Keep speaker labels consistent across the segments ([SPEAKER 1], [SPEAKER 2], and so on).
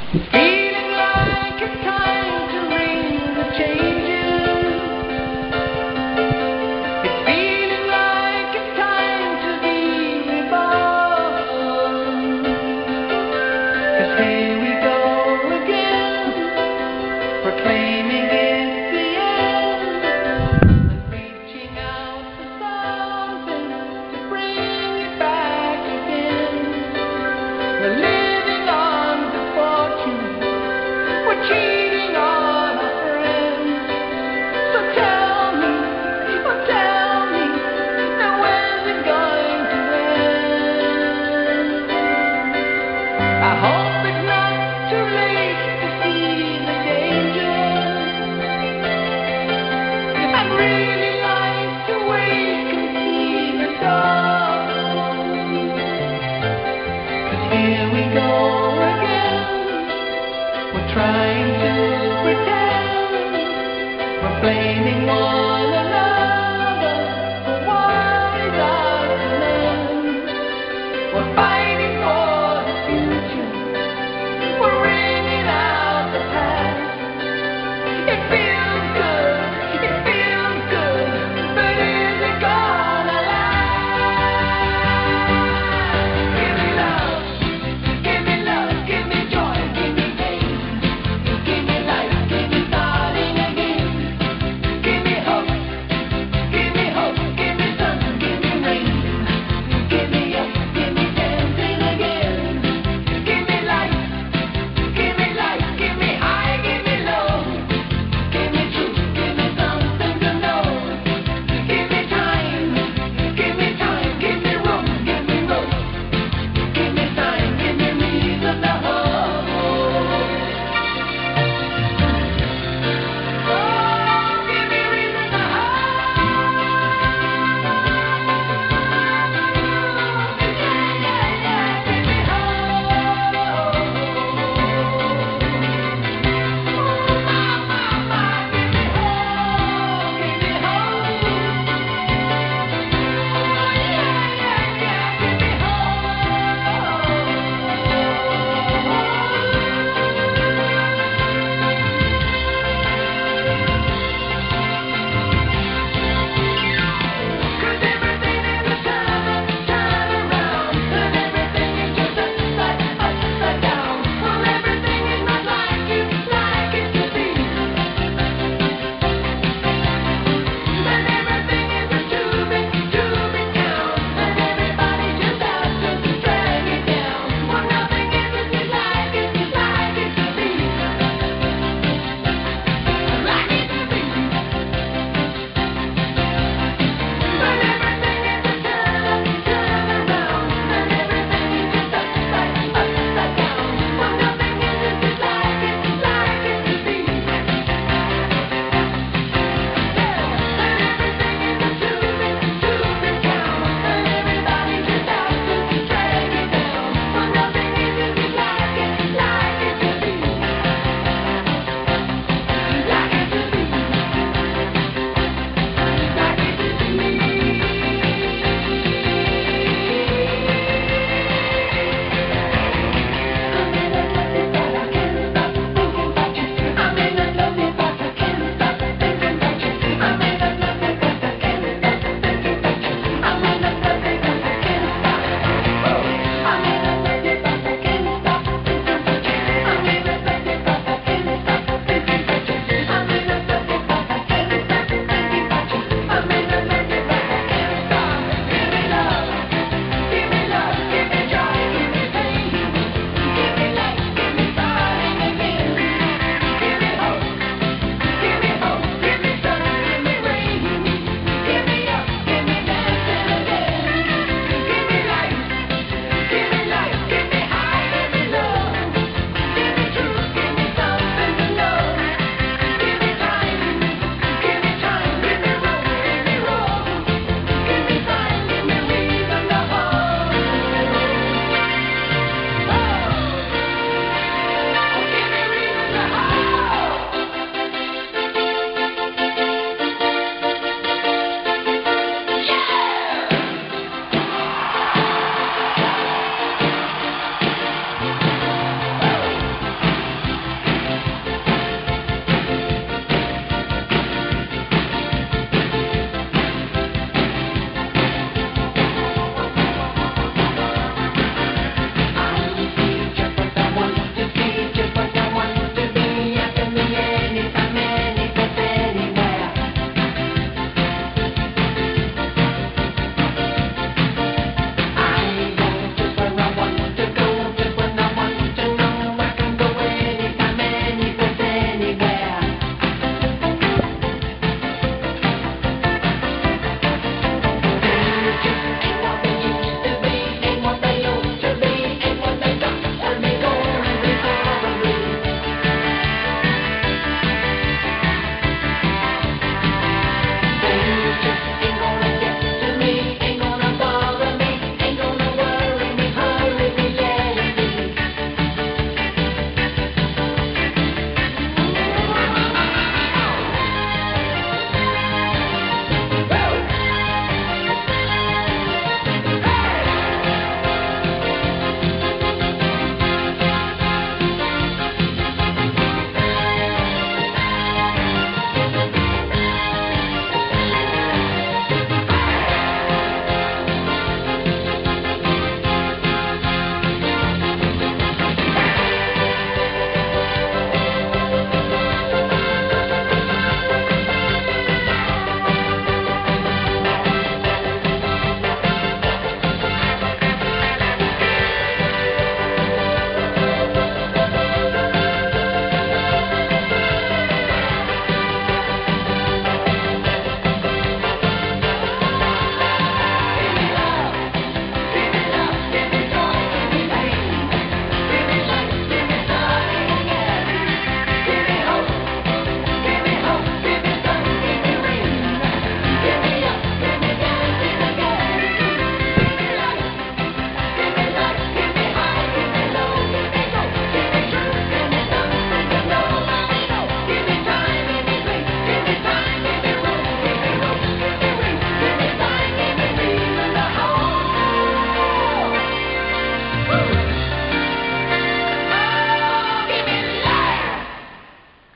[SPEAKER 1] Feeling like it's time to ring the changes. It's feeling like it's time to be reborn. 'Cause here we go again, proclaiming it's the end, and reaching out for something to bring it back again. We're living on good fortune,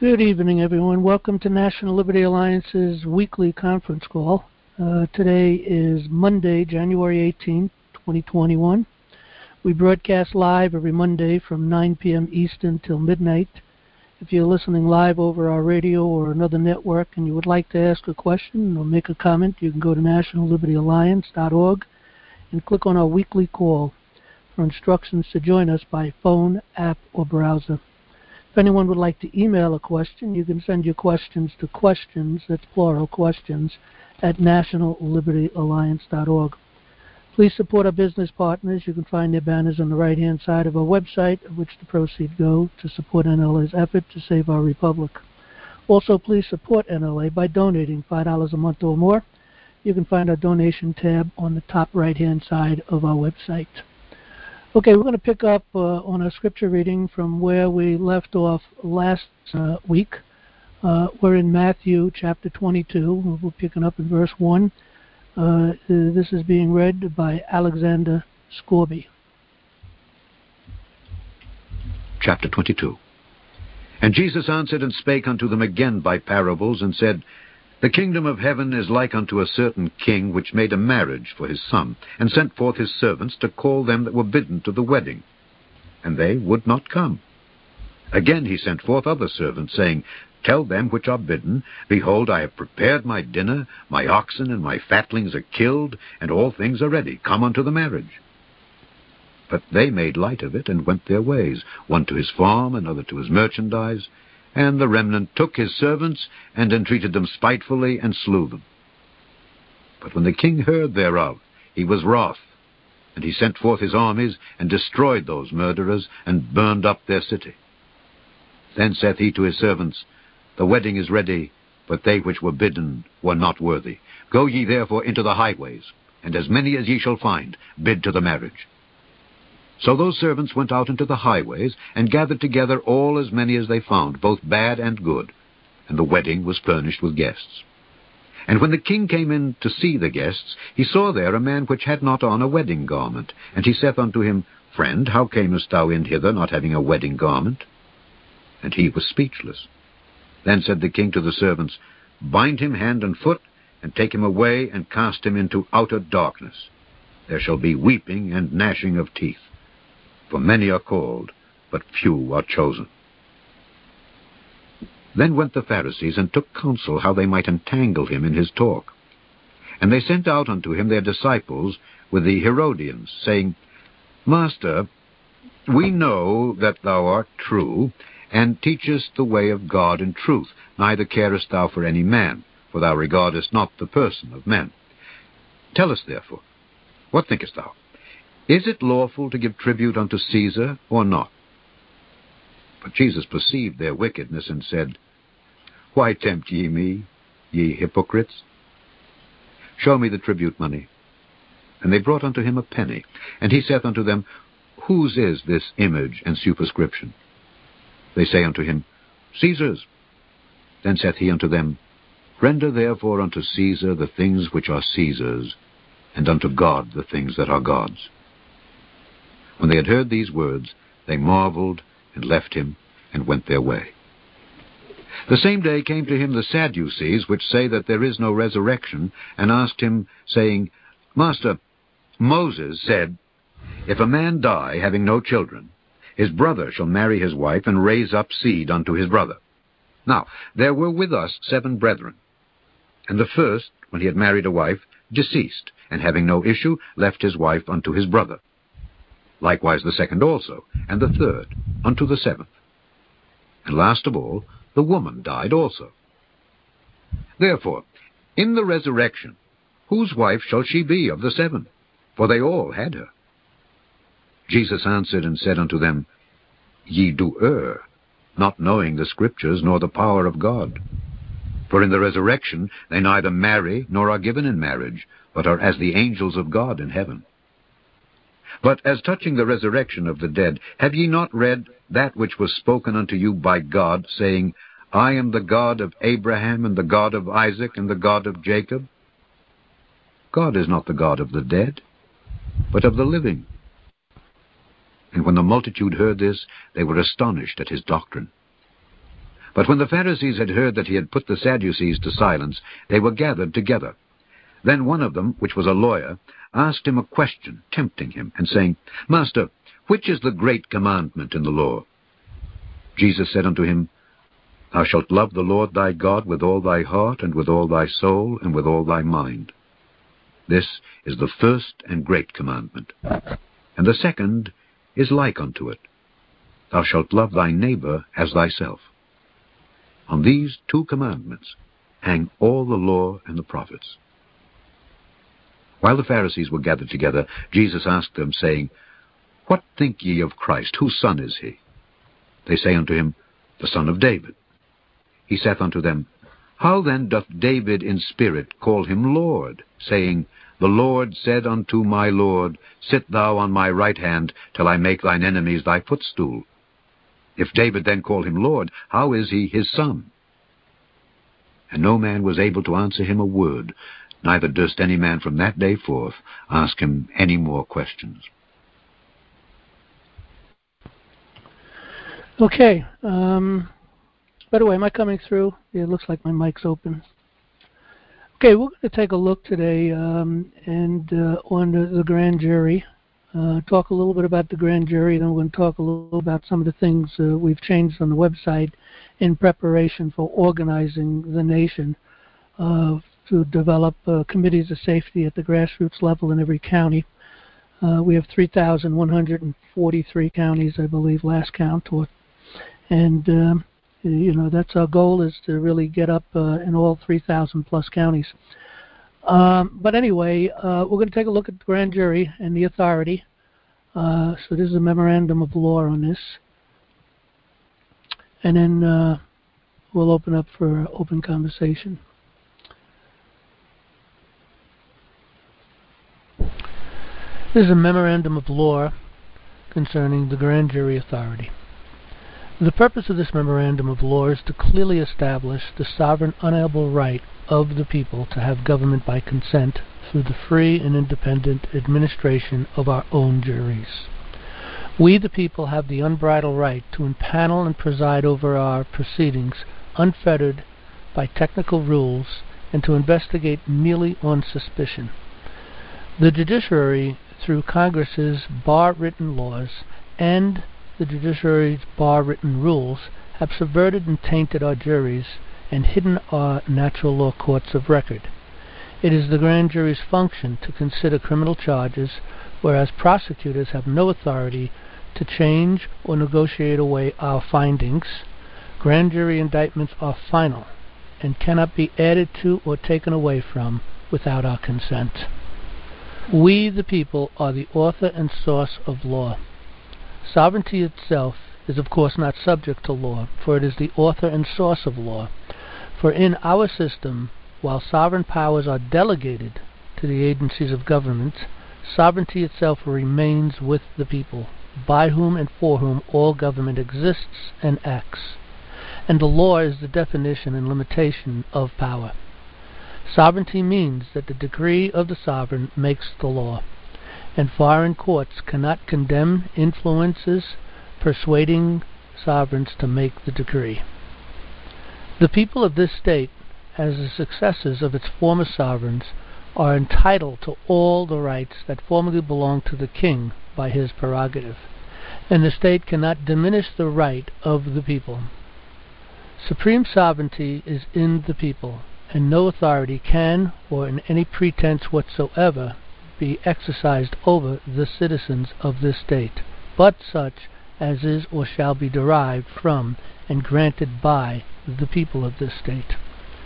[SPEAKER 2] Good evening, everyone. Welcome to National Liberty Alliance's weekly conference call. Today is Monday, January 18th, 2021. We broadcast live every Monday from 9 p.m. Eastern till midnight. If you're listening live over our radio or another network and you would like to ask a question or make a comment, you can go to nationallibertyalliance.org and click on our weekly call for instructions to join us by phone, app, or browser. If anyone would like to email a question, you can send your questions to questions, that's plural, questions, at nationallibertyalliance.org. Please support our business partners. You can find their banners on the right-hand side of our website, of which the proceeds go to support NLA's effort to save our republic. Also, please support NLA by donating $5 a month or more. You can find our donation tab on the top right-hand side of our website. Okay, we're going to pick up on our scripture reading from where we left off last week. We're in Matthew chapter 22. We're picking up in verse 1. This is being read by Alexander Scorby.
[SPEAKER 3] Chapter 22. And Jesus answered and spake unto them again by parables, and said, The kingdom of heaven is like unto a certain king, which made a marriage for his son, and sent forth his servants to call them that were bidden to the wedding. And they would not come. Again he sent forth other servants, saying, Tell them which are bidden, Behold, I have prepared my dinner, my oxen and my fatlings are killed, and all things are ready. Come unto the marriage. But they made light of it, and went their ways, one to his farm, another to his merchandise. And the remnant took his servants, and entreated them spitefully, and slew them. But when the king heard thereof, he was wroth, and he sent forth his armies, and destroyed those murderers, and burned up their city. Then saith he to his servants, The wedding is ready, but they which were bidden were not worthy. Go ye therefore into the highways, and as many as ye shall find, bid to the marriage. So those servants went out into the highways, and gathered together all as many as they found, both bad and good. And the wedding was furnished with guests. And when the king came in to see the guests, he saw there a man which had not on a wedding garment. And he saith unto him, Friend, how camest thou in hither, not having a wedding garment? And he was speechless. Then said the king to the servants, Bind him hand and foot, and take him away, and cast him into outer darkness. There shall be weeping and gnashing of teeth. For many are called, but few are chosen. Then went the Pharisees, and took counsel how they might entangle him in his talk. And they sent out unto him their disciples with the Herodians, saying, Master, we know that thou art true, and teachest the way of God in truth, neither carest thou for any man, for thou regardest not the person of men. Tell us therefore, what thinkest thou? Is it lawful to give tribute unto Caesar, or not? But Jesus perceived their wickedness, and said, Why tempt ye me, ye hypocrites? Show me the tribute money. And they brought unto him a penny. And he saith unto them, Whose is this image and superscription? They say unto him, Caesar's. Then saith he unto them, Render therefore unto Caesar the things which are Caesar's, and unto God the things that are God's. When they had heard these words, they marveled, and left him, and went their way. The same day came to him the Sadducees, which say that there is no resurrection, and asked him, saying, Master, Moses said, If a man die, having no children, his brother shall marry his wife, and raise up seed unto his brother. Now there were with us 7 brethren. And the first, when he had married a wife, deceased, and having no issue, left his wife unto his brother. Likewise the second also, and the third, unto the 7th. And last of all, the woman died also. Therefore, in the resurrection, whose wife shall she be of the 7? For they all had her. Jesus answered and said unto them, Ye do err, not knowing the Scriptures nor the power of God. For in the resurrection they neither marry nor are given in marriage, but are as the angels of God in heaven. But as touching the resurrection of the dead, have ye not read that which was spoken unto you by God, saying, I am the God of Abraham, and the God of Isaac, and the God of Jacob? God is not the God of the dead, but of the living. And when the multitude heard this, they were astonished at his doctrine. But when the Pharisees had heard that he had put the Sadducees to silence, they were gathered together. Then one of them, which was a lawyer, asked him a question, tempting him, and saying, Master, which is the great commandment in the law? Jesus said unto him, Thou shalt love the Lord thy God with all thy heart, and with all thy soul, and with all thy mind. This is the first and great commandment. And the second is like unto it. Thou shalt love thy neighbor as thyself. On these two commandments hang all the law and the prophets. While the Pharisees were gathered together, Jesus asked them, saying, What think ye of Christ? Whose son is he? They say unto him, The son of David. He saith unto them, How then doth David in spirit call him Lord, saying, The Lord said unto my Lord, Sit thou on my right hand, till I make thine enemies thy footstool? If David then call him Lord, how is he his son? And no man was able to answer him a word, neither durst any man from that day forth ask him any more questions.
[SPEAKER 2] Okay. By the way, am I coming through? Yeah, it looks like my mic's open. Okay, we're going to take a look today on the grand jury. Talk a little bit about the grand jury, then we're going to talk a little about some of the things we've changed on the website in preparation for organizing the nation to develop committees of safety at the grassroots level in every county. We have 3,143 counties, I believe, last count. And, that's our goal, is to really get up in all 3,000 plus counties. But anyway, we're going to take a look at the grand jury and the authority. So this is a memorandum of law on this. And then we'll open up for open conversation. This is a memorandum of law concerning the grand jury authority. The purpose of this memorandum of law is to clearly establish the sovereign unalienable right of the people to have government by consent through the free and independent administration of our own juries. We, the people, have the unbridled right to impanel and preside over our proceedings unfettered by technical rules and to investigate merely on suspicion. The judiciary, through Congress's bar-written laws and the judiciary's bar-written rules, have subverted and tainted our juries and hidden our natural law courts of record. It is the grand jury's function to consider criminal charges, whereas prosecutors have no authority to change or negotiate away our findings. Grand jury indictments are final and cannot be added to or taken away from without our consent. We, the people, are the author and source of law. Sovereignty itself is of course not subject to law, for it is the author and source of law. For in our system, while sovereign powers are delegated to the agencies of government, sovereignty itself remains with the people, by whom and for whom all government exists and acts. And the law is the definition and limitation of power. Sovereignty means that the decree of the sovereign makes the law, and foreign courts cannot condemn influences persuading sovereigns to make the decree. The people of this state, as the successors of its former sovereigns, are entitled to all the rights that formerly belonged to the king by his prerogative, and the state cannot diminish the right of the people. Supreme sovereignty is in the people, and no authority can, or in any pretense whatsoever, be exercised over the citizens of this state, but such as is or shall be derived from and granted by the people of this state.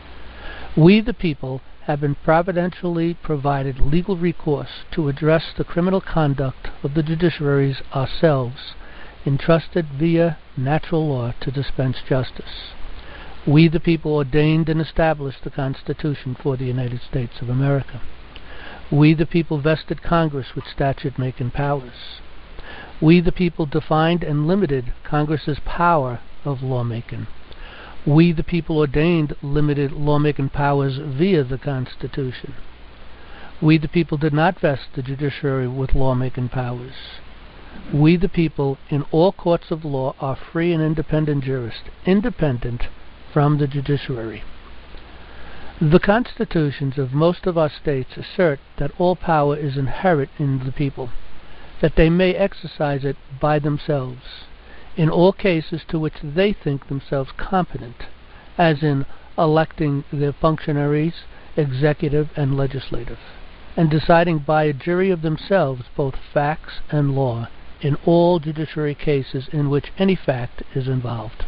[SPEAKER 2] We, the people, have been providentially provided legal recourse to address the criminal conduct of the judiciaries ourselves, entrusted via natural law to dispense justice. We, the people, ordained and established the Constitution for the United States of America. We, the people, vested Congress with statute-making powers. We, the people, defined and limited Congress's power of lawmaking. We, the people, ordained limited lawmaking powers via the Constitution. We, the people, did not vest the judiciary with lawmaking powers. We, the people, in all courts of law, are free and independent jurists, independent from the judiciary. The constitutions of most of our states assert that all power is inherent in the people, that they may exercise it by themselves, in all cases to which they think themselves competent, as in electing their functionaries, executive and legislative, and deciding by a jury of themselves both facts and law in all judiciary cases in which any fact is involved.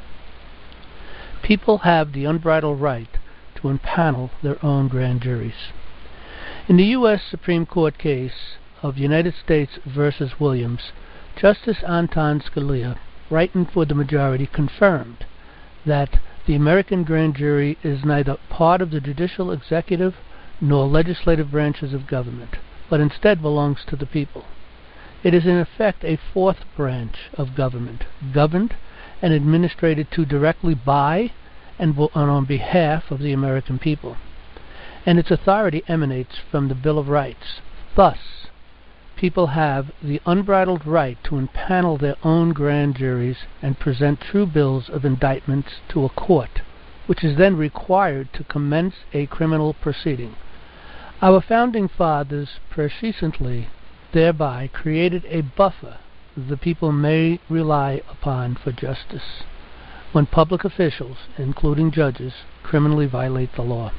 [SPEAKER 2] People have the unbridled right to impanel their own grand juries. In the U.S. Supreme Court case of United States versus Williams, Justice Anton Scalia, writing for the majority, confirmed that the American grand jury is neither part of the judicial, executive, nor legislative branches of government, but instead belongs to the people. It is in effect a fourth branch of government, governed and administrated to directly by and on behalf of the American people, and its authority emanates from the Bill of Rights. Thus, people have the unbridled right to impanel their own grand juries and present true bills of indictments to a court, which is then required to commence a criminal proceeding. Our founding fathers presciently thereby created a buffer the people may rely upon for justice when public officials, including judges, criminally violate the law.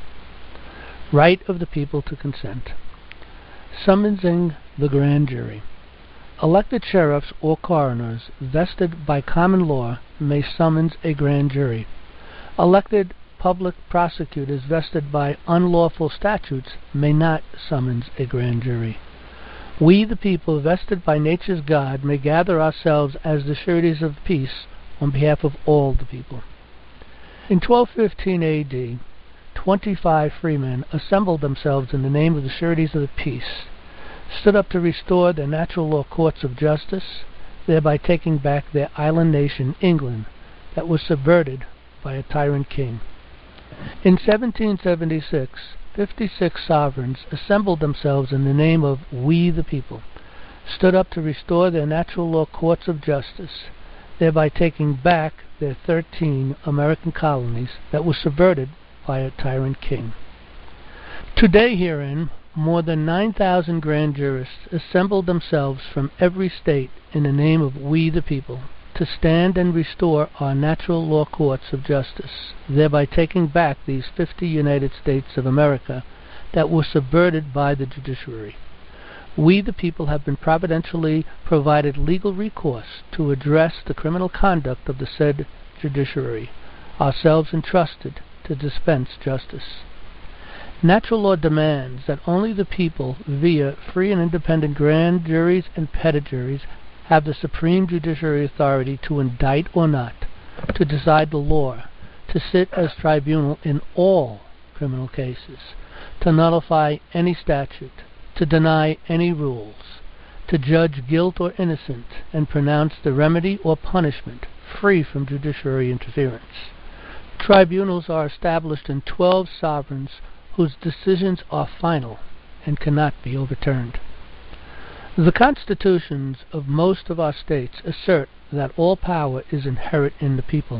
[SPEAKER 2] Right of the people to consent. Summoning the grand jury. Elected sheriffs or coroners vested by common law may summons a grand jury. Elected public prosecutors vested by unlawful statutes may not summons a grand jury. We, the people, vested by nature's God, may gather ourselves as the sureties of peace on behalf of all the people. In 1215 A.D., 25 freemen assembled themselves in the name of the sureties of the peace, stood up to restore their natural law courts of justice, thereby taking back their island nation, England, that was subverted by a tyrant king. In 1776, 56 sovereigns assembled themselves in the name of we the people, stood up to restore their natural law courts of justice, thereby taking back their 13 American colonies that were subverted by a tyrant king. Today herein, more than 9,000 grand jurists assembled themselves from every state in the name of we the people, to stand and restore our natural law courts of justice, thereby taking back these 50 United States of America that were subverted by the judiciary. We, the people, have been providentially provided legal recourse to address the criminal conduct of the said judiciary, ourselves entrusted to dispense justice. Natural law demands that only the people, via free and independent grand juries and petit juries, have the supreme judiciary authority to indict or not, to decide the law, to sit as tribunal in all criminal cases, to nullify any statute, to deny any rules, to judge guilt or innocent, and pronounce the remedy or punishment free from judiciary interference. Tribunals are established in 12 sovereigns whose decisions are final and cannot be overturned. The constitutions of most of our states assert that all power is inherent in the people,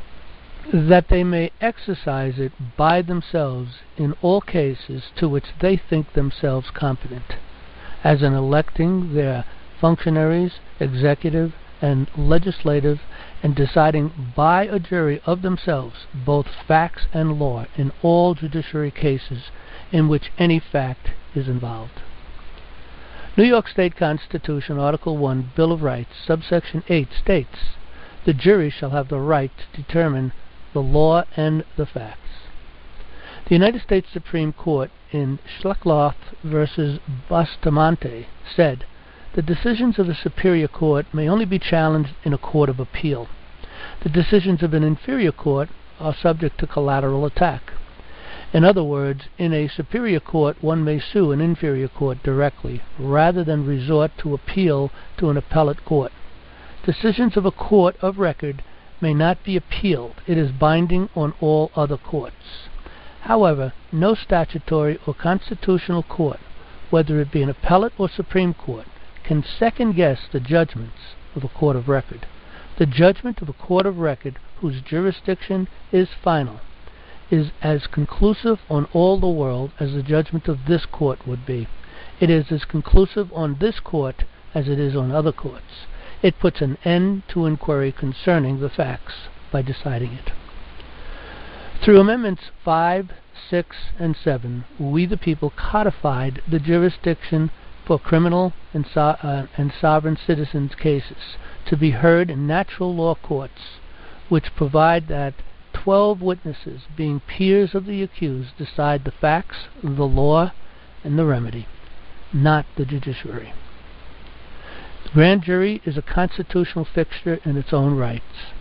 [SPEAKER 2] that they may exercise it by themselves in all cases to which they think themselves competent, as in electing their functionaries, executive and legislative, and deciding by a jury of themselves both facts and law in all judiciary cases in which any fact is involved. New York State Constitution, Article 1, Bill of Rights, subsection 8 states, the jury shall have the right to determine the law and the facts. The United States Supreme Court in Schleckloth v. Bustamante said, the decisions of a superior court may only be challenged in a court of appeal. The decisions of an inferior court are subject to collateral attack. In other words, in a superior court one may sue an inferior court directly, rather than resort to appeal to an appellate court. Decisions of a court of record may not be appealed. It is binding on all other courts. However, no statutory or constitutional court, whether it be an appellate or Supreme Court, can second-guess the judgments of a court of record. The judgment of a court of record whose jurisdiction is final is as conclusive on all the world as the judgment of this court would be. It is as conclusive on this court as it is on other courts. It puts an end to inquiry concerning the facts by deciding it. Through Amendments 5, 6, and 7, we the people codified the jurisdiction for criminal and sovereign citizens' cases to be heard in natural law courts, which provide that 12 witnesses, being peers of the accused, decide the facts, the law, and the remedy, not the judiciary. The grand jury is a constitutional fixture in its own rights.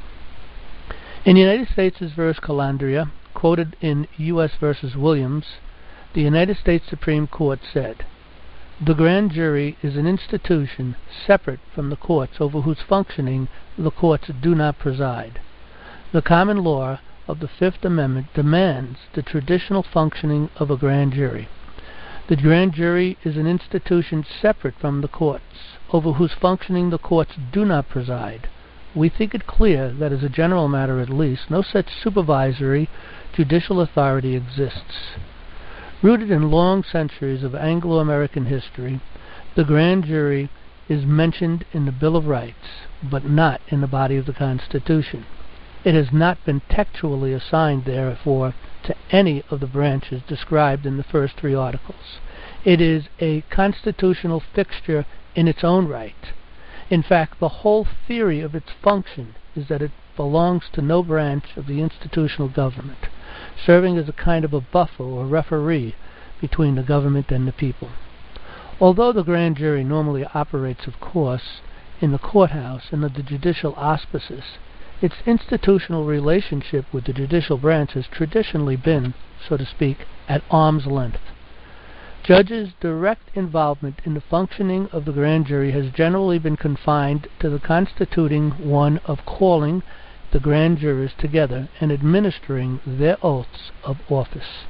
[SPEAKER 2] In United States v. Calandria, quoted in U.S. v. Williams, the United States Supreme Court said, "The grand jury is an institution separate from the courts over whose functioning the courts do not preside. The common law of the Fifth Amendment demands the traditional functioning of a grand jury. The grand jury is an institution separate from the courts, over whose functioning the courts do not preside. We think it clear that, as a general matter at least, no such supervisory judicial authority exists." Rooted in long centuries of Anglo-American history, the grand jury is mentioned in the Bill of Rights, but not in the body of the Constitution. It has not been textually assigned, therefore, to any of the branches described in the first three articles. It is a constitutional fixture in its own right. In fact, the whole theory of its function is that it belongs to no branch of the institutional government, serving as a kind of a buffer or referee between the government and the people. Although the grand jury normally operates, of course, in the courthouse and under judicial auspices, its institutional relationship with the judicial branch has traditionally been, so to speak, at arm's length. Judges' direct involvement in the functioning of the grand jury has generally been confined to the constituting one of calling the grand jurors together and administering their oaths of office.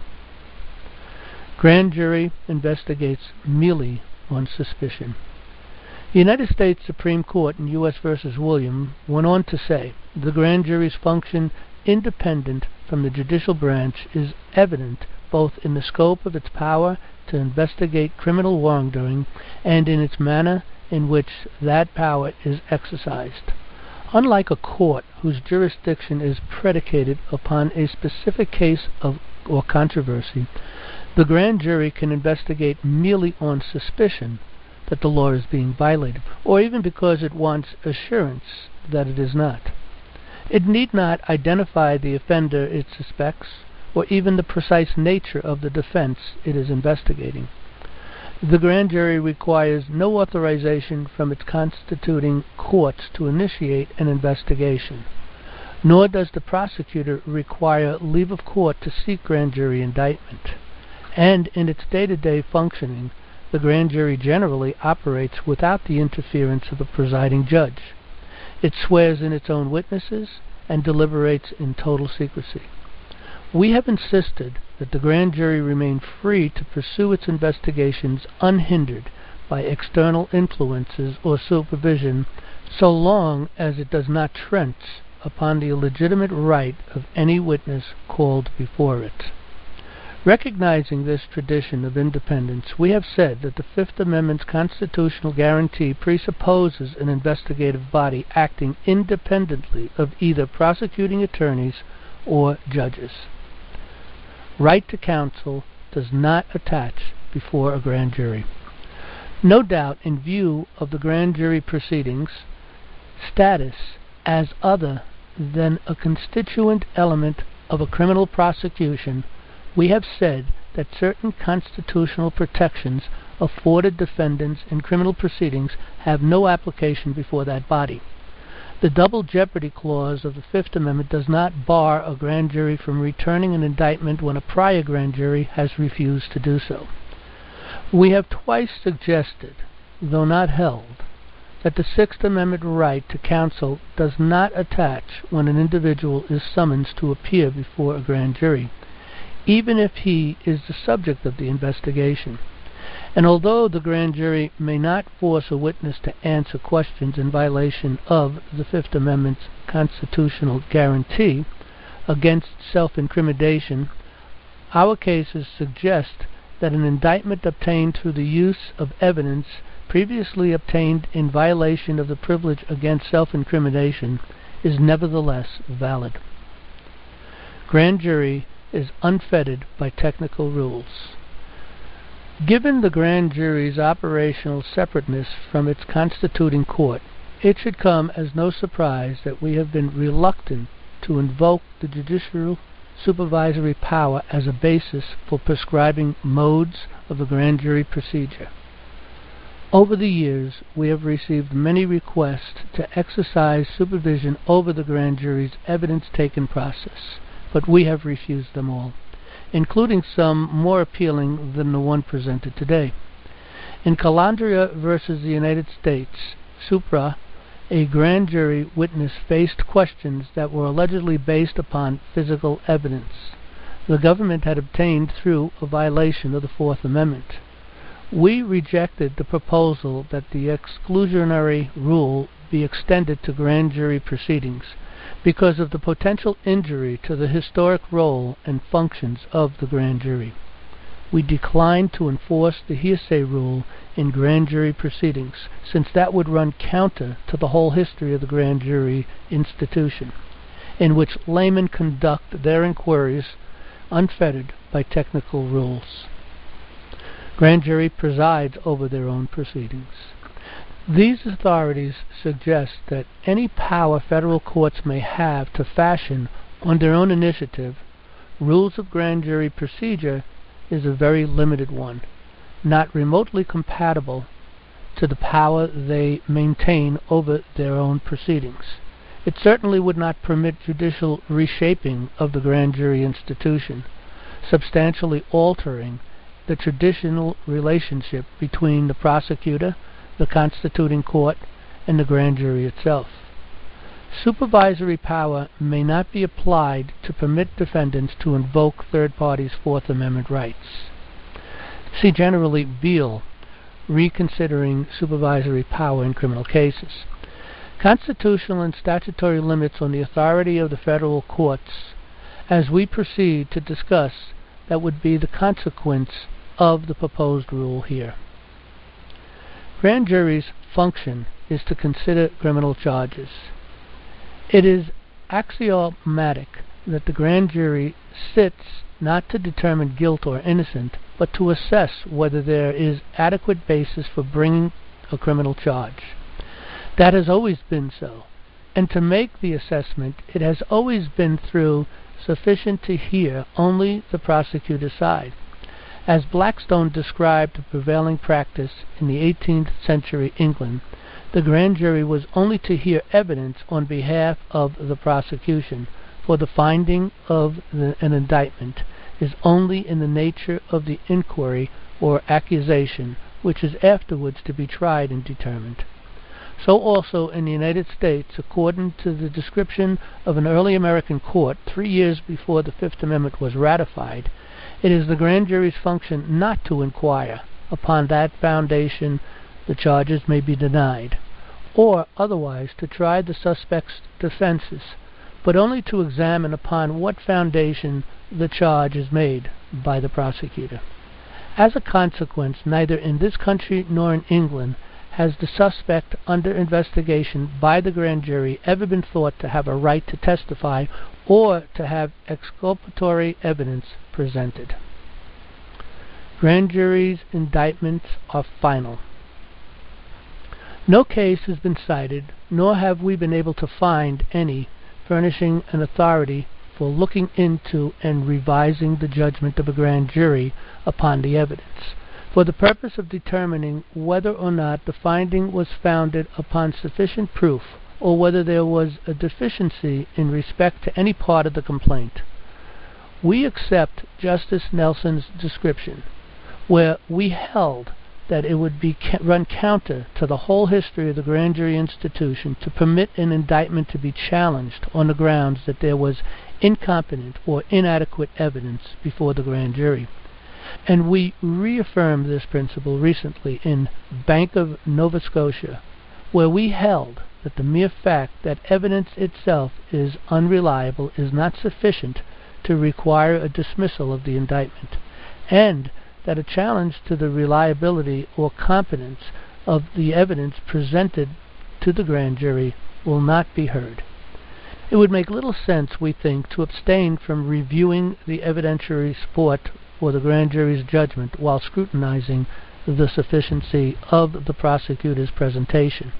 [SPEAKER 2] Grand jury investigates merely on suspicion. The United States Supreme Court in U.S. v. Williams went on to say, "The grand jury's function, independent from the judicial branch, is evident both in the scope of its power to investigate criminal wrongdoing and in its manner in which that power is exercised. Unlike a court whose jurisdiction is predicated upon a specific case or controversy, the grand jury can investigate merely on suspicion that the law is being violated, or even because it wants assurance that it is not. It need not identify the offender it suspects, or even the precise nature of the defense it is investigating. The grand jury requires no authorization from its constituting courts to initiate an investigation, nor does the prosecutor require leave of court to seek grand jury indictment. And in its day-to-day functioning, the grand jury generally operates without the interference of a presiding judge. It swears in its own witnesses and deliberates in total secrecy. We have insisted that the grand jury remain free to pursue its investigations unhindered by external influences or supervision, so long as it does not trench upon the legitimate right of any witness called before it. Recognizing this tradition of independence, we have said that the Fifth Amendment's constitutional guarantee presupposes an investigative body acting independently of either prosecuting attorneys or judges. Right to counsel does not attach before a grand jury. No doubt, in view of the grand jury proceedings' status as other than a constituent element of a criminal prosecution, we have said that certain constitutional protections afforded defendants in criminal proceedings have no application before that body. The double jeopardy clause of the Fifth Amendment does not bar a grand jury from returning an indictment when a prior grand jury has refused to do so. We have twice suggested, though not held, that the Sixth Amendment right to counsel does not attach when an individual is summoned to appear before a grand jury, even if he is the subject of the investigation. And although the grand jury may not force a witness to answer questions in violation of the Fifth Amendment's constitutional guarantee against self-incrimination, our cases suggest that an indictment obtained through the use of evidence previously obtained in violation of the privilege against self-incrimination is nevertheless valid. Grand jury is unfettered by technical rules. Given the grand jury's operational separateness from its constituting court, it should come as no surprise that we have been reluctant to invoke the judicial supervisory power as a basis for prescribing modes of the grand jury procedure. Over the years, we have received many requests to exercise supervision over the grand jury's evidence-taking process, but we have refused them all, including some more appealing than the one presented today. In Calandria versus the United States, Supra, a grand jury witness faced questions that were allegedly based upon physical evidence the government had obtained through a violation of the Fourth Amendment. We rejected the proposal that the exclusionary rule be extended to grand jury proceedings because of the potential injury to the historic role and functions of the grand jury. We declined to enforce the hearsay rule in grand jury proceedings, since that would run counter to the whole history of the grand jury institution, in which laymen conduct their inquiries unfettered by technical rules. Grand jury presides over their own proceedings. These authorities suggest that any power federal courts may have to fashion on their own initiative rules of grand jury procedure is a very limited one, not remotely compatible to the power they maintain over their own proceedings. It certainly would not permit judicial reshaping of the grand jury institution, substantially altering the traditional relationship between the prosecutor, the constituting court, and the grand jury itself. Supervisory power may not be applied to permit defendants to invoke third parties' Fourth Amendment rights. See generally Beale, reconsidering supervisory power in criminal cases. Constitutional and statutory limits on the authority of the federal courts, as we proceed to discuss, that would be the consequence of the proposed rule here. Grand jury's function is to consider criminal charges. It is axiomatic that the grand jury sits not to determine guilt or innocence, but to assess whether there is adequate basis for bringing a criminal charge. That has always been so, and to make the assessment, it has always been through sufficient to hear only the prosecutor's side. As Blackstone described the prevailing practice in the 18th century England, the grand jury was only to hear evidence on behalf of the prosecution, for the finding of an indictment is only in the nature of the inquiry or accusation, which is afterwards to be tried and determined. So also in the United States, according to the description of an early American court 3 years before the Fifth Amendment was ratified, it is the grand jury's function not to inquire upon that foundation the charges may be denied, or otherwise to try the suspect's defenses, but only to examine upon what foundation the charge is made by the prosecutor. As a consequence, neither in this country nor in England has the suspect under investigation by the grand jury ever been thought to have a right to testify or to have exculpatory evidence presented. Grand jury's indictments are final. No case has been cited, nor have we been able to find any furnishing an authority for looking into and revising the judgment of a grand jury upon the evidence, for the purpose of determining whether or not the finding was founded upon sufficient proof, or whether there was a deficiency in respect to any part of the complaint. We accept Justice Nelson's description, where we held that it would be run counter to the whole history of the grand jury institution to permit an indictment to be challenged on the grounds that there was incompetent or inadequate evidence before the grand jury. And we reaffirmed this principle recently in Bank of Nova Scotia, where we held that the mere fact that evidence itself is unreliable is not sufficient to require a dismissal of the indictment, and that a challenge to the reliability or competence of the evidence presented to the grand jury will not be heard. It would make little sense, we think, to abstain from reviewing the evidentiary support for the grand jury's judgment while scrutinizing the sufficiency of the prosecutor's presentation.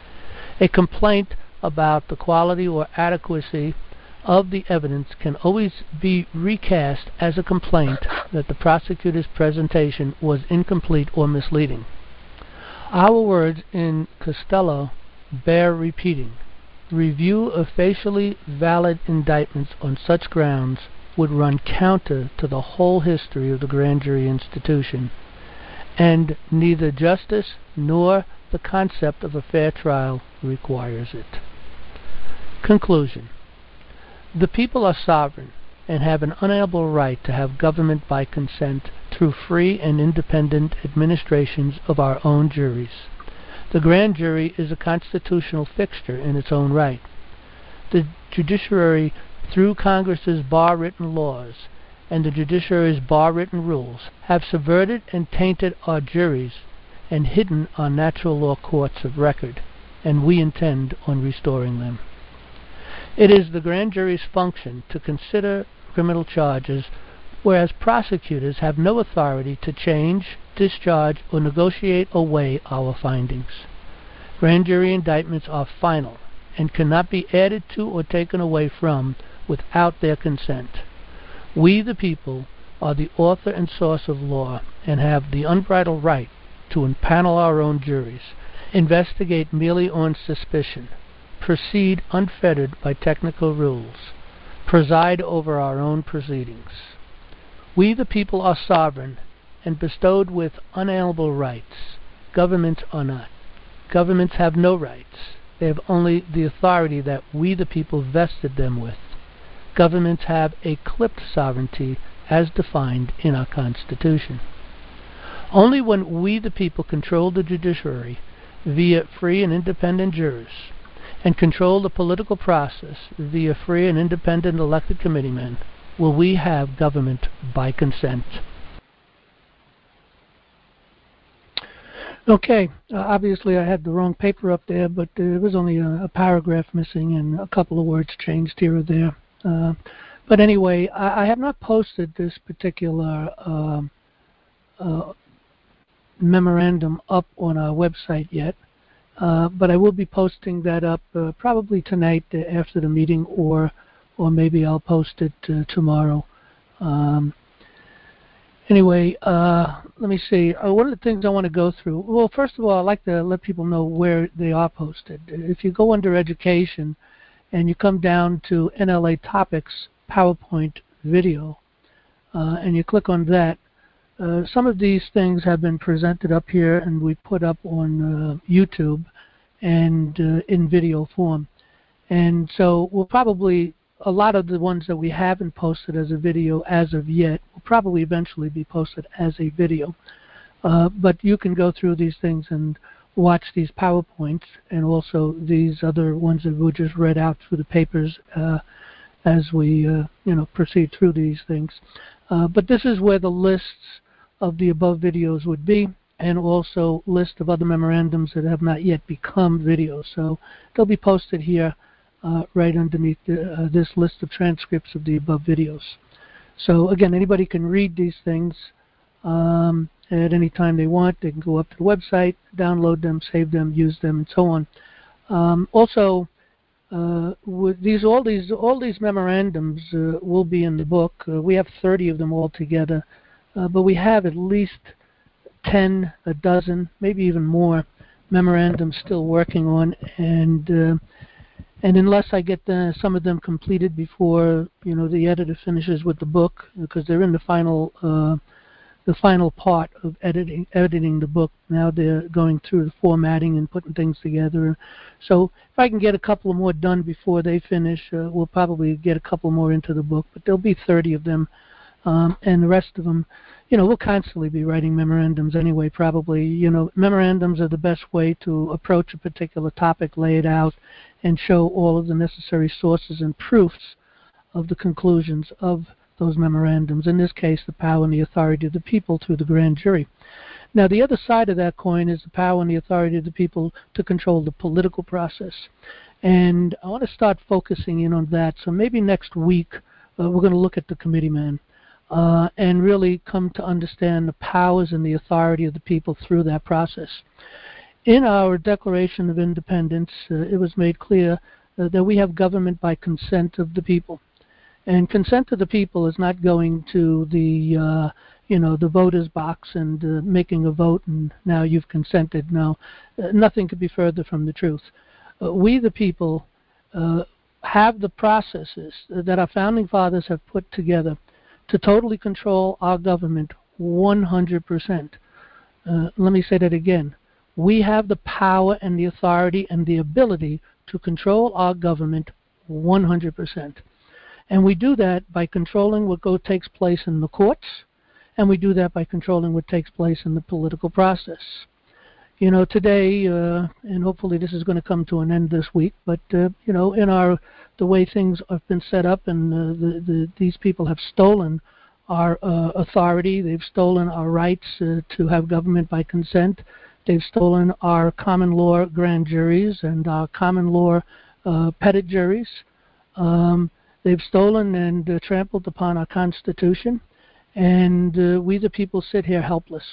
[SPEAKER 2] A complaint about the quality or adequacy of the evidence can always be recast as a complaint that the prosecutor's presentation was incomplete or misleading. Our words in Costello bear repeating. Review of facially valid indictments on such grounds would run counter to the whole history of the grand jury institution, and neither justice nor the concept of a fair trial requires it. Conclusion. The people are sovereign and have an unalienable right to have government by consent through free and independent administrations of our own juries. The grand jury is a constitutional fixture in its own right. The judiciary, through Congress's bar-written laws and the judiciary's bar-written rules, have subverted and tainted our juries and hidden our natural law courts of record, and we intend on restoring them. It is the grand jury's function to consider criminal charges, whereas prosecutors have no authority to change, discharge, or negotiate away our findings. Grand jury indictments are final and cannot be added to or taken away from without their consent. We, the people, are the author and source of law and have the unbridled right to impanel our own juries, investigate merely on suspicion, proceed unfettered by technical rules, preside over our own proceedings. We, the people, are sovereign and bestowed with unalienable rights. Governments are not. Governments have no rights. They have only the authority that we, the people, vested them with. Governments have a clipped sovereignty as defined in our Constitution. Only when we, the people, control the judiciary via free and independent jurors, and control the political process via free and independent elected committeemen, will we have government by consent. Okay, obviously I had the wrong paper up there, but there was only a paragraph missing and a couple of words changed here or there. But anyway, I have not posted this particular memorandum up on our website yet. But I will be posting that up probably tonight after the meeting, or maybe I'll post it tomorrow. Anyway, let me see. One of the things I want to go through, well, first of all, I'd like to let people know where they are posted. If you go under Education and you come down to NLA Topics PowerPoint video, and you click on that, some of these things have been presented up here and we put up on YouTube and in video form. And so we'll probably, a lot of the ones that we haven't posted as a video as of yet will probably eventually be posted as a video. But you can go through these things and watch these PowerPoints and also these other ones that we just read out through the papers as we proceed through these things. But this is where the lists of the above videos would be, and also list of other memorandums that have not yet become videos. So they'll be posted here right underneath this list of transcripts of the above videos. So again, anybody can read these things at any time they want. They can go up to the website, download them, save them, use them, and so on. Also, with all these memorandums will be in the book. We have 30 of them all together, but we have at least 10, a dozen, maybe even more memorandums still working on, and unless I get some of them completed before the editor finishes with the book, because they're in the final part of editing the book. Now they're going through the formatting and putting things together. So if I can get a couple more done before they finish, we'll probably get a couple more into the book. But there'll be 30 of them and the rest of them, we'll constantly be writing memorandums anyway, probably. Memorandums are the best way to approach a particular topic, lay it out, and show all of the necessary sources and proofs of the conclusions of those memorandums. In this case, the power and the authority of the people through the grand jury. Now, the other side of that coin is the power and the authority of the people to control the political process. And I want to start focusing in on that. So maybe next week we're going to look at the committeeman and really come to understand the powers and the authority of the people through that process. In our Declaration of Independence, it was made clear that we have government by consent of the people. And consent of the people is not going to the the voters box and making a vote and now you've consented. No, nothing could be further from the truth. We, the people, have the processes that our founding fathers have put together to totally control our government 100%. Let me say that again. We have the power and the authority and the ability to control our government 100%. And we do that by controlling what takes place in the courts, and we do that by controlling what takes place in the political process. Today, and hopefully this is going to come to an end this week, but in the way things have been set up, and these people have stolen our authority, they've stolen our rights to have government by consent, they've stolen our common law grand juries and our common law petit juries. They've stolen and trampled upon our Constitution, and we the people sit here helpless.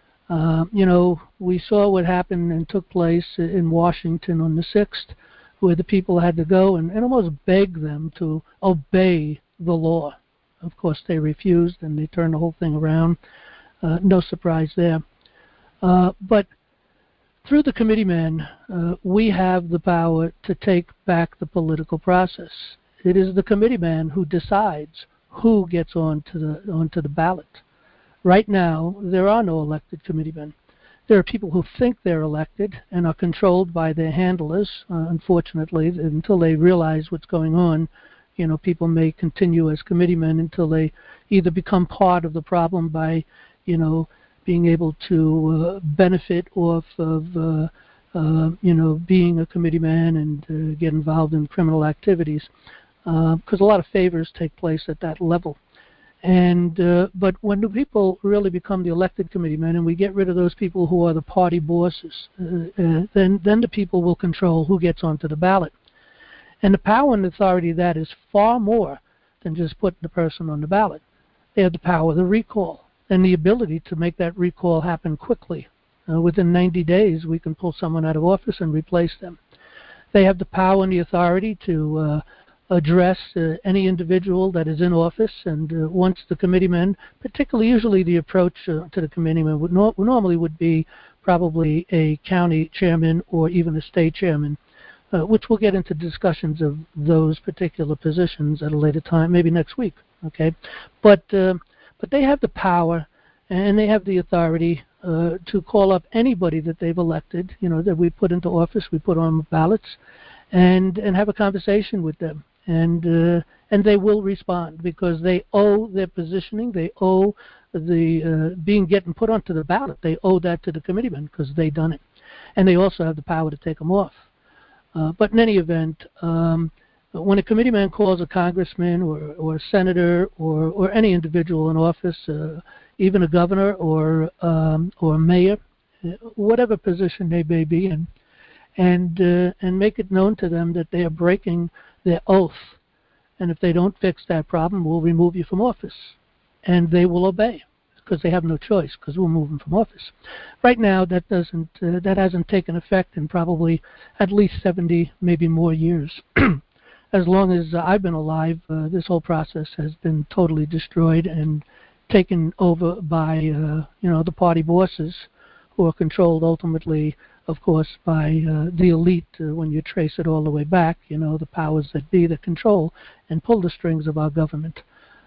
[SPEAKER 2] We saw what happened and took place in Washington on the 6th, where the people had to go and almost beg them to obey the law. Of course, they refused, and they turned the whole thing around. No surprise there. But through the committeeman, we have the power to take back the political process. It is the committeeman who decides who gets onto the ballot. Right now, there are no elected committeemen. There are people who think they're elected and are controlled by their handlers. Unfortunately, until they realize what's going on, people may continue as committeemen until they either become part of the problem by, being able to benefit off of, being a committeeman and get involved in criminal activities. Because a lot of favors take place at that level. And but when the people really become the elected committeemen and we get rid of those people who are the party bosses, then the people will control who gets onto the ballot. And the power and authority of that is far more than just putting the person on the ballot. They have the power of the recall and the ability to make that recall happen quickly. Within 90 days, we can pull someone out of office and replace them. They have the power and the authority to address any individual that is in office, and once the committeemen, particularly usually the approach to the committeemen normally would be probably a county chairman or even a state chairman, which we'll get into discussions of those particular positions at a later time, maybe next week. Okay, but they have the power and they have the authority to call up anybody that they've elected, that we put into office, we put on ballots, and have a conversation with them. And they will respond because they owe their positioning, they owe the getting put onto the ballot. They owe that to the committeemen because they done it, and they also have the power to take them off. But in any event, when a committeeman calls a congressman or a senator or any individual in office, even a governor or a mayor, whatever position they may be in, and make it known to them that they are breaking their oath, and if they don't fix that problem, we'll remove you from office, and they will obey because they have no choice because we'll move them from office. Right now, that hasn't taken effect in probably at least 70, maybe more years. As long as I've been alive, this whole process has been totally destroyed and taken over by the party bosses, who are controlled ultimately, of course, by the elite. When you trace it all the way back, the powers that be that control and pull the strings of our government.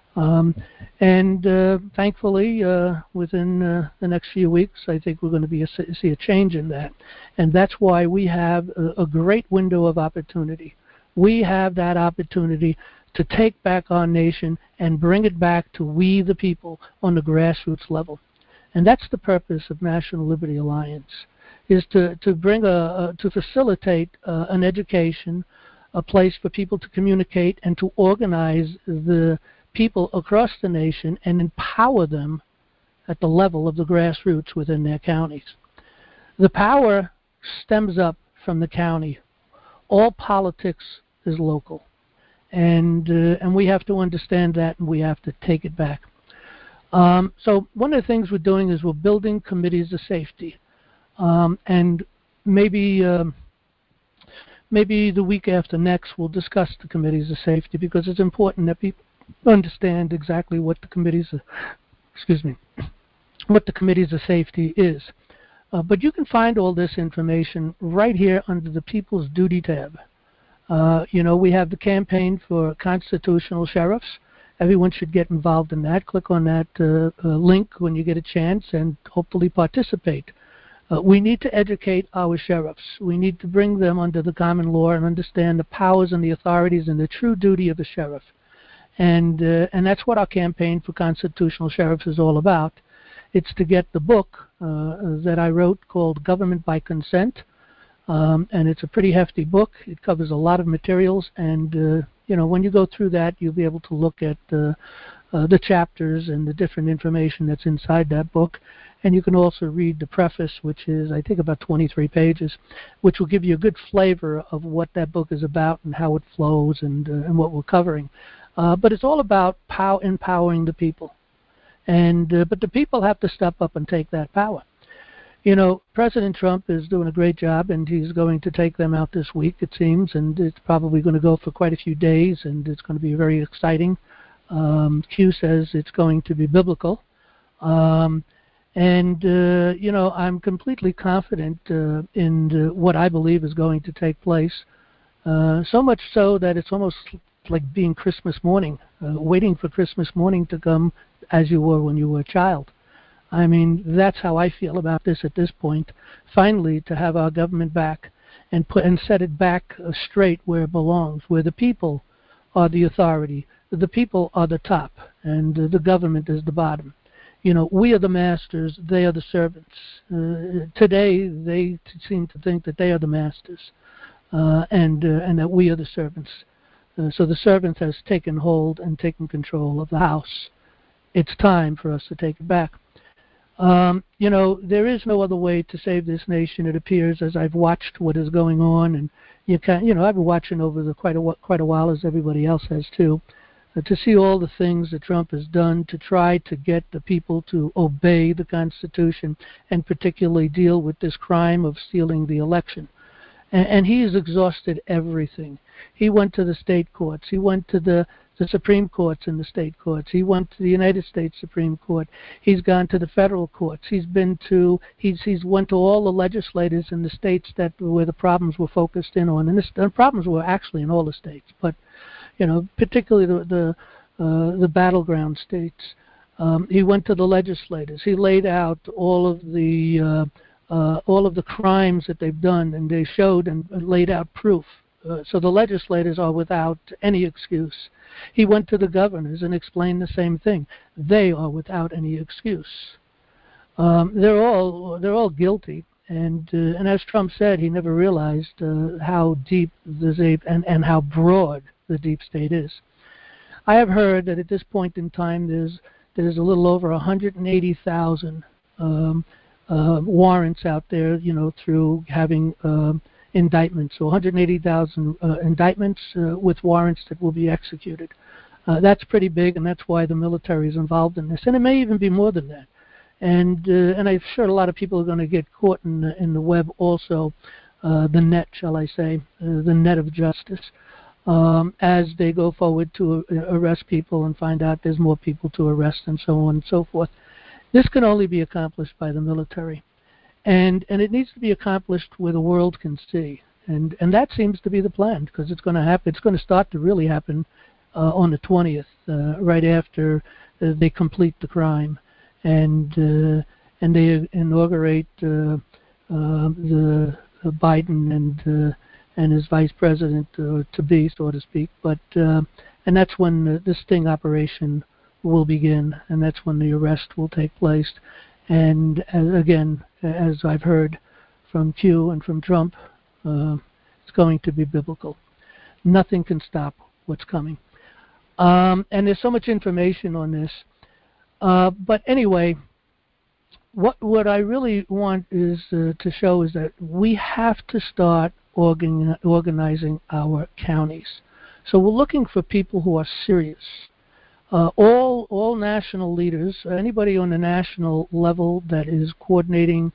[SPEAKER 2] Thankfully, within the next few weeks, I think we're going to see a change in that. And that's why we have a great window of opportunity. We have that opportunity to take back our nation and bring it back to we the people on the grassroots level. And that's the purpose of National Liberty Alliance, is to facilitate an education, a place for people to communicate and to organize the people across the nation and empower them at the level of the grassroots within their counties. The power stems up from the county. All politics is local. And we have to understand that, and we have to take it back. So one of the things we're doing is we're building committees of safety. And maybe the week after next we'll discuss the committees of safety, because it's important that people understand exactly what the committees of, what the committees of safety is. But you can find all this information right here under the People's Duty tab. We have the campaign for constitutional sheriffs. Everyone should get involved in that. Click on that link when you get a chance and hopefully participate. We need to educate our sheriffs. We need to bring them under the common law and understand the powers and the authorities and the true duty of the sheriff. And that's what our campaign for constitutional sheriffs is all about. It's to get the book that I wrote called Government by Consent. And it's a pretty hefty book. It covers a lot of materials, and when you go through that, you'll be able to look at the chapters and the different information that's inside that book. And you can also read the preface, which is, I think, about 23 pages, which will give you a good flavor of what that book is about and how it flows and what we're covering. But it's all about empowering the people. But the people have to step up and take that power. President Trump is doing a great job, and he's going to take them out this week, it seems, and it's probably going to go for quite a few days, and it's going to be very exciting. Q says it's going to be biblical. I'm completely confident in what I believe is going to take place, so much so that it's almost like being Christmas morning, waiting for Christmas morning to come as you were when you were a child. I mean, that's how I feel about this at this point. Finally, to have our government back and set it back straight where it belongs, where the people are the authority, the people are the top, and the government is the bottom. We are the masters, they are the servants. Today, they seem to think that they are the masters, and that we are the servants. So the servant has taken hold and taken control of the house. It's time for us to take it back. There is no other way to save this nation, it appears, as I've watched what is going on, and I've been watching over quite a while, as everybody else has too, to see all the things that Trump has done to try to get the people to obey the Constitution and particularly deal with this crime of stealing the election. And he has exhausted everything. He went to the state courts. He went to the Supreme Courts and the state courts. He went to the United States Supreme Court. He's gone to the federal courts. He's went to all the legislators in the states where the problems were focused in on. And the problems were actually in all the states, but particularly the battleground states. He went to the legislators. He laid out all of the crimes that they've done, and they showed and laid out proof. So the legislators are without any excuse. He went to the governors and explained the same thing. They are without any excuse. They're all guilty, and as Trump said, he never realized how deep and how broad the deep state is. I have heard that at this point in time, there's a little over 180,000 warrants out there, through having indictments. So 180,000 indictments with warrants that will be executed. That's pretty big, and that's why the military is involved in this. And it may even be more than that. And I'm sure a lot of people are going to get caught in the web also, the net, shall I say, the net of justice, as they go forward to arrest people and find out there's more people to arrest and so on and so forth. This can only be accomplished by the military. And it needs to be accomplished where the world can see. And that seems to be the plan, because it's going to happen. It's going to start to really happen on the 20th, right after they complete the crime. And they inaugurate the Biden and his vice president to be, so to speak. But and that's when the sting operation will begin, and that's when the arrest will take place. And as I've heard from Q and from Trump, it's going to be biblical. Nothing can stop what's coming. And there's so much information on this. But anyway, what I really want is to show is that we have to start organizing our counties. So we're looking for people who are serious. All national leaders, anybody on the national level that is coordinating,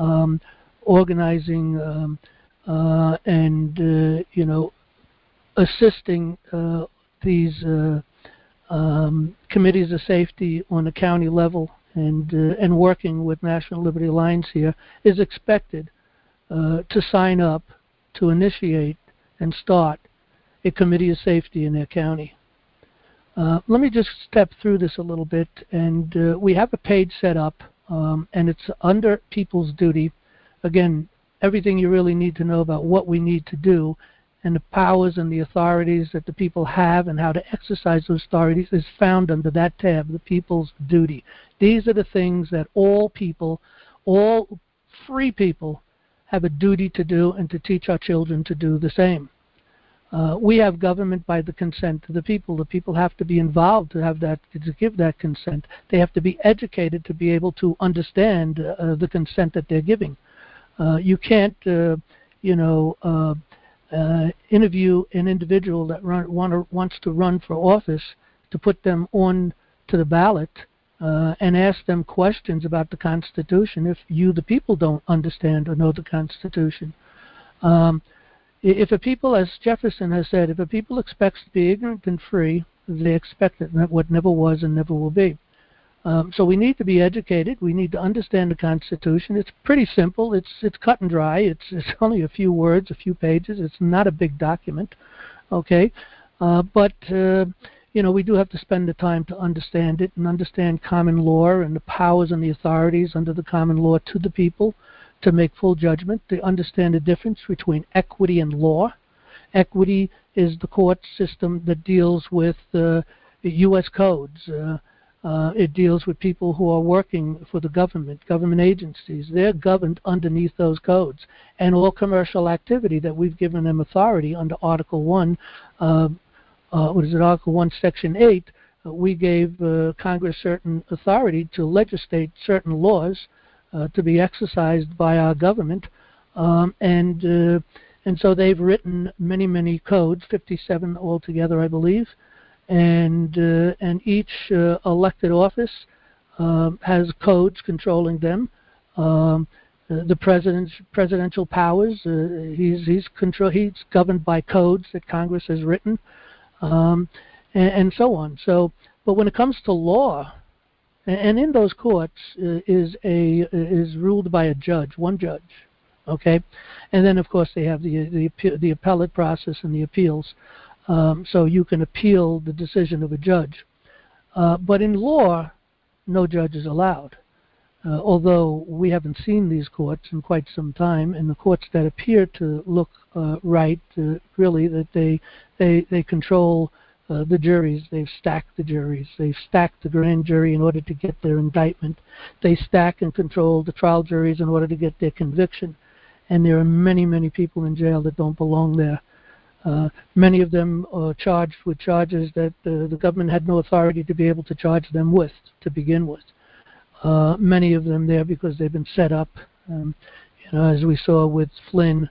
[SPEAKER 2] organizing, and assisting these committees of safety on the county level and working with National Liberty Alliance here is expected to sign up to initiate and start a committee of safety in their county. Let me just step through this a little bit, and we have a page set up, and it's under People's Duty. Again, everything you really need to know about what we need to do and the powers and the authorities that the people have and how to exercise those authorities is found under that tab, the People's Duty. These are the things that all people, all free people, have a duty to do and to teach our children to do the same. We have government by the consent of the people. The people have to be involved to have that, to give that consent. They have to be educated to be able to understand the consent that they're giving. You can't, interview an individual that wants to run for office to put them on to the ballot and ask them questions about the Constitution if you, the people, don't understand or know the Constitution. If a people, as Jefferson has said, if a people expects to be ignorant and free, they expect it what never was and never will be. So we need to be educated. We need to understand the Constitution. It's pretty simple. It's cut and dry. It's only a few words, a few pages. It's not a big document, okay? But we do have to spend the time to understand it and understand common law and the powers and the authorities under the common law to the people, to make full judgment, to understand the difference between equity and law. Equity is the court system that deals with U.S. codes. It deals with people who are working for the government agencies. They're governed underneath those codes. And all commercial activity that we've given them authority under Article 1, Article 1, Section 8, we gave Congress certain authority to legislate certain laws to be exercised by our government, and so they've written many codes, 57 altogether, I believe, and each elected office has codes controlling them. The presidential powers, he's governed by codes that Congress has written, and so on. So, but when it comes to law, and in those courts is ruled by a judge, one judge, okay, and then of course they have the appellate process and the appeals, so you can appeal the decision of a judge. But in law, no judge is allowed. Although we haven't seen these courts in quite some time, and the courts that appear to look right, really that they control the juries. They've stacked the juries. They've stacked the grand jury in order to get their indictment. They stack and control the trial juries in order to get their conviction. And there are many people in jail that don't belong there. Many of them are charged with charges that the government had no authority to be able to charge them with to begin with. Many of them there because they've been set up, as we saw with Flynn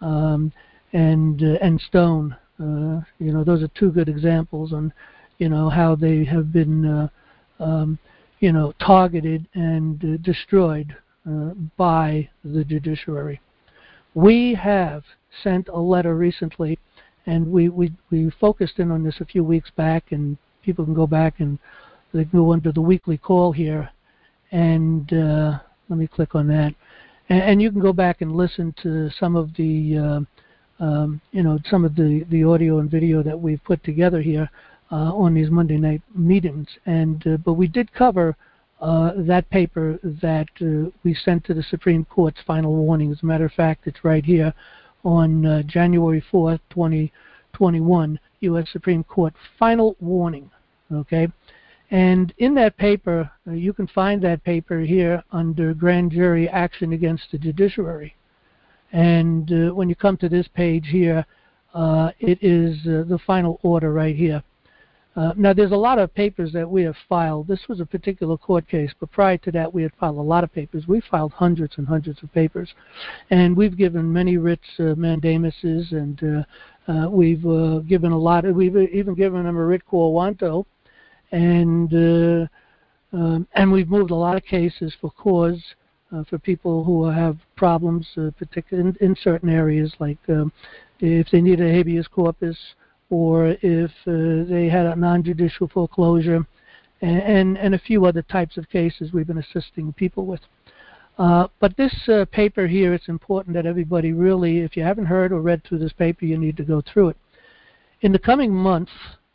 [SPEAKER 2] and Stone. Those are two good examples on, how they have been, targeted and destroyed by the judiciary. We have sent a letter recently, and we focused in on this a few weeks back, and people can go back and they can go under the weekly call here, and let me click on that, and you can go back and listen to some of the some of the audio and video that we've put together here on these Monday night meetings. But we did cover that paper that we sent to the Supreme Court's final warning. As a matter of fact, it's right here on January 4th, 2021 U.S. Supreme Court final warning. Okay, and in that paper, you can find that paper here under grand jury action against the judiciary. And when you come to this page here, it is the final order right here. Now, there's a lot of papers that we have filed. This was a particular court case, but prior to that, we had filed a lot of papers. We filed hundreds and hundreds of papers, and we've given many writs mandamuses, and we've given a lot. We've even given them a writ quo wanto, and we've moved a lot of cases for cause for people who have problems, particularly in certain areas, like if they need a habeas corpus, or if they had a non-judicial foreclosure, and a few other types of cases we've been assisting people with. But this paper here, it's important that everybody really, if you haven't heard or read through this paper, you need to go through it. In the coming months,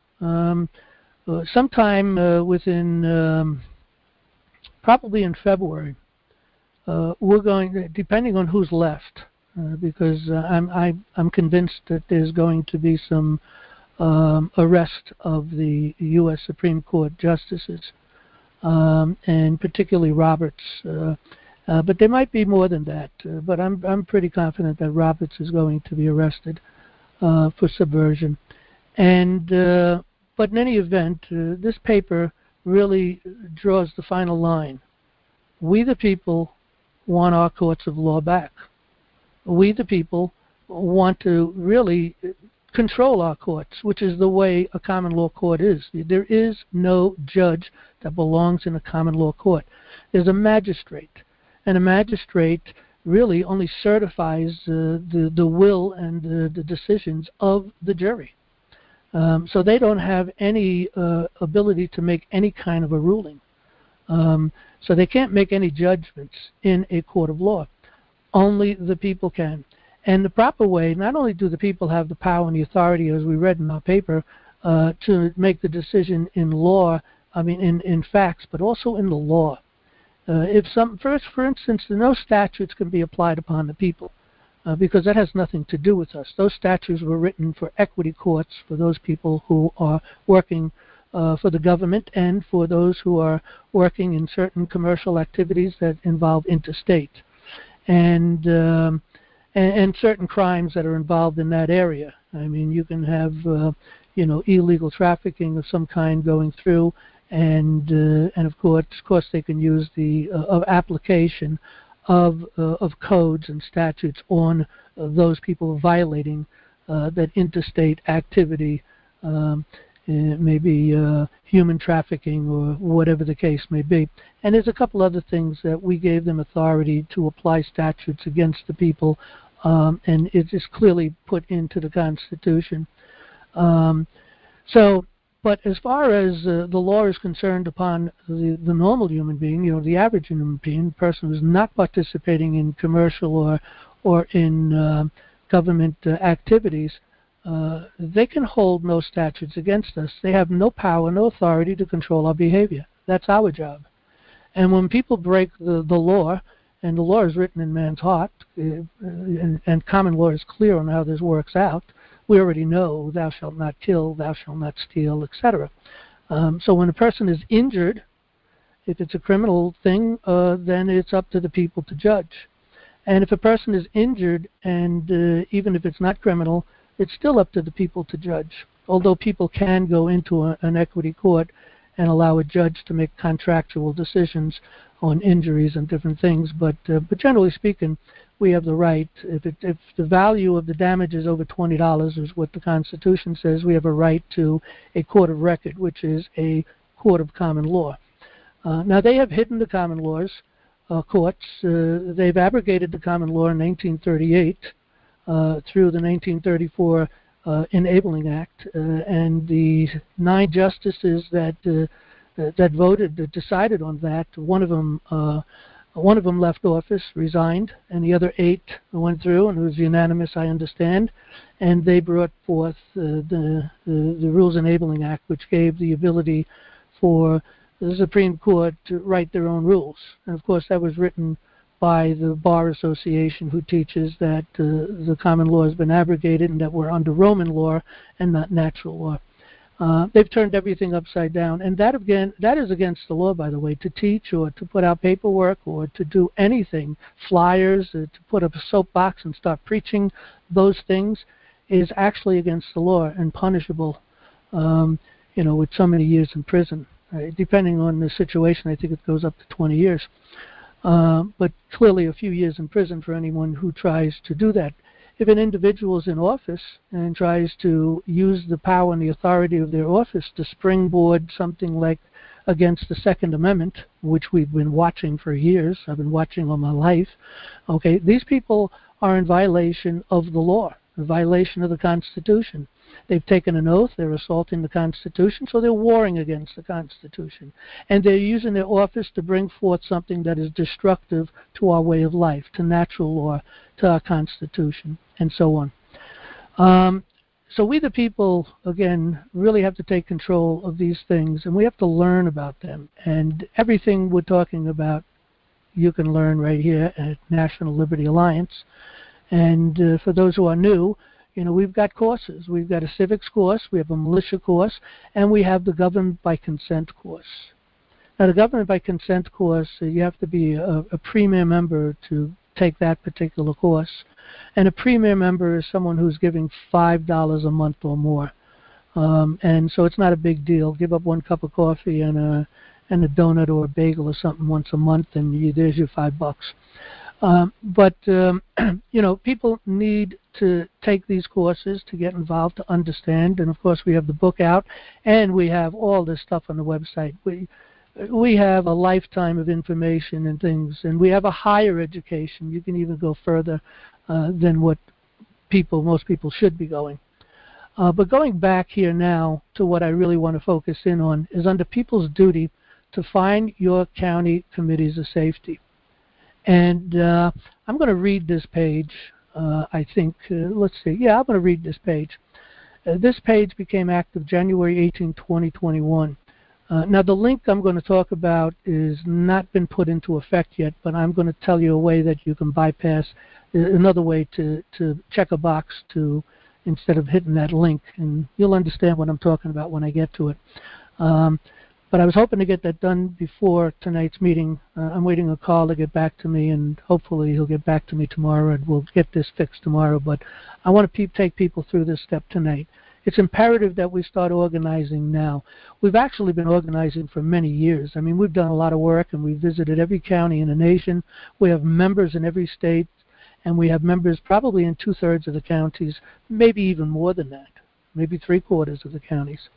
[SPEAKER 2] sometime within, probably in February, we're going, depending on who's left, because I'm convinced that there's going to be some arrest of the U.S. Supreme Court justices, and particularly Roberts. But there might be more than that. But I'm pretty confident that Roberts is going to be arrested for subversion. And but in any event, this paper really draws the final line. We, the people, want our courts of law back. We, the people, want to really control our courts, which is the way a common law court is. There is no judge that belongs in a common law court. There's a magistrate, and a magistrate really only certifies the will and the decisions of the jury. So they don't have any ability to make any kind of a ruling. So they can't make any judgments in a court of law. Only the people can. And the proper way, not only do the people have the power and the authority, as we read in our paper, to make the decision in law, in facts, but also in the law. For instance, no statutes can be applied upon the people, because that has nothing to do with us. Those statutes were written for equity courts, for those people who are working for the government, and for those who are working in certain commercial activities that involve interstate, and certain crimes that are involved in that area. I mean, you can have illegal trafficking of some kind going through, and of course they can use the application of codes and statutes on those people violating that interstate activity. Maybe human trafficking or whatever the case may be. And there's a couple other things that we gave them authority to apply statutes against the people, and it is clearly put into the Constitution. But as far as the law is concerned upon the normal human being, the average human being, the person who's not participating in commercial or in government activities, they can hold no statutes against us. They have no power, no authority to control our behavior. That's our job. And when people break the law, and the law is written in man's heart, and common law is clear on how this works out, we already know, thou shalt not kill, thou shalt not steal, etc. So when a person is injured, if it's a criminal thing, then it's up to the people to judge. And if a person is injured, and even if it's not criminal, it's still up to the people to judge. Although people can go into an equity court and allow a judge to make contractual decisions on injuries and different things, but generally speaking, we have the right. If the value of the damage is over $20, is what the Constitution says, we have a right to a court of record, which is a court of common law. Now they have hidden the common laws courts. They've abrogated the common law in 1938 through the 1934 Enabling Act, and the 9 justices that decided on that. One of them left office, resigned, and the other 8 went through, and it was unanimous, I understand, and they brought forth the Rules Enabling Act, which gave the ability for the Supreme Court to write their own rules. And of course, that was written by the Bar Association, who teaches that the common law has been abrogated and that we're under Roman law and not natural law. They've turned everything upside down, and that is against the law, by the way, to teach or to put out paperwork or to do anything, flyers, to put up a soapbox and start preaching. Those things is actually against the law and punishable, with so many years in prison. Right? Depending on the situation, I think it goes up to 20 years. But clearly a few years in prison for anyone who tries to do that. If an individual is in office and tries to use the power and the authority of their office to springboard something like against the Second Amendment, which we've been watching for years, I've been watching all my life, okay, these people are in violation of the law, in violation of the Constitution. They've taken an oath, they're assaulting the Constitution, so they're warring against the Constitution. And they're using their office to bring forth something that is destructive to our way of life, to natural law, to our Constitution, and so on. So we the people, again, really have to take control of these things, and we have to learn about them. And everything we're talking about, you can learn right here at National Liberty Alliance. And for those who are new, we've got courses. We've got a civics course, we have a militia course, and we have the government by consent course. Now, the government by consent course, you have to be a premier member to take that particular course. And a premier member is someone who's giving $5 a month or more. And so it's not a big deal. Give up one cup of coffee and a donut or a bagel or something once a month, and there's your $5. But people need to take these courses to get involved, to understand. And of course, we have the book out, and we have all this stuff on the website. We have a lifetime of information and things, and we have a higher education. You can even go further than what most people should be going. But going back here now to what I really want to focus in on is under people's duty to find your county committees of safety. And I'm going to read this page, I think. Let's see. Yeah, I'm going to read this page. This page became active January 18, 2021. Now, the link I'm going to talk about is not been put into effect yet, but I'm going to tell you a way that you can bypass, another way to check a box instead of hitting that link. And you'll understand what I'm talking about when I get to it. But I was hoping to get that done before tonight's meeting. I'm waiting a call to get back to me, and hopefully he'll get back to me tomorrow, and we'll get this fixed tomorrow. But I want to take people through this step tonight. It's imperative that we start organizing now. We've actually been organizing for many years. I mean, we've done a lot of work, and we've visited every county in the nation. We have members in every state, and we have members probably in 2/3 of the counties, maybe even more than that, maybe 3/4 of the counties.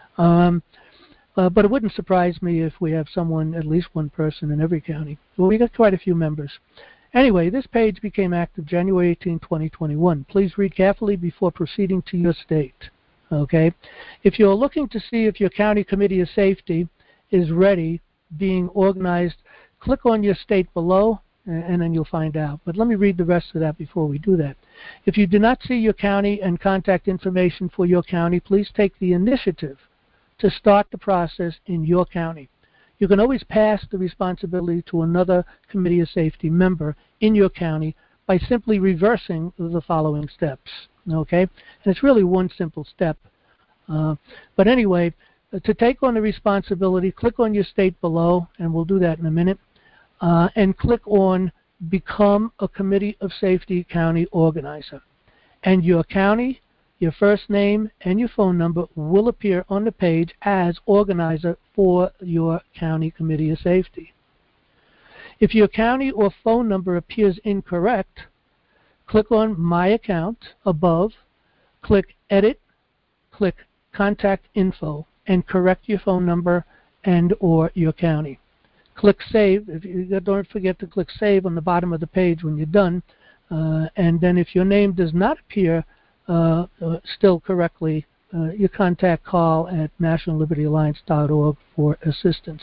[SPEAKER 2] But it wouldn't surprise me if we have at least one person in every county. Well, we got quite a few members. Anyway, this page became active January 18, 2021. Please read carefully before proceeding to your state. Okay? If you're looking to see if your county committee of safety is ready, being organized, click on your state below, and then you'll find out. But let me read the rest of that before we do that. If you do not see your county and contact information for your county, please take the initiative to start the process in your county. You can always pass the responsibility to another committee of safety member in your county by simply reversing the following steps. Okay? And it's really one simple step. But anyway, to take on the responsibility, click on your state below, and we'll do that in a minute, and click on Become a Committee of Safety County Organizer. And your county, your first name, and your phone number will appear on the page as organizer for your county committee of safety. If your county or phone number appears incorrect, click on My Account above, click Edit, click Contact Info, and correct your phone number and or your county. Click Save. Don't forget to click Save on the bottom of the page when you're done. And then if your name does not appear still correctly, you contact Carl at nationallibertyalliance.org for assistance.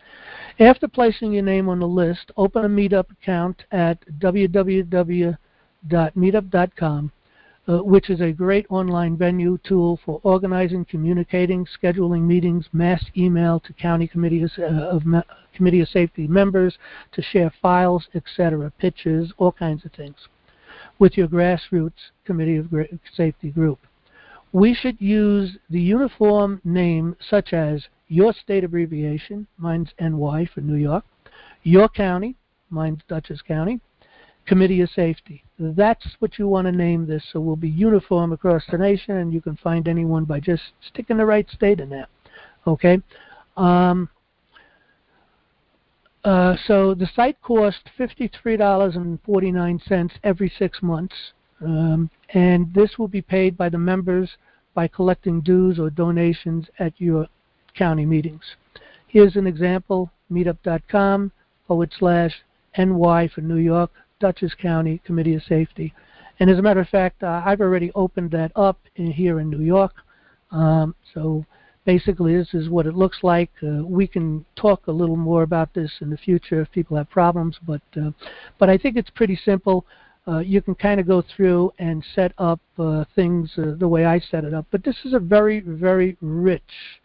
[SPEAKER 2] After placing your name on the list, open a Meetup account at www.meetup.com. which is a great online venue tool for organizing, communicating, scheduling meetings, mass email to county committee committee of safety members to share files, etc., pictures, all kinds of things, with your grassroots committee of safety group. We should use the uniform name such as your state abbreviation, mine's NY for New York, your county, mine's Dutchess County, Committee of Safety. That's what you want to name this, so we'll be uniform across the nation, and you can find anyone by just sticking the right state in there. Okay? So the site costs $53.49 every 6 months, and this will be paid by the members by collecting dues or donations at your county meetings. Here's an example, meetup.com/NY for New York, Dutchess County Committee of Safety. And as a matter of fact, I've already opened that up here in New York. So basically this is what it looks like. We can talk a little more about this in the future if people have problems, but I think it's pretty simple. You can kind of go through and set up things the way I set it up. But this is a very, very rich,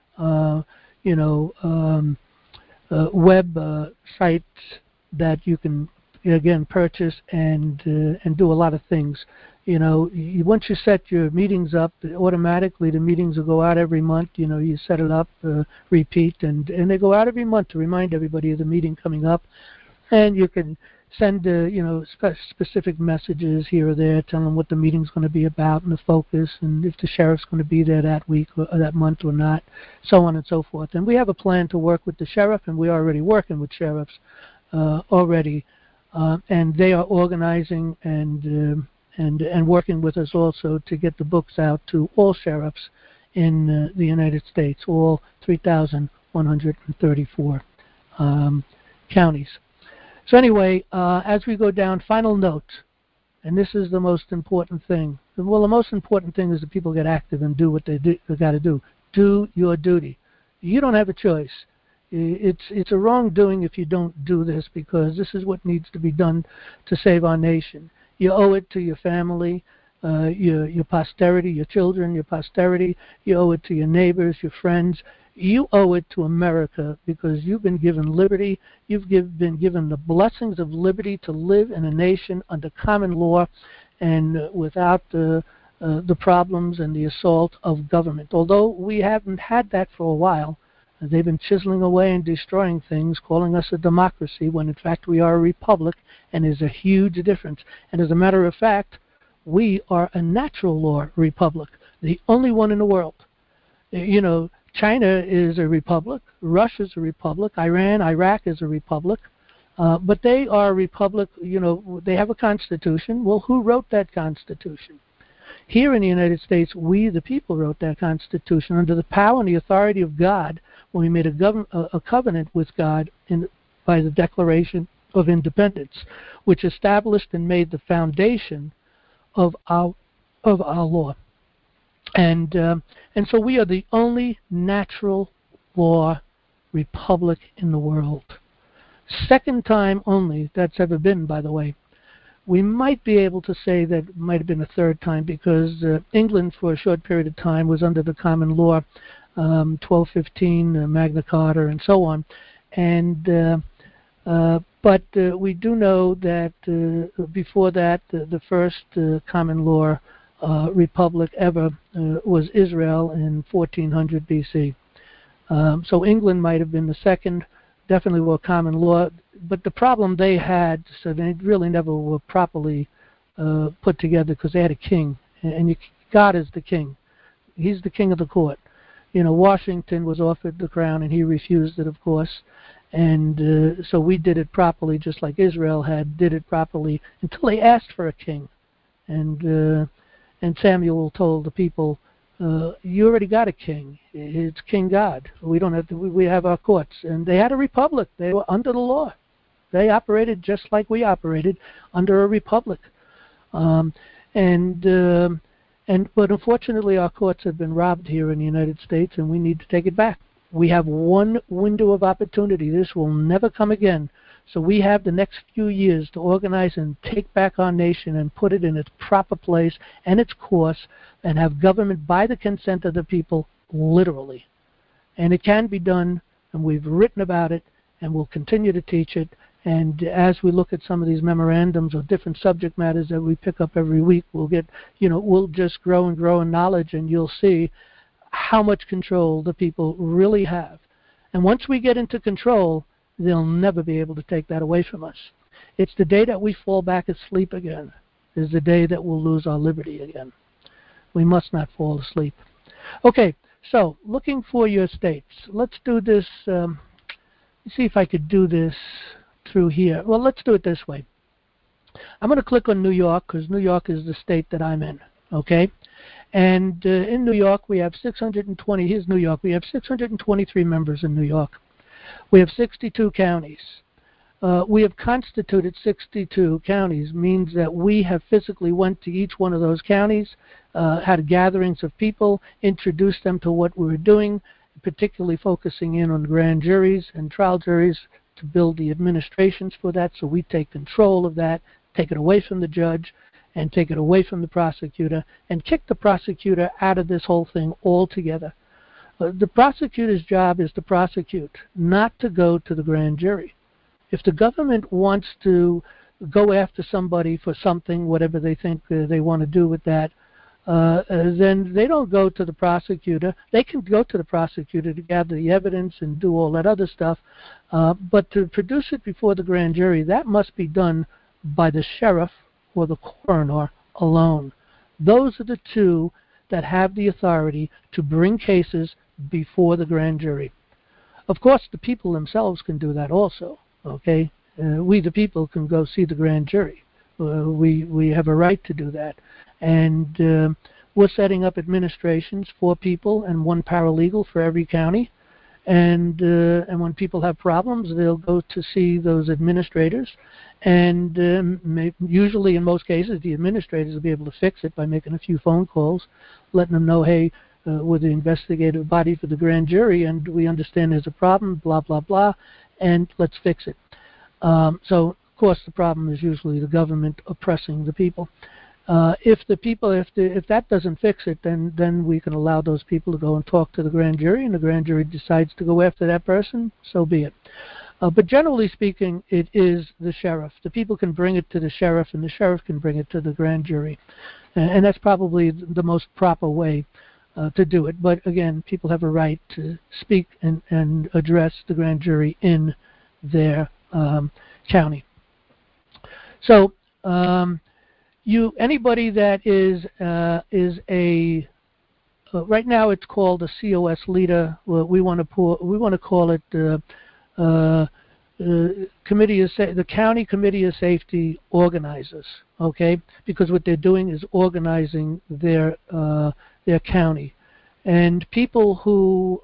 [SPEAKER 2] web site that you can, again, purchase and do a lot of things. Once you set your meetings up, automatically the meetings will go out every month. You set it up, repeat, and they go out every month to remind everybody of the meeting coming up. And you can send, specific messages here or there, telling them what the meeting's going to be about and the focus, and if the sheriff's going to be there that week or that month or not, so on and so forth. And we have a plan to work with the sheriff, and we're already working with sheriffs already, and they are organizing and working with us also to get the books out to all sheriffs in the United States, all 3,134 counties. So anyway, as we go down, final note, and this is the most important thing. Well, the most important thing is that people get active and do what they got to do. Do your duty. You don't have a choice. It's a wrongdoing if you don't do this, because this is what needs to be done to save our nation. You owe it to your family, your posterity, your children, your posterity. You owe it to your neighbors, your friends. You owe it to America, because you've been given liberty. You've been given the blessings of liberty to live in a nation under common law and without the problems and the assault of government. Although we haven't had that for a while, they've been chiseling away and destroying things, calling us a democracy, when in fact we are a republic, and there's a huge difference. And as a matter of fact, we are a natural law republic, the only one in the world. China is a republic, Russia's a republic, Iraq is a republic, but they are a republic, they have a constitution. Well, who wrote that constitution? Here in the United States, we, the people, wrote that constitution under the power and the authority of God when we made a covenant with God by the Declaration of Independence, which established and made the foundation of our law. And so we are the only natural law republic in the world. Second time only that's ever been, by the way. We might be able to say that it might have been a third time, because England for a short period of time was under the common law, 1215, Magna Carta, and so on. But we do know that before that, the first common law republic ever was Israel in 1400 BC. So England might have been the second, definitely were common law, but the problem they had, so they really never were properly put together, because they had a king, and God is the king. He's the king of the court. Washington was offered the crown, and he refused it, of course. And so we did it properly, just like Israel did it properly, until they asked for a king. And Samuel told the people, you already got a king. It's King God. We don't have to. We have our courts. And they had a republic. They were under the law. They operated just like we operated, under a republic. But unfortunately, our courts have been robbed here in the United States, and we need to take it back. We have one window of opportunity. This will never come again. So we have the next few years to organize and take back our nation and put it in its proper place and its course and have government by the consent of the people, literally. And it can be done, and we've written about it, and we'll continue to teach it. And as we look at some of these memorandums or different subject matters that we pick up every week, we'll get, we'll just grow and grow in knowledge, and you'll see how much control the people really have. And once we get into control, they'll never be able to take that away from us. It's the day that we fall back asleep again is the day that we'll lose our liberty again. We must not fall asleep. Okay, so looking for your states. Let's do this. Let's see if I could do this through here. Well, let's do it this way. I'm going to click on New York because New York is the state that I'm in, okay? And in New York, we have 620. Here's New York. We have 623 members in New York. We have 62 counties. We have constituted 62 counties, means that we have physically went to each one of those counties, had gatherings of people, introduced them to what we were doing, particularly focusing in on grand juries and trial juries to build the administrations for that, so we take control of that, take it away from the judge, and take it away from the prosecutor, and kick the prosecutor out of this whole thing altogether. The prosecutor's job is to prosecute, not to go to the grand jury. If the government wants to go after somebody for something, whatever they think they want to do with that, then they don't go to the prosecutor. They can go to the prosecutor to gather the evidence and do all that other stuff, but to produce it before the grand jury, that must be done by the sheriff or the coroner alone. Those are the two that have the authority to bring cases before the grand jury. Of course, the people themselves can do that also, okay? We, the people, can go see the grand jury. We have a right to do that. And we're setting up administrations, 4 people and 1 paralegal for every county. And when people have problems, they'll go to see those administrators. And usually, in most cases, the administrators will be able to fix it by making a few phone calls, letting them know, hey, we're the investigative body for the grand jury, and we understand there's a problem, blah, blah, blah, and let's fix it. So, of course, the problem is usually the government oppressing the people. If that doesn't fix it, then we can allow those people to go and talk to the grand jury, and the grand jury decides to go after that person, so be it. But generally speaking, it is the sheriff. The people can bring it to the sheriff, and the sheriff can bring it to the grand jury. And that's probably the most proper way to do it. But again, people have a right to speak and address the grand jury in their county. So anybody that is a right now it's called a COS leader. Well, we want to call it the county committee of safety organizers. Okay, because what they're doing is organizing their county, and people who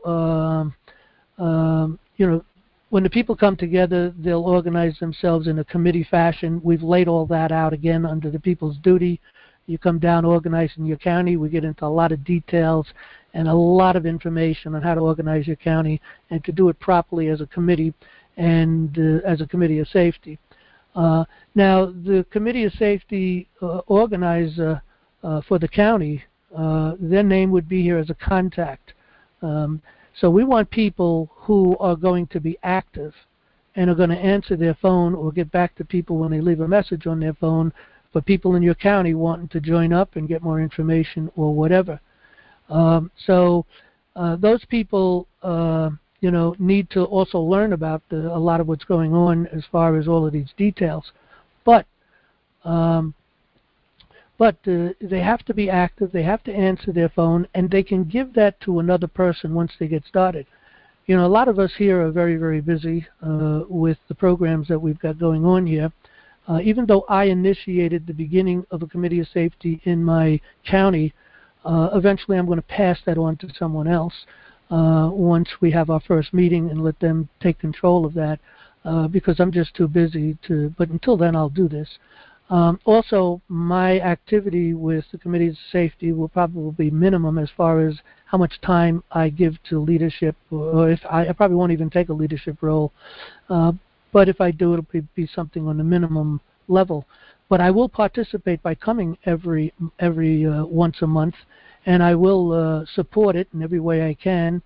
[SPEAKER 2] when the people come together, they'll organize themselves in a committee fashion. We've laid all that out again under the people's duty. You come down organizing your county. We get into a lot of details and a lot of information on how to organize your county and to do it properly as a committee and as a committee of safety. Now, the committee of safety organizer for the county, their name would be here as a contact. So we want people who are going to be active and are going to answer their phone or get back to people when they leave a message on their phone for people in your county wanting to join up and get more information or whatever. So those people, need to also learn about a lot of what's going on as far as all of these details. But they have to be active, they have to answer their phone, and they can give that to another person once they get started. A lot of us here are very, very busy with the programs that we've got going on here. Even though I initiated the beginning of a committee of safety in my county, eventually I'm going to pass that on to someone else once we have our first meeting and let them take control of that because I'm just too busy to, but until then I'll do this. Also, my activity with the committees of safety will probably be minimum as far as how much time I give to leadership, or if I probably won't even take a leadership role. But if I do, it'll be something on the minimum level. But I will participate by coming every once a month, and I will support it in every way I can.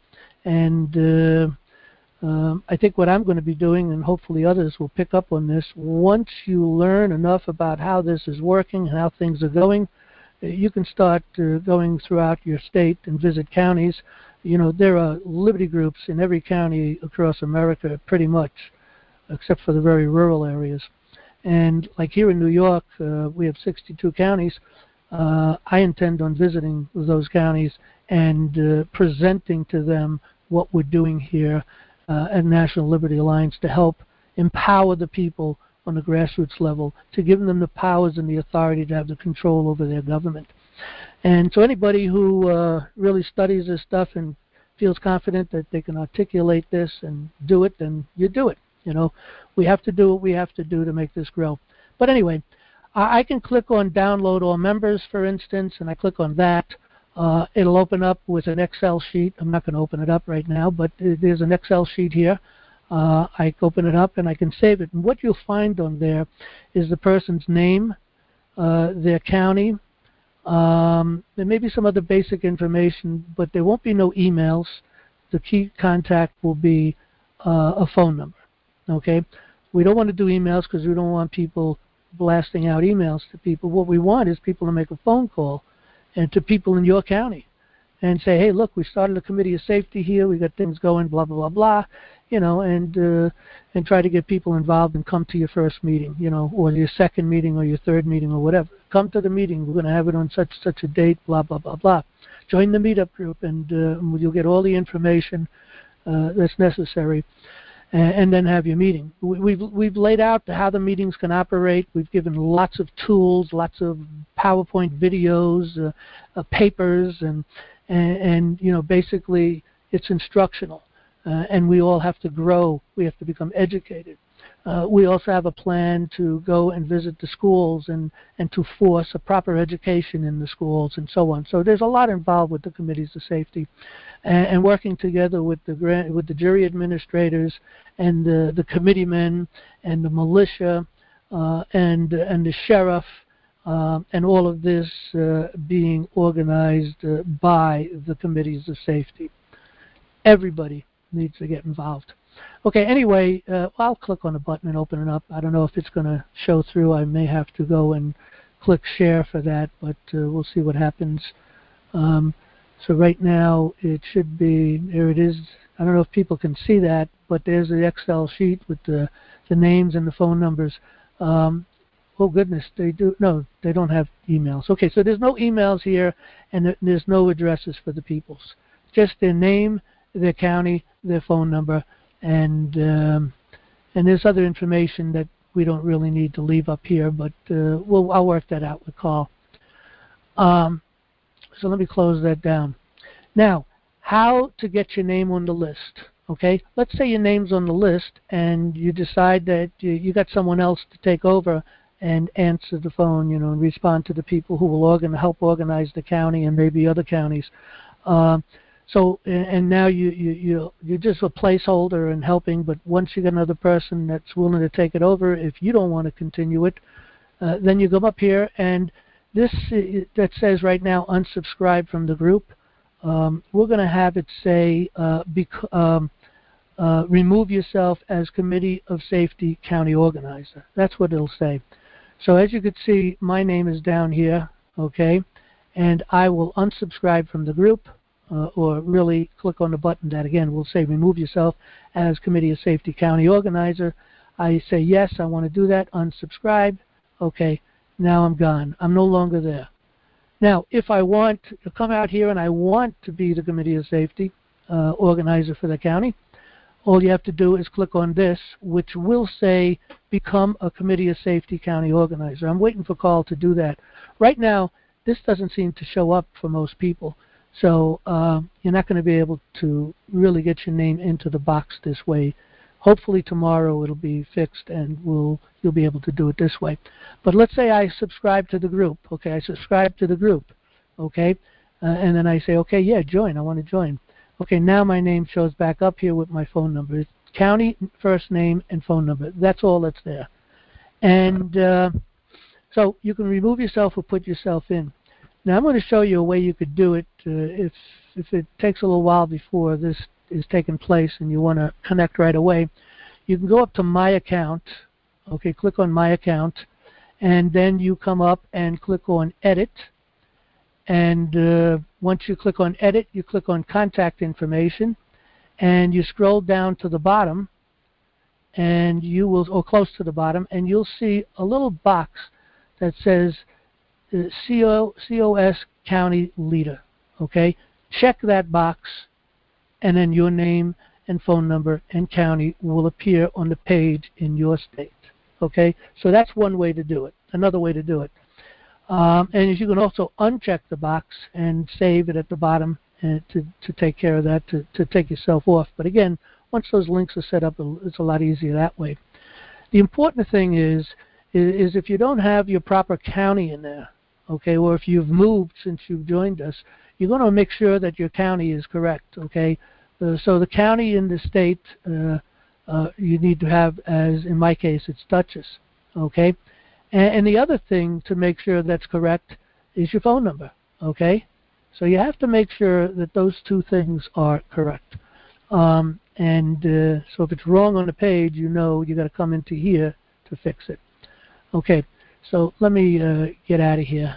[SPEAKER 2] And I think what I'm going to be doing, and hopefully others will pick up on this, once you learn enough about how this is working and how things are going, you can start going throughout your state and visit counties. You know, there are liberty groups in every county across America, pretty much, except for the very rural areas. And like here in New York, we have 62 counties. I intend on visiting those counties and presenting to them what we're doing here at National Liberty Alliance to help empower the people on the grassroots level, to give them the powers and the authority to have the control over their government. And so anybody who really studies this stuff and feels confident that they can articulate this and do it, then you do it. You know, we have to do what we have to do to make this grow. But anyway, I can click on download all members, for instance, and I click on that. It'll open up with an Excel sheet. I'm not going to open it up right now, but there's an Excel sheet here. I open it up and I can save it. And what you'll find on there is the person's name, their county. There may be some other basic information, but there won't be no emails. The key contact will be a phone number. Okay? We don't want to do emails because we don't want people blasting out emails to people. What we want is people to make a phone call and to people in your county and say, hey, look, we started a committee of safety here. We got things going, blah, blah, blah, blah, you know, and try to get people involved and come to your first meeting, you know, or your second meeting or your third meeting or whatever. Come to the meeting. We're going to have it on such a date, blah, blah, blah, blah. Join the meetup group, and you'll get all the information that's necessary, and then have your meeting. We've laid out how the meetings can operate. We've given lots of tools, lots of PowerPoint videos, papers, and you know, basically it's instructional, and we all have to grow. We have to become educated. We also have a plan to go and visit the schools and to force a proper education in the schools and so on. So there's a lot involved with the committees of safety, and working together with the jury administrators and the committeemen and the militia and the sheriff. And all of this being organized by the committees of safety. Everybody needs to get involved. Okay, anyway, I'll click on a button and open it up. I don't know if it's going to show through. I may have to go and click share for that, but we'll see what happens. So right now it should be, there it is. I don't know if people can see that, but there's the Excel sheet with the names and the phone numbers. Oh goodness, they don't have emails. Okay, so there's no emails here, and there's no addresses for the peoples. Just their name, their county, their phone number, and there's other information that we don't really need to leave up here, but I'll work that out with Carl. So let me close that down. Now, how to get your name on the list? Okay, let's say your name's on the list, and you decide that you got someone else to take over and answer the phone, you know, and respond to the people who will help organize the county and maybe other counties. So, and now you're just a placeholder and helping, but once you get another person that's willing to take it over, if you don't want to continue it, then you come up here, and this that says right now unsubscribe from the group. We're going to have it say remove yourself as Committee of Safety County Organizer. That's what it'll say. So as you can see, my name is down here, okay, and I will unsubscribe from the group, or really click on the button that again will say remove yourself as Committee of Safety County Organizer. I say yes, I want to do that, unsubscribe, okay, now I'm gone. I'm no longer there. Now, if I want to come out here and I want to be the Committee of Safety Organizer for the county, all you have to do is click on this, which will say become a Committee of Safety County Organizer. I'm waiting for Carl to do that. Right now, this doesn't seem to show up for most people. So you're not going to be able to really get your name into the box this way. Hopefully tomorrow it'll be fixed and you'll be able to do it this way. But let's say I subscribe to the group. Okay, I subscribe to the group. Okay, and then I say, okay, yeah, join. I want to join. Okay, now my name shows back up here with my phone number. It's county, first name, and phone number. That's all that's there. And so you can remove yourself or put yourself in. Now I'm going to show you a way you could do it if it takes a little while before this is taking place and you want to connect right away. You can go up to My Account. Okay, click on My Account, and then you come up and click on Edit. And once you click on Edit, you click on Contact Information, and you scroll down to the bottom, and you will, or close to the bottom, and you'll see a little box that says COS County Leader. Okay, check that box, and then your name and phone number and county will appear on the page in your state. Okay, so that's one way to do it. Another way to do it. And you can also uncheck the box and save it at the bottom to take care of that, to take yourself off. But again, once those links are set up, it's a lot easier that way. The important thing is if you don't have your proper county in there, okay, or if you've moved since you've joined us, you're going to make sure that your county is correct, okay? So the county in the state you need to have, as in my case, it's Dutchess, okay? And the other thing to make sure that's correct is your phone number, okay? So you have to make sure that those two things are correct. So if it's wrong on the page, you know you got to come into here to fix it. Okay, so let me get out of here.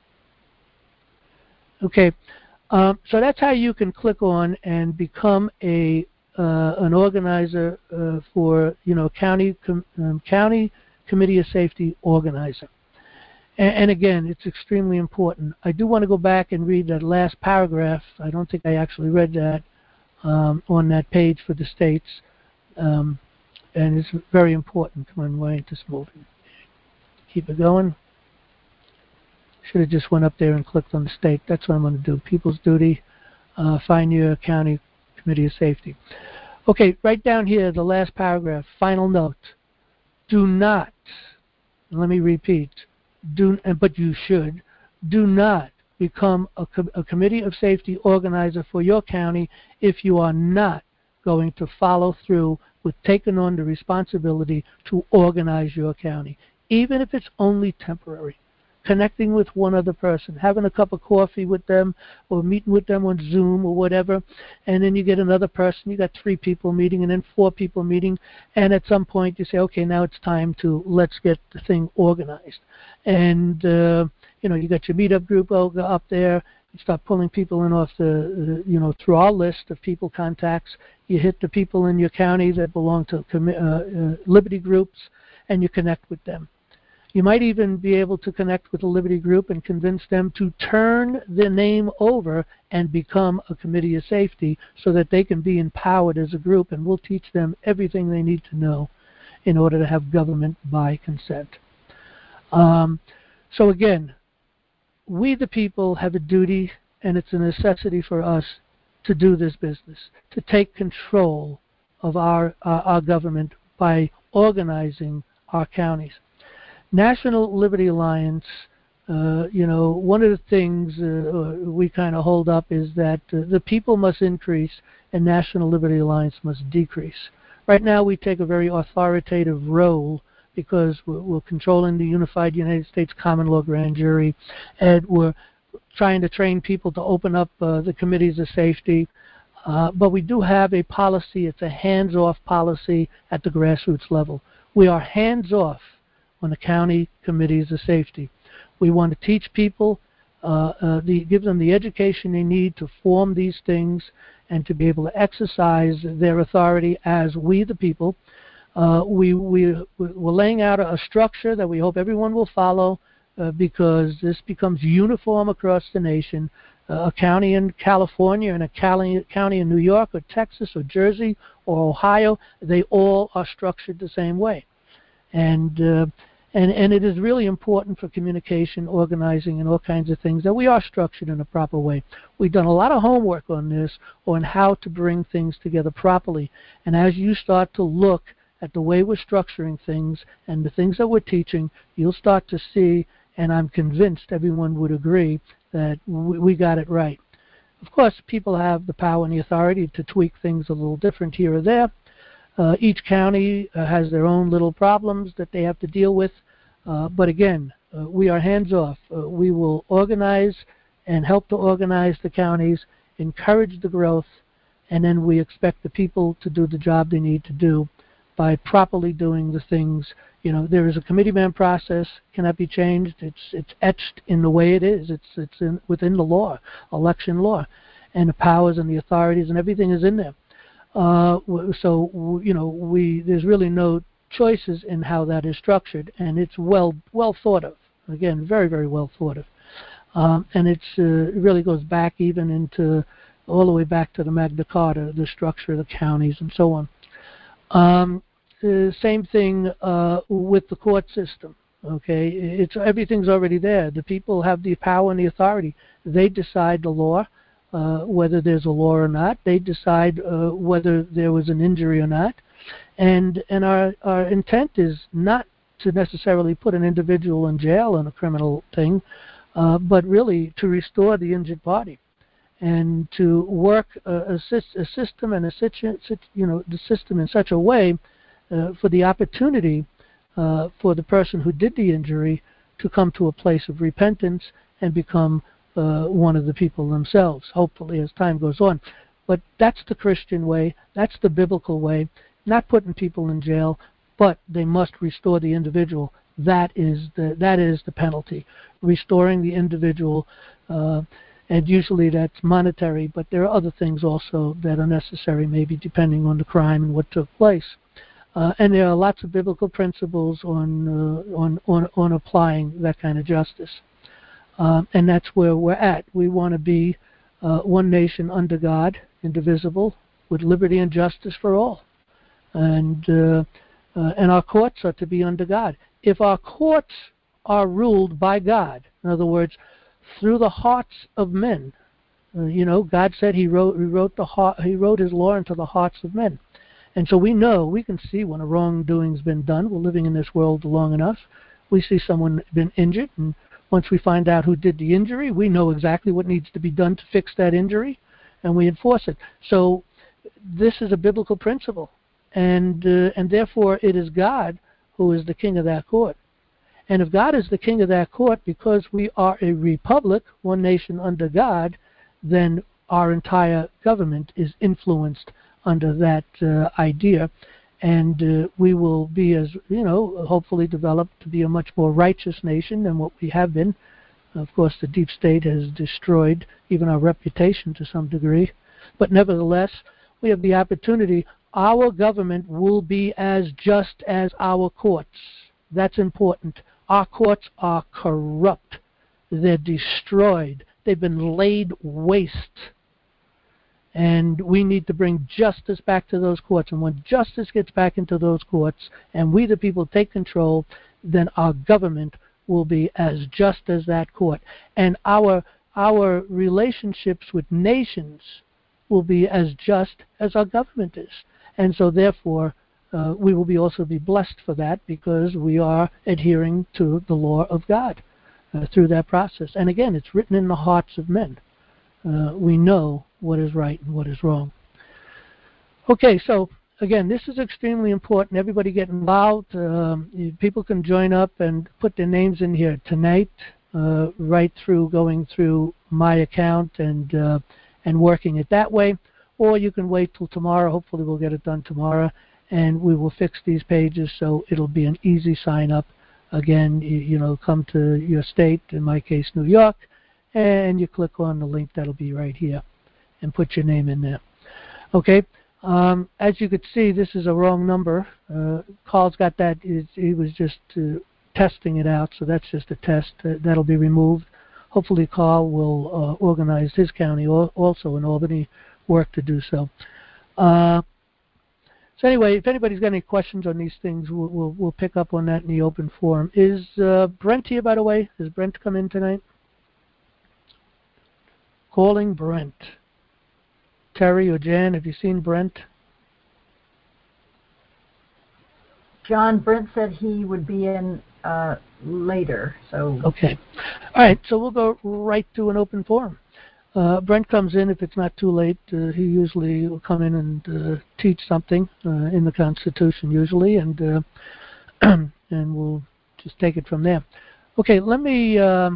[SPEAKER 2] Okay, so that's how you can click on and become an organizer for, county Committee of Safety organizer. And again, it's extremely important. I do want to go back and read that last paragraph. I don't think I actually read that on that page for the states. And it's very important. Come on, why ain't this moving? Keep it going. Should have just went up there and clicked on the state. That's what I'm going to do. People's duty, find your county Committee of Safety. Okay, right down here, the last paragraph, final note. Do not, let me repeat, but you should, do not become a Committee of Safety organizer for your county if you are not going to follow through with taking on the responsibility to organize your county, even if it's only temporary. Connecting with one other person, having a cup of coffee with them, or meeting with them on Zoom or whatever, and then you get another person, you got 3 people meeting, and then 4 people meeting, and at some point you say, okay, now it's time to, let's get the thing organized. And, you got your meetup group up there, you start pulling people in off the, through our list of people contacts, you hit the people in your county that belong to Liberty groups, and you connect with them. You might even be able to connect with a Liberty group and convince them to turn their name over and become a Committee of Safety so that they can be empowered as a group, and we'll teach them everything they need to know in order to have government by consent. So again, we the people have a duty, and it's a necessity for us to do this business, to take control of our government by organizing our counties. National Liberty Alliance, one of the things we kind of hold up is that the people must increase and National Liberty Alliance must decrease. Right now we take a very authoritative role because we're controlling the Unified United States Common Law Grand Jury, and we're trying to train people to open up the committees of safety. But we do have a policy. It's a hands-off policy at the grassroots level. We are hands-off on the county committees of safety. We want to teach people, give them the education they need to form these things and to be able to exercise their authority as we the people. We're laying out a structure that we hope everyone will follow because this becomes uniform across the nation. A county in California and a county in New York or Texas or Jersey or Ohio, they all are structured the same way. And it is really important for communication, organizing, and all kinds of things that we are structured in a proper way. We've done a lot of homework on this, on how to bring things together properly. And as you start to look at the way we're structuring things and the things that we're teaching, you'll start to see, and I'm convinced everyone would agree, that we got it right. Of course, people have the power and the authority to tweak things a little different here or there, Each county has their own little problems that they have to deal with. But again, we are hands off. We will organize and help to organize the counties, encourage the growth, and then we expect the people to do the job they need to do by properly doing the things. There is a committeeman process, cannot be changed. It's etched in the way it is. It's within the law, election law, and the powers and the authorities and everything is in there. There's really no choices in how that is structured, and it's well thought of. Again, very, very well thought of. And it really goes back even into all the way back to the Magna Carta, the structure of the counties and so on. Same thing with the court system. Okay, everything's already there. The people have the power and the authority. They decide the law, whether there's a law or not. They decide whether there was an injury or not. And our intent is not to necessarily put an individual in jail on a criminal thing, but really to restore the injured party and to work a system and the system in such a way for the opportunity for the person who did the injury to come to a place of repentance and become one of the people themselves, hopefully, as time goes on. But that's the Christian way. That's the biblical way. Not putting people in jail, but they must restore the individual. That is the penalty, restoring the individual, and usually that's monetary, but there are other things also that are necessary, maybe depending on the crime and what took place. And there are lots of biblical principles on applying that kind of justice. And that's where we're at. We want to be one nation under God, indivisible, with liberty and justice for all. And our courts are to be under God. If our courts are ruled by God, in other words, through the hearts of men, God said He wrote His law into the hearts of men, and so we can see when a wrongdoing's been done. We're living in this world long enough. We see someone been injured, and once we find out who did the injury, we know exactly what needs to be done to fix that injury, and we enforce it. So this is a biblical principle. And therefore it is God who is the king of that court. And if God is the king of that court, because we are a republic, one nation under God, then our entire government is influenced under that idea. And we will be, hopefully developed to be a much more righteous nation than what we have been. Of course, the deep state has destroyed even our reputation to some degree. But nevertheless, we have the opportunity. Our government will be as just as our courts. That's important. Our courts are corrupt. They're destroyed. They've been laid waste. And we need to bring justice back to those courts. And when justice gets back into those courts, and we the people take control, then our government will be as just as that court. And our relationships with nations will be as just as our government is. And so therefore, we will also be blessed for that, because we are adhering to the law of God through that process. And again, it's written in the hearts of men. We know what is right and what is wrong. Okay, so again, this is extremely important. Everybody get involved. People can join up and put their names in here tonight, right through going through my account and working it that way. Or you can wait till tomorrow. Hopefully we'll get it done tomorrow, and we will fix these pages so it'll be an easy sign up. Again, come to your state, in my case New York, and you click on the link that'll be right here and put your name in there. Okay, as you could see, this is a wrong number. Carl's got that. He was just testing it out, so that's just a test. That'll be removed. Hopefully Carl will organize his county also in Albany, work to do so. So anyway, if anybody's got any questions on these things, we'll pick up on that in the open forum. Is Brent here, by the way? Has Brent come in tonight? Calling Brent. Terry or Jan, have you seen Brent?
[SPEAKER 4] John, Brent said he would be in later. So
[SPEAKER 2] okay. All right, so we'll go right to an open forum. Brent comes in if it's not too late. He usually will come in and teach something in the Constitution usually, and and we'll just take it from there. Okay, let me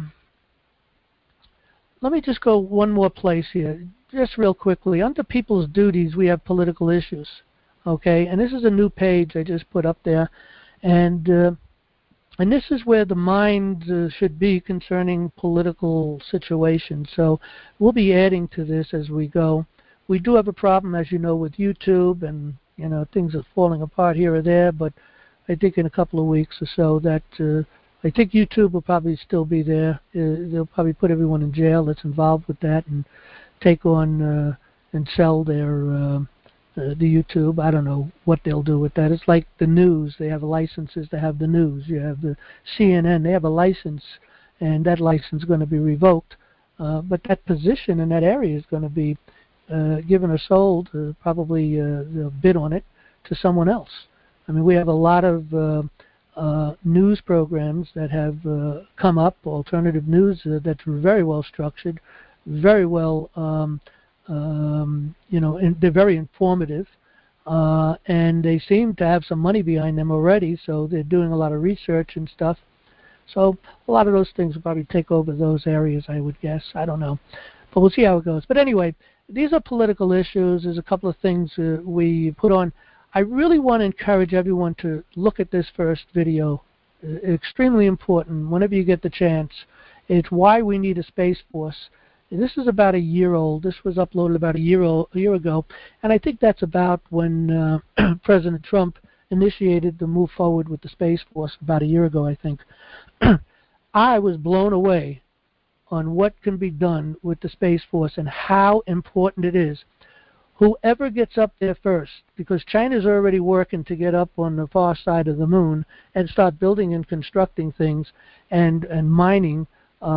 [SPEAKER 2] just go one more place here, just real quickly. Under people's duties, we have political issues. Okay, and this is a new page I just put up there, and this is where the mind should be concerning political situations. So we'll be adding to this as we go. We do have a problem, as you know, with YouTube, and things are falling apart here or there. But I think in a couple of weeks or so that I think YouTube will probably still be there. They'll probably put everyone in jail that's involved with that and take on and sell their the YouTube. I don't know what they'll do with that. It's like the news. They have licenses to have the news. You have the CNN. They have a license, and that license is going to be revoked. But that position in that area is going to be given or sold. Probably they'll bid on it to someone else. I mean, we have a lot of news programs that have come up, alternative news that's very well structured, very well, and they're very informative, and they seem to have some money behind them already, so they're doing a lot of research and stuff. So a lot of those things will probably take over those areas, I would guess. I don't know. But we'll see how it goes. But anyway, these are political issues. There's a couple of things we put on. I really want to encourage everyone to look at this first video. Extremely important whenever you get the chance. It's why we need a Space Force. This is about a year old. This was uploaded about a year ago. And I think that's about when President Trump initiated the move forward with the Space Force about a year ago, I think. I was blown away on what can be done with the Space Force and how important it is. Whoever gets up there first, because China's already working to get up on the far side of the moon and start building and constructing things and mining,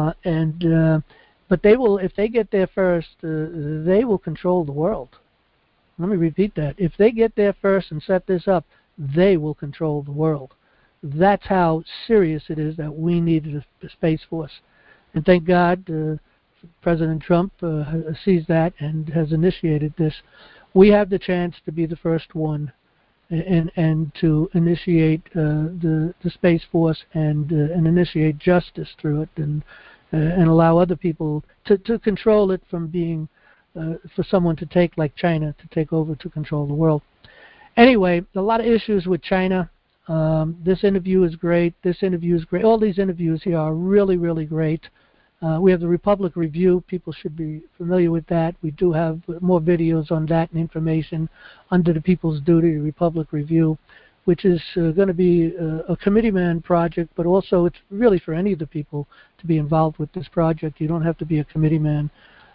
[SPEAKER 2] but they will, if they get there first, they will control the world. Let me repeat that. If they get there first and set this up, they will control the world. That's how serious it is that we needed a Space Force. And thank God President Trump sees that and has initiated this. We have the chance to be the first one and to initiate the Space Force and initiate justice through it and allow other people to control it from being for someone to take, like China, to take over to control the world. Anyway, a lot of issues with China. This interview is great. This interview is great. All these interviews here are really, really great. We have the Republic Review. People should be familiar with that. We do have more videos on that and information under the People's Duty, Republic Review, which is going to be a committeeman project, but also it's really for any of the people to be involved with this project. You don't have to be a committeeman.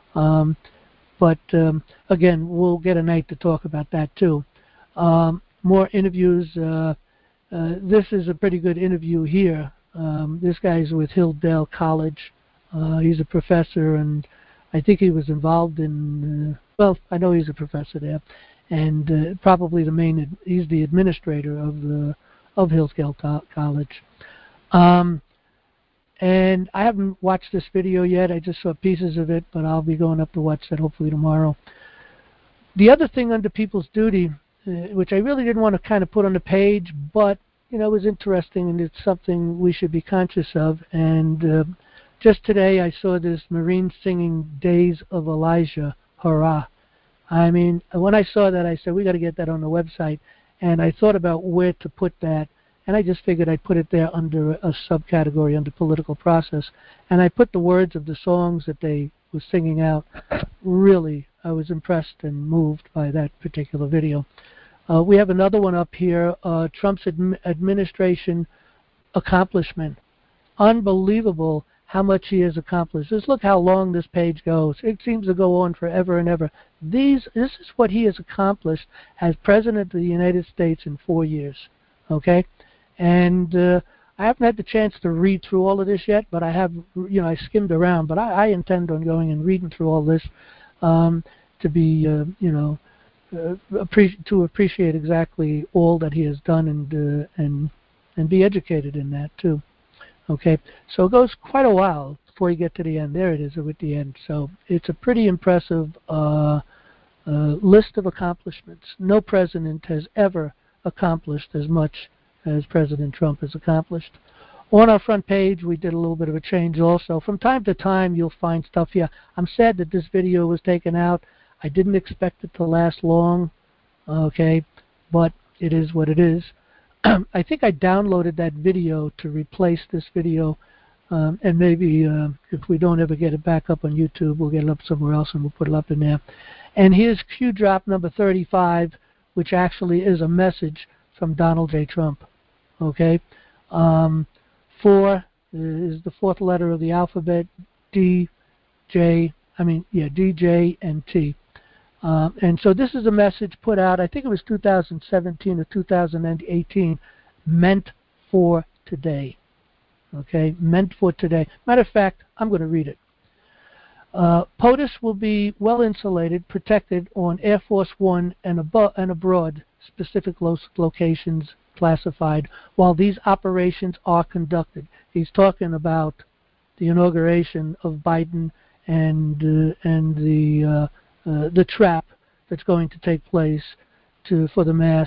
[SPEAKER 2] But again, we'll get a night to talk about that too. More interviews. This is a pretty good interview here. This guy's with Hillsdale College. He's a professor, and I think he was involved in, well, I know he's a professor there, and probably he's the administrator of Hillsdale College. And I haven't watched this video yet. I just saw pieces of it, but I'll be going up to watch that hopefully tomorrow. The other thing under People's Duty, which I really didn't want to kind of put on the page, but, it was interesting, and it's something we should be conscious of, and just today I saw this Marine singing Days of Elijah, hurrah. I mean, when I saw that, I said, we got to get that on the website. And I thought about where to put that. And I just figured I'd put it there under a subcategory, under political process. And I put the words of the songs that they were singing out. Really, I was impressed and moved by that particular video. We have another one up here, Trump's administration accomplishment. Unbelievable how much he has accomplished. Just look how long this page goes. It seems to go on forever and ever. This is what he has accomplished as President of the United States in 4 years. Okay? And I haven't had the chance to read through all of this yet, but I have, I skimmed around. But I intend on going and reading through all this to be, to appreciate exactly all that he has done and be educated in that too. Okay, so it goes quite a while. before you get to the end. There it is at the end. So it's a pretty impressive list of accomplishments. No president has ever accomplished as much as President Trump has accomplished. On our front page, we did a little bit of a change also. From time to time, you'll find stuff here. I'm sad that this video was taken out. I didn't expect it to last long, okay, but it is what it is. I think I downloaded that video to replace this video, and maybe if we don't ever get it back up on YouTube, we'll get it up somewhere else and we'll put it up in there. And here's Q drop number 35, which actually is a message from Donald J. Trump, okay? 4 is the fourth letter of the alphabet, D, J, and T. And so this is a message put out, I think it was 2017 or 2018, meant for today. Okay, meant for today. Matter of fact, I'm going to read it. POTUS will be well insulated, protected on Air Force One and abroad, specific locations classified, while these operations are conducted. He's talking about the inauguration of Biden and the trap that's going to take place for the mass,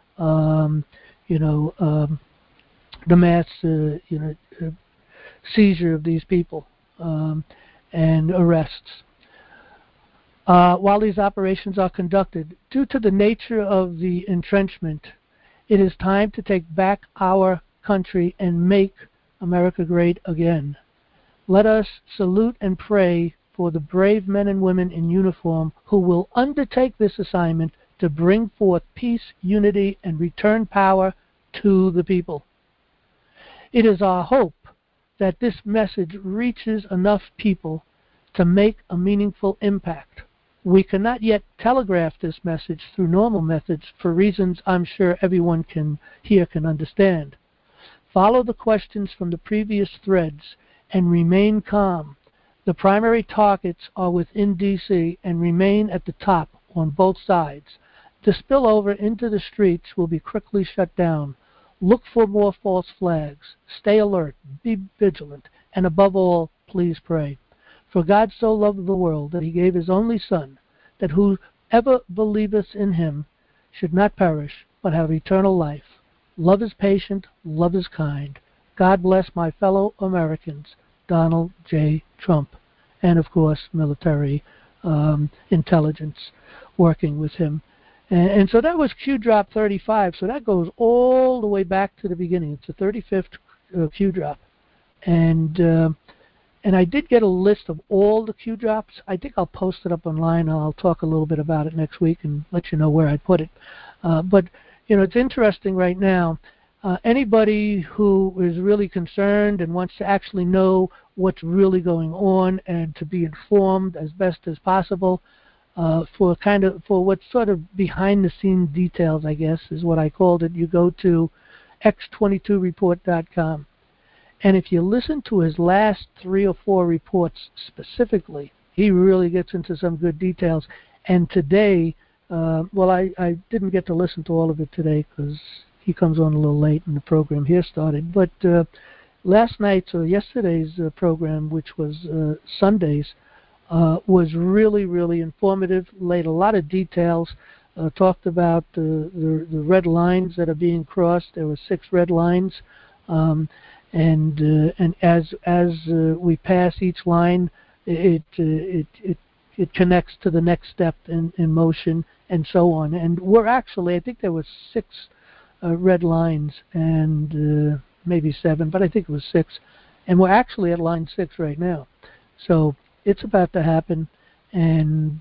[SPEAKER 2] seizure of these people and arrests. While these operations are conducted, due to the nature of the entrenchment, it is time to take back our country and make America great again. Let us salute and pray for the brave men and women in uniform who will undertake this assignment to bring forth peace, unity, and return power to the people. It is our hope that this message reaches enough people to make a meaningful impact. We cannot yet telegraph this message through normal methods for reasons I'm sure everyone here can understand. Follow the questions from the previous threads and remain calm. The primary targets are within D.C. and remain at the top on both sides. The spillover into the streets will be quickly shut down. Look for more false flags. Stay alert, be vigilant, and above all, please pray. For God so loved the world that he gave his only Son, that whoever believeth in him should not perish, but have eternal life. Love is patient, love is kind. God bless my fellow Americans. Donald J. Trump. And, of course, military intelligence working with him. And so that was Q drop 35. So that goes all the way back to the beginning. It's the 35th Q drop. And I did get a list of all the Q drops. I think I'll post it up online. I'll talk a little bit about it next week and let you know where I put it. But, it's interesting right now. Anybody who is really concerned and wants to actually know what's really going on and to be informed as best as possible for what's sort of behind the scenes details, I guess, is what I called it. You go to x22report.com. And if you listen to his last 3 or 4 reports specifically, he really gets into some good details. And today, I didn't get to listen to all of it today because he comes on a little late and the program here started. But last night's or yesterday's program, which was Sunday's, was really, really informative, laid a lot of details, talked about the red lines that are being crossed. There were 6 red lines. And as we pass each line, it connects to the next step in motion and so on. And we're actually, I think there were 6 red lines and maybe 7, but I think it was 6. And we're actually at line 6 right now. So it's about to happen, and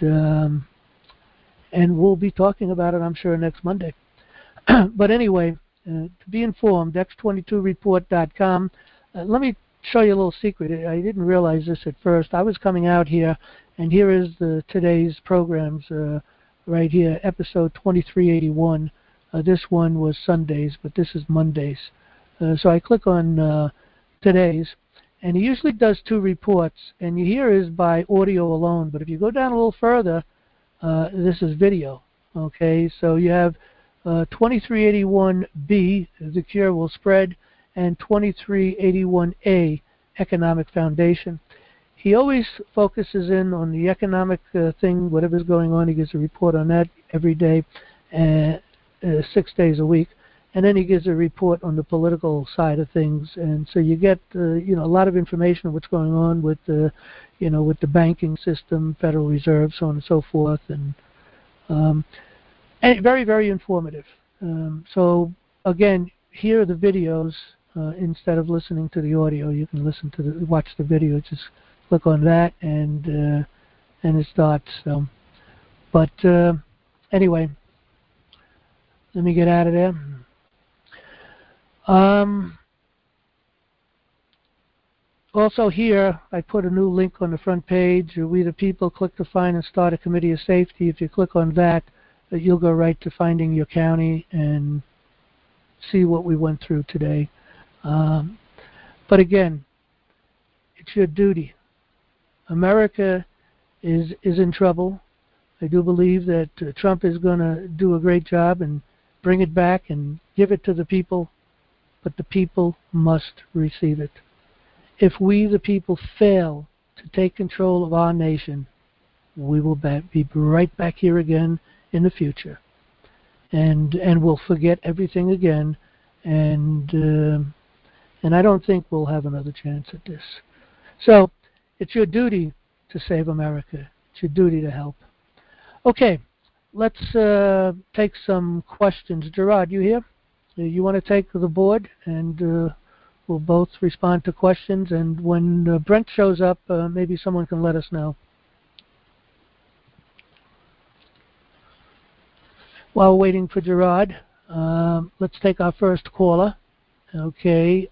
[SPEAKER 2] we'll be talking about it, I'm sure, next Monday. But anyway, to be informed, x22report.com. Let me show you a little secret. I didn't realize this at first. I was coming out here, and here is today's programs right here, episode 2381. This one was Sundays, but this is Mondays. So I click on today's, and he usually does 2 reports, and here is by audio alone. But if you go down a little further, this is video. Okay, so you have 2381B, the cure will spread, and 2381A, economic foundation. He always focuses in on the economic thing, whatever's going on. He gives a report on that every day, 6 days a week. And then he gives a report on the political side of things, and so you get a lot of information on what's going on with the with the banking system, Federal Reserve, so on and so forth, and very, very informative. So again, here are the videos instead of listening to the audio. You can watch the video. Just click on that, and it starts. So, but anyway, let me get out of there. Also here, I put a new link on the front page. We the People, click to find and start a committee of safety. If you click on that, you'll go right to finding your county and see what we went through today. But again, it's your duty. America is in trouble. I do believe that Trump is going to do a great job and bring it back and give it to the people. But the people must receive it. If we, the people, fail to take control of our nation, we will be right back here again in the future, and we'll forget everything again, and I don't think we'll have another chance at this. So it's your duty to save America. It's your duty to help. Okay, let's take some questions. Gerard, you here? You want to take the board, and we'll both respond to questions. And when Brent shows up, maybe someone can let us know. While waiting for Gerard, let's take our first caller. Okay.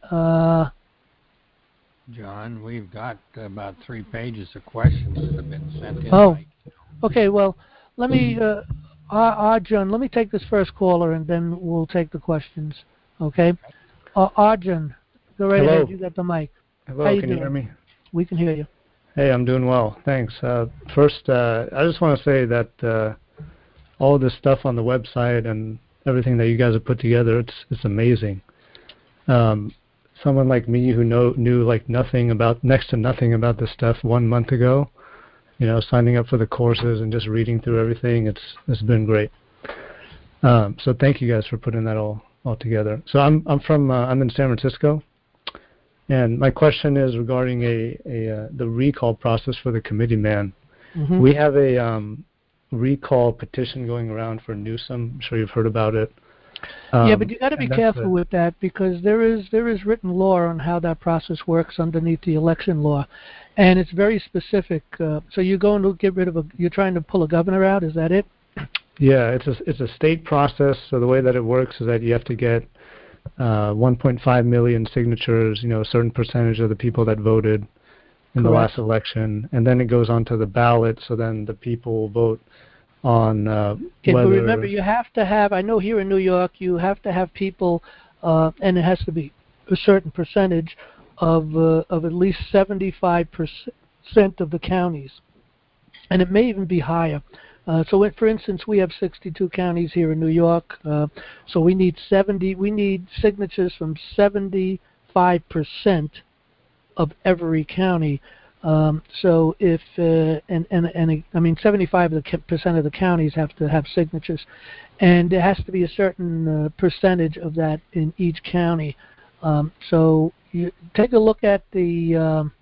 [SPEAKER 5] John, we've got about 3 pages of questions that have been sent in.
[SPEAKER 2] Oh, okay. Well, let me... Arjun, let me take this first caller, and then we'll take the questions. Okay? Arjun, go right ahead. You got the mic.
[SPEAKER 6] Hello,
[SPEAKER 2] can
[SPEAKER 6] you hear me?
[SPEAKER 2] We can hear you.
[SPEAKER 6] Hey, I'm doing well. Thanks. First, I just want to say that all this stuff on the website and everything that you guys have put together, it's amazing. Someone like me who knew like next to nothing about this stuff 1 month ago, signing up for the courses and just reading through everything, it's been great. So thank you guys for putting that all together. So I'm in San Francisco, and my question is regarding the recall process for the committee man. Mm-hmm. We have a recall petition going around for Newsom. I'm sure you've heard about it.
[SPEAKER 2] Yeah, but you got to be careful with that, because there is written law on how that process works underneath the election law, and it's very specific. So you're going to get rid of you're trying to pull a governor out. Is that it?
[SPEAKER 6] Yeah, it's a state process. So the way that it works is that you have to get 1.5 million signatures. A certain percentage of the people that voted in the last election, and then it goes onto the ballot. So then the people will vote on whether... But remember,
[SPEAKER 2] you have to have, I know here in New York, you have to have people, and it has to be a certain percentage of at least 75% of the counties. And it may even be higher. So for instance, we have 62 counties here in New York, so we need signatures from 75% of every county. So if I mean 75% of the counties have to have signatures, and there has to be a certain percentage of that in each county. So you take a look at your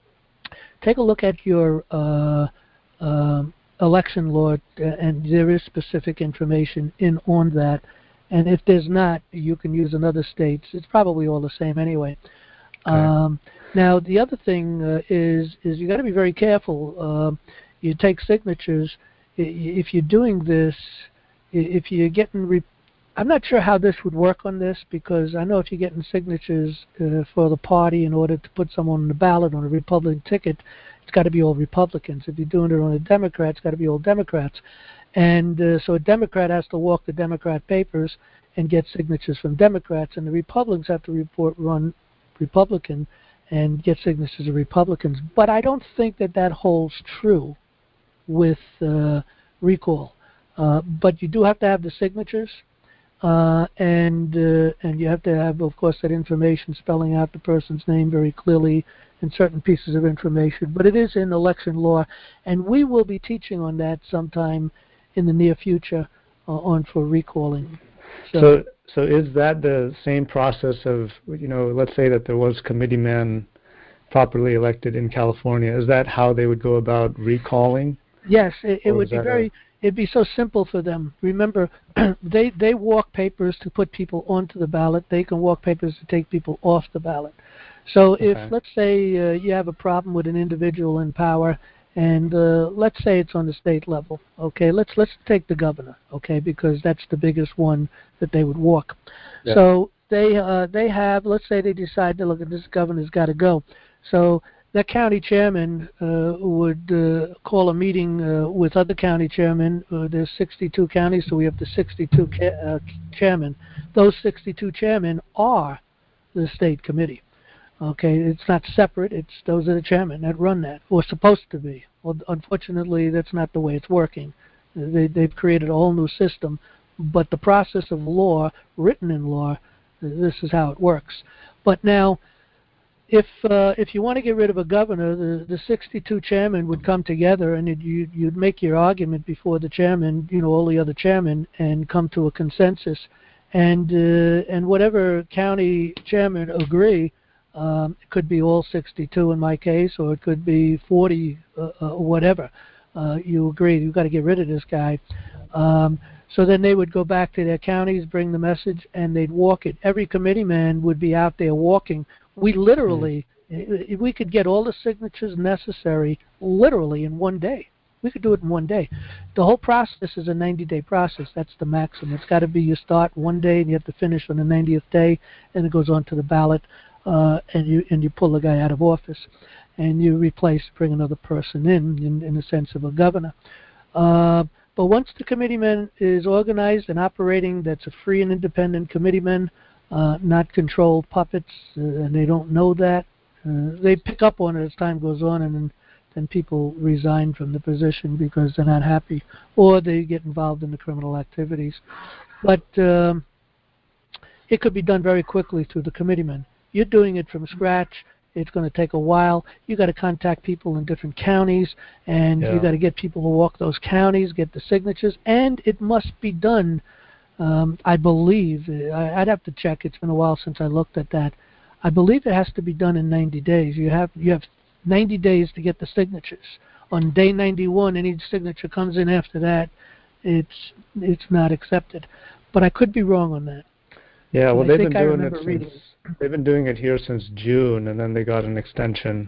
[SPEAKER 2] election law, and there is specific information on that. And if there's not, you can use another state's. It's probably all the same anyway. Okay. Now, the other thing is you got to be very careful. You take signatures. If you're doing this, if you're getting... I'm not sure how this would work on this, because I know if you're getting signatures for the party in order to put someone on the ballot on a Republican ticket, it's got to be all Republicans. If you're doing it on a Democrat, it's got to be all Democrats. And so a Democrat has to walk the Democrat papers and get signatures from Democrats, and the Republicans have to run Republican and get signatures of Republicans. But I don't think that holds true with recall. But you do have to have the signatures. and you have to have, of course, that information spelling out the person's name very clearly and certain pieces of information. But it is in election law, and we will be teaching on that sometime in the near future on for recalling.
[SPEAKER 6] So is that the same process of, let's say that there was committeemen properly elected in California? Is that how they would go about recalling?
[SPEAKER 2] Yes, it would be it'd be so simple for them. Remember, they walk papers to put people onto the ballot. They can walk papers to take people off the ballot. So if, let's say, you have a problem with an individual in power, and let's say it's on the state level, okay? Let's take the governor, okay, because that's the biggest one that they would walk. Yeah. So they have, let's say they decide to look at this governor's got to go. So the county chairman would call a meeting with other county chairmen. There's 62 counties, so we have the 62 chairmen. Those 62 chairmen are the state committee. Okay, it's not separate. Those are the chairmen that run that, or supposed to be. Well, unfortunately, that's not the way it's working. They've created a whole new system, but the process of law, written in law, this is how it works. But now, if you want to get rid of a governor, the 62 chairmen would come together, and you'd make your argument before the chairman, all the other chairmen, and come to a consensus, and whatever county chairman agree. It could be all 62 in my case, or it could be 40, whatever. You agree, you've got to get rid of this guy. So then they would go back to their counties, bring the message, and they'd walk it. Every committeeman would be out there walking. We literally, we could get all the signatures necessary literally in one day. We could do it in one day. The whole process is a 90-day process. That's the maximum. It's got to be you start one day and you have to finish on the 90th day, and it goes on to the ballot. And you pull the guy out of office, and you bring another person in the sense of a governor. But once the committeeman is organized and operating, that's a free and independent committeeman, not controlled puppets, and they don't know that. They pick up on it as time goes on, and then people resign from the position because they're not happy, or they get involved in the criminal activities. But it could be done very quickly through the committeeman. You're doing it from scratch. It's going to take a while. You got to contact people in different counties, and you got to get people to walk those counties, get the signatures, and it must be done. I believe I'd have to check. It's been a while since I looked at that. I believe it has to be done in 90 days. You have 90 days to get the signatures. On day 91, any signature comes in after that, it's not accepted. But I could be wrong on that.
[SPEAKER 6] Yeah, well, they've been doing it here since June, and then they got an extension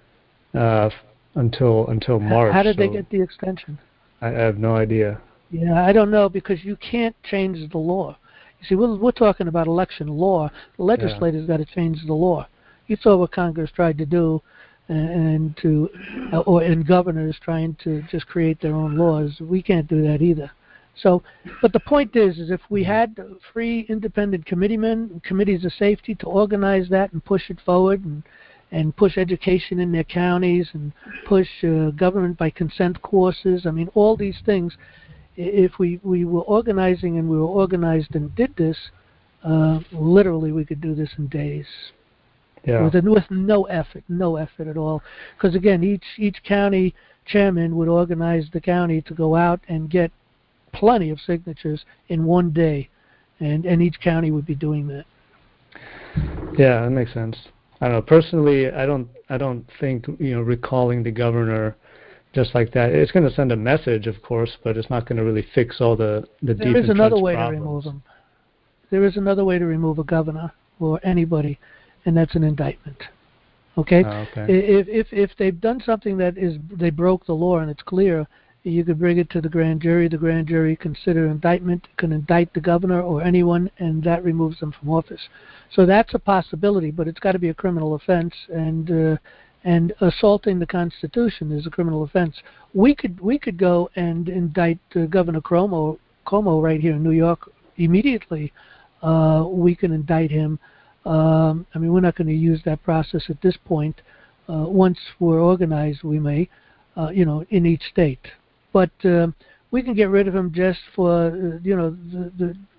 [SPEAKER 6] until March.
[SPEAKER 2] How did they get the extension?
[SPEAKER 6] I have no idea.
[SPEAKER 2] Yeah, I don't know, because you can't change the law. You see, we're talking about election law. The legislators got to change the law. You saw what Congress tried to do, and governors trying to just create their own laws. We can't do that either. So, but the point is if we had free, independent committeemen, committees of safety to organize that and push it forward, and push education in their counties, and push government by consent courses, I mean, all these things, if we were organizing and we were organized and did this, literally we could do this in days. Yeah. With no effort at all. Because again, each county chairman would organize the county to go out and get plenty of signatures in one day, and each county would be doing that.
[SPEAKER 6] Yeah, that makes sense. I don't know. Personally, I don't think recalling the governor just like that. It's going to send a message, of course, but it's not going to really fix all the deep entrenched problems.
[SPEAKER 2] There is another way to remove them. There is another way to remove a governor or anybody, and that's an indictment. Okay?
[SPEAKER 6] Okay.
[SPEAKER 2] If they've done something they broke the law and it's clear, you could bring it to the grand jury. The grand jury consider indictment, can indict the governor or anyone, and that removes them from office. So that's a possibility, but it's got to be a criminal offense, and assaulting the Constitution is a criminal offense. We could go and indict Governor Cuomo right here in New York immediately. We can indict him. I mean, we're not going to use that process at this point. Once we're organized, we may, in each state. But we can get rid of him just for,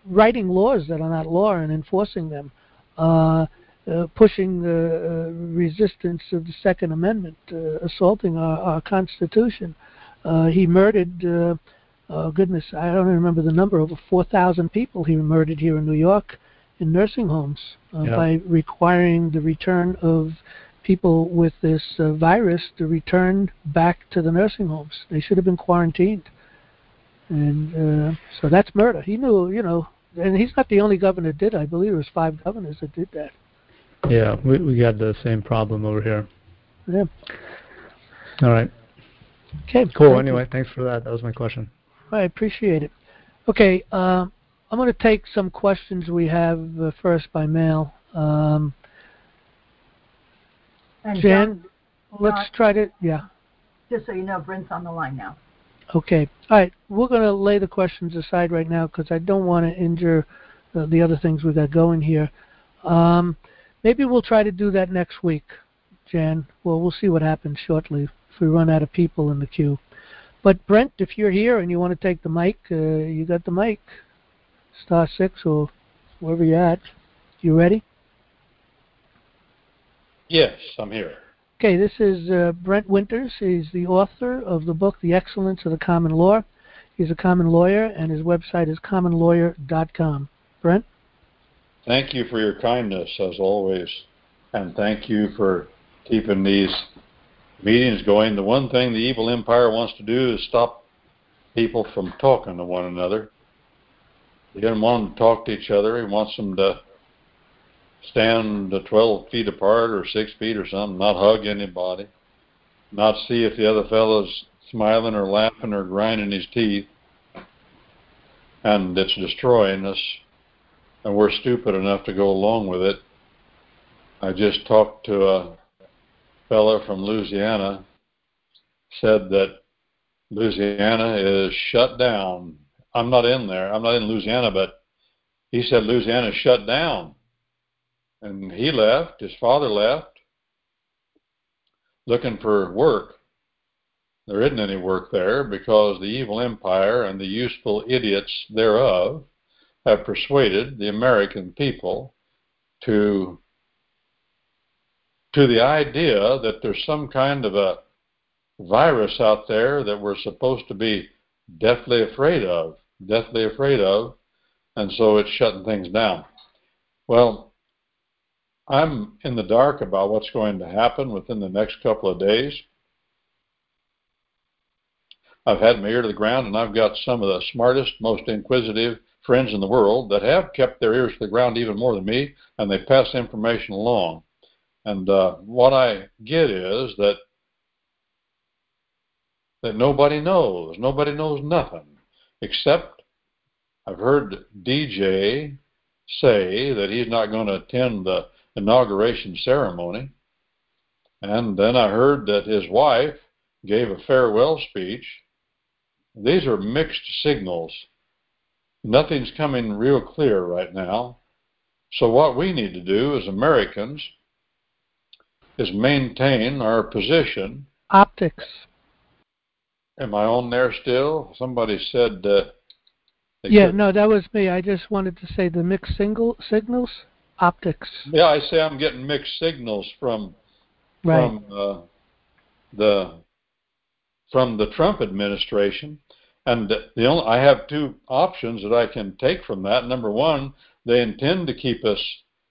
[SPEAKER 2] writing laws that are not law and enforcing them, pushing the resistance of the Second Amendment, assaulting our Constitution. He murdered, goodness, I don't remember the number, over 4,000 people he murdered here in New York in nursing homes by requiring the return of people with this virus to return back to the nursing homes. They should have been quarantined. And so that's murder. He knew, and he's not the only governor that did. I believe there was 5 governors that did that.
[SPEAKER 6] Yeah, we got the same problem over here.
[SPEAKER 2] Yeah.
[SPEAKER 6] All right.
[SPEAKER 2] Okay.
[SPEAKER 6] Cool. Anyway, thanks for that. That was my question.
[SPEAKER 2] I appreciate it. Okay, I'm going to take some questions we have first by mail.
[SPEAKER 4] And
[SPEAKER 2] Jan,
[SPEAKER 4] John,
[SPEAKER 2] let's try to,
[SPEAKER 4] just so you know, Brent's on the line now.
[SPEAKER 2] Okay. All right. We're going to lay the questions aside right now because I don't want to injure the other things we've got going here. Maybe we'll try to do that next week, Jan. Well, we'll see what happens shortly if we run out of people in the queue. But Brent, if you're here and you want to take the mic, you got the mic. *6 or wherever you're at. You ready?
[SPEAKER 7] Yes, I'm here.
[SPEAKER 2] Okay, this is Brent Winters. He's the author of the book, The Excellence of the Common Law. He's a common lawyer, and his website is commonlawyer.com. Brent?
[SPEAKER 7] Thank you for your kindness, as always, and thank you for keeping these meetings going. The one thing the evil empire wants to do is stop people from talking to one another. He doesn't want them to talk to each other. He wants them to stand 12 feet apart or 6 feet or something, not hug anybody, not see if the other fellow's smiling or laughing or grinding his teeth. And it's destroying us, and we're stupid enough to go along with it. I just talked to a fellow from Louisiana, said that Louisiana is shut down. I'm not in there. I'm not in Louisiana, but he said Louisiana is shut down. And he left, his father left, looking for work. There isn't any work there because the evil empire and the useful idiots thereof have persuaded the American people to the idea that there's some kind of a virus out there that we're supposed to be deathly afraid of, and so it's shutting things down. Well, I'm in the dark about what's going to happen within the next couple of days. I've had my ear to the ground, and I've got some of the smartest, most inquisitive friends in the world that have kept their ears to the ground even more than me, and they pass information along. And what I get is that nobody knows. Nobody knows nothing, except I've heard DJ say that he's not going to attend the inauguration ceremony. And then I heard that his wife gave a farewell speech. These are mixed signals. Nothing's coming real clear right now. So what we need to do as Americans is maintain our position.
[SPEAKER 2] Optics.
[SPEAKER 7] Am I on there still? Somebody said
[SPEAKER 2] no, that was me. I just wanted to say the mixed signals. Optics.
[SPEAKER 7] Yeah, I say I'm getting mixed signals from the Trump administration, and I have 2 options that I can take from that. Number one, they intend to keep us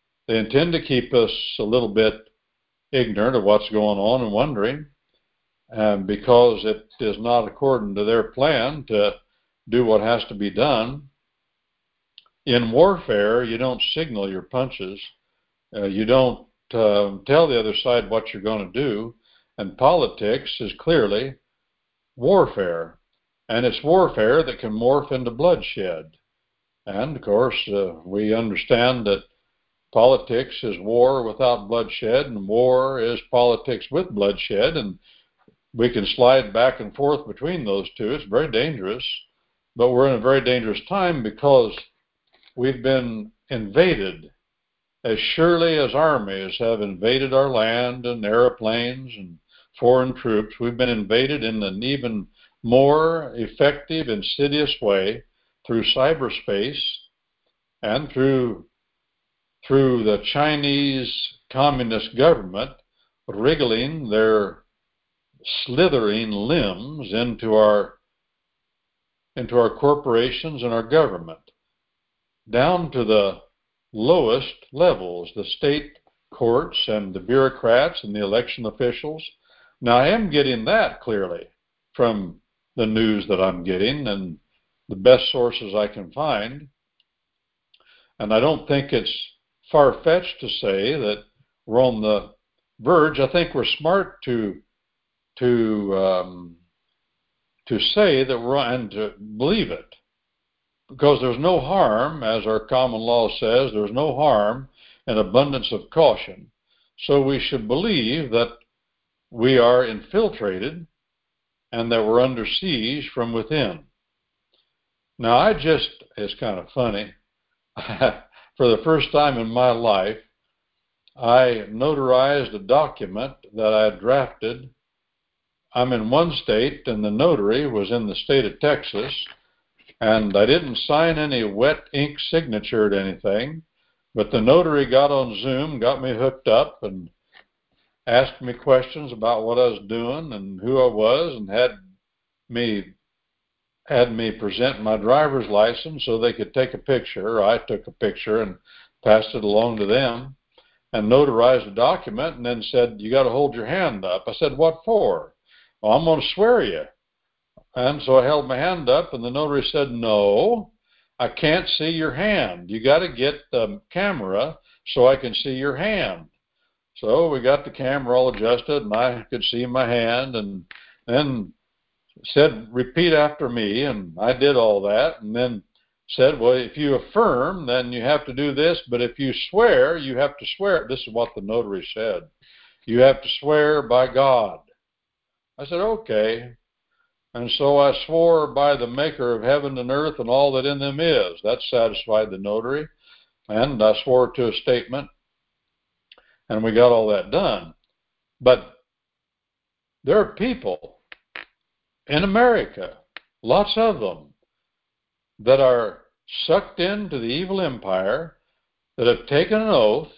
[SPEAKER 7] a little bit ignorant of what's going on and wondering, because it is not according to their plan to do what has to be done. In warfare, you don't signal your punches. You don't tell the other side what you're going to do. And politics is clearly warfare. And it's warfare that can morph into bloodshed. And, of course, we understand that politics is war without bloodshed, and war is politics with bloodshed. And we can slide back and forth between those two. It's very dangerous. But we're in a very dangerous time because we've been invaded. As surely as armies have invaded our land and airplanes and foreign troops, we've been invaded in an even more effective, insidious way through cyberspace and through the Chinese Communist government wriggling their slithering limbs into our corporations and our government, down to the lowest levels, the state courts and the bureaucrats and the election officials. Now, I am getting that clearly from the news that I'm getting and the best sources I can find. And I don't think it's far-fetched to say that we're on the verge. I think we're smart to say that we're, and to believe it, because there's no harm, as our common law says, there's no harm in abundance of caution. So we should believe that we are infiltrated and that we're under siege from within. Now, it's kind of funny. For the first time in my life, I notarized a document that I had drafted. I'm in one state, and the notary was in the state of Texas, and I didn't sign any wet ink signature to anything, but the notary got on Zoom, got me hooked up, and asked me questions about what I was doing and who I was, and had me present my driver's license so they could take a picture. I took a picture and passed it along to them, and notarized a document, and then said, "You got to hold your hand up." I said, "What for?" "Well, I'm going to swear you." And so I held my hand up, and the notary said, "No, I can't see your hand. You got to get the camera so I can see your hand." So we got the camera all adjusted, and I could see my hand, and then said, "Repeat after me," and I did all that, and then said, "Well, if you affirm, then you have to do this, but if you swear, you have to swear." This is what the notary said. "You have to swear by God." I said, "Okay." And so I swore by the maker of heaven and earth and all that in them is. That satisfied the notary. And I swore to a statement, and we got all that done. But there are people in America, lots of them, that are sucked into the evil empire, that have taken an oath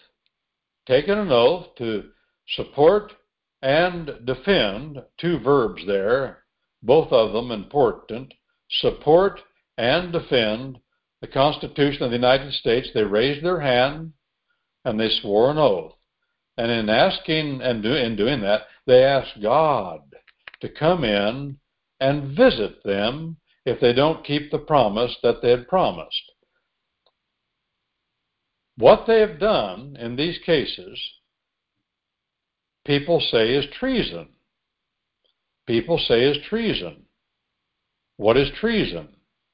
[SPEAKER 7] to support and defend, two verbs there, both of them important, support and defend the Constitution of the United States. They raised their hand and they swore an oath. And in asking and in doing that, they asked God to come in and visit them if they don't keep the promise that they had promised. What they have done in these cases, people say is treason. People say is treason. What is treason?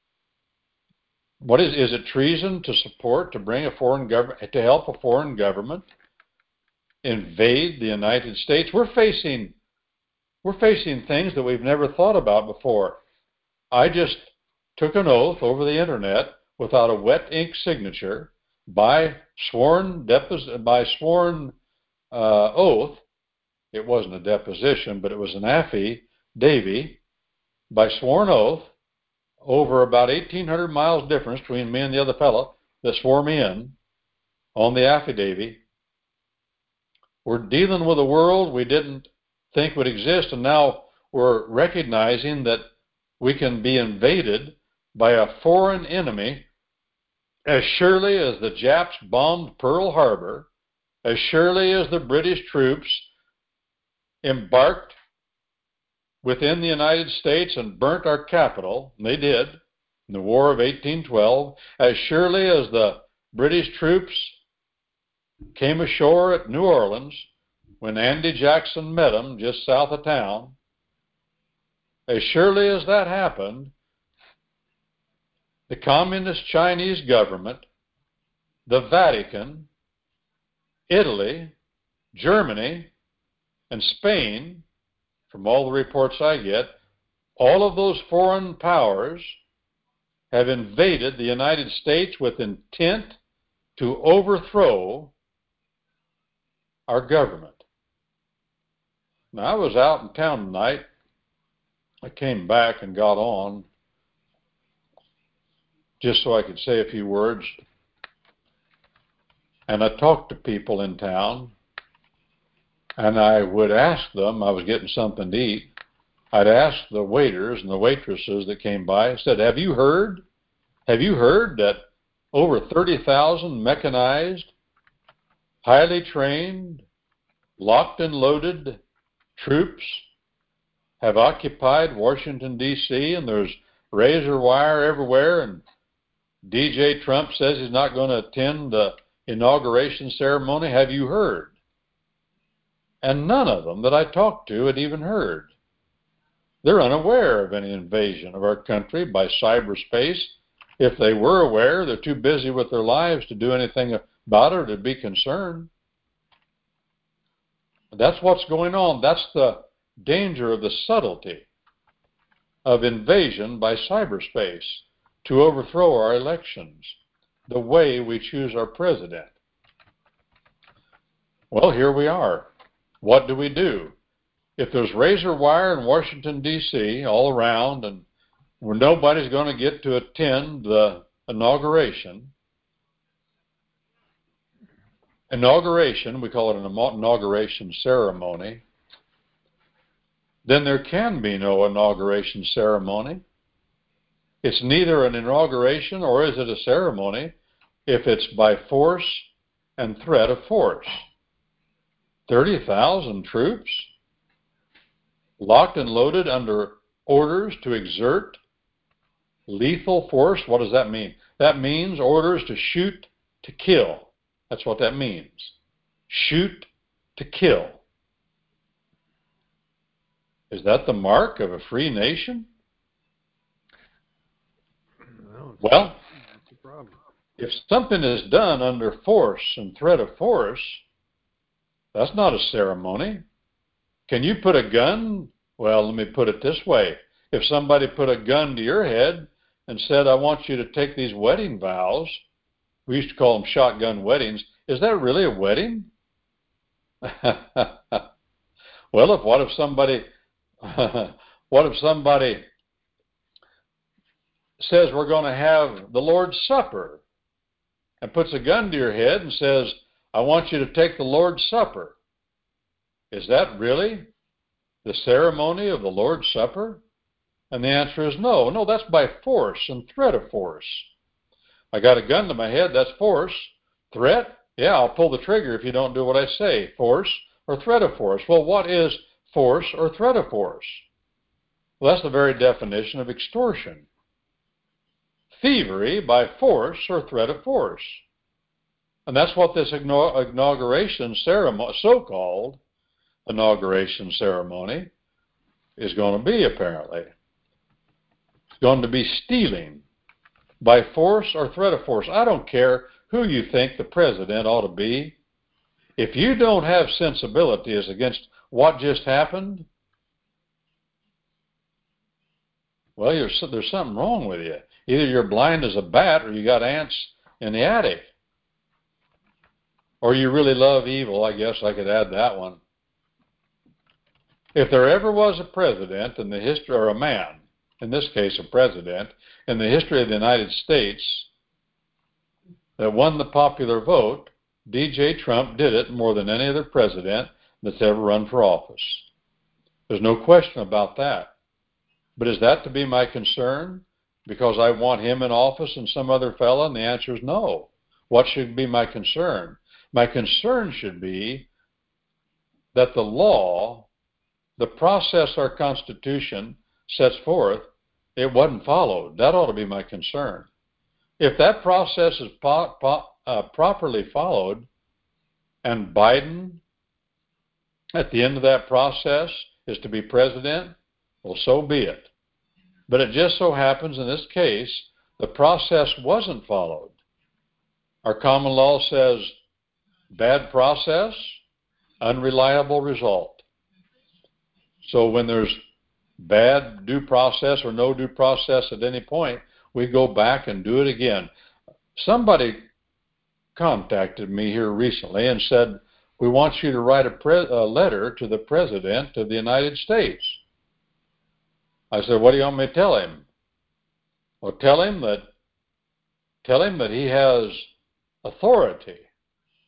[SPEAKER 7] Is it treason to support, to bring a foreign government, to help a foreign government invade the United States? We're facing things that we've never thought about before. I just took an oath over the internet without a wet ink signature by sworn oath. It wasn't a deposition, but it was an affidavit by sworn oath over about 1,800 miles difference between me and the other fellow that swore me in on the affidavit. We're dealing with a world we didn't think would exist, and now we're recognizing that we can be invaded by a foreign enemy as surely as the Japs bombed Pearl Harbor, as surely as the British troops embarked within the United States and burnt our capital, and they did, in the War of 1812, as surely as the British troops came ashore at New Orleans when Andy Jackson met them just south of town, as surely as that happened, the Communist Chinese government, the Vatican, Italy, Germany, and Spain, from all the reports I get, all of those foreign powers have invaded the United States with intent to overthrow our government. Now, I was out in town tonight. I came back and got on just so I could say a few words and I talked to people in town, and I would ask them, I was getting something to eat, I'd ask the waiters and the waitresses that came by, I said, have you heard that over 30,000 mechanized, highly trained, locked and loaded troops have occupied Washington, D.C., and there's razor wire everywhere, and D.J. Trump says he's not going to attend the inauguration ceremony? Have you heard? And none of them that I talked to had even heard. They're unaware of any invasion of our country by cyberspace. If they were aware, they're too busy with their lives to do anything about it or to be concerned. That's what's going on. That's the danger of the subtlety of invasion by cyberspace to overthrow our elections, the way we choose our president. Well, here we are. What do we do? If there's razor wire in Washington, D.C. all around, and where nobody's going to get to attend the inauguration, we call it an inauguration ceremony, then there can be no inauguration ceremony. It's neither an inauguration or is it a ceremony if it's by force and threat of force. 30,000 troops locked and loaded under orders to exert lethal force. What does that mean? That means orders to shoot to kill. That's what that means. Shoot to kill. Is that the mark of a free nation? Well,
[SPEAKER 5] That's a problem.
[SPEAKER 7] if something is done under force and threat of force, that's not a ceremony. Can you put a gun? Well, let me put it this way. If somebody put a gun to your head and said, I want you to take these wedding vows, we used to call them shotgun weddings, is that really a wedding? Well, what if somebody says we're going to have the Lord's Supper and puts a gun to your head and says, I want you to take the Lord's Supper. Is that really the ceremony of the Lord's Supper? And the answer is no. No, that's by force and threat of force. I got a gun to my head, that's force. Threat? Yeah, I'll pull the trigger if you don't do what I say. Force or threat of force? Well, what is force or threat of force? Well, that's the very definition of extortion. Thievery by force or threat of force. And that's what this inauguration ceremony, so-called inauguration ceremony, is going to be, apparently. It's going to be stealing by force or threat of force. I don't care who you think the president ought to be. If you don't have sensibility as against what just happened, well, there's something wrong with you. Either you're blind as a bat or you got ants in the attic. Or you really love evil. I guess I could add that one. If there ever was a president in the history, or a man, in this case a president, in the history of the United States that won the popular vote, D.J. Trump did it more than any other president that's ever run for office. There's no question about that. But is that to be my concern? Because I want him in office and some other fella? And the answer is no. What should be my concern? My concern should be that the law, the process our Constitution sets forth, it wasn't followed. That ought to be my concern. If that process is properly followed, and Biden, at the end of that process, is to be president, well, so be it. But it just so happens in this case, the process wasn't followed. Our common law says, bad process, unreliable result. So when there's bad due process or no due process at any point, we go back and do it again. Somebody contacted me here recently and said, we want you to write a letter to the President of the United States. I said, what do you want me to tell him? Well, tell him that he has authority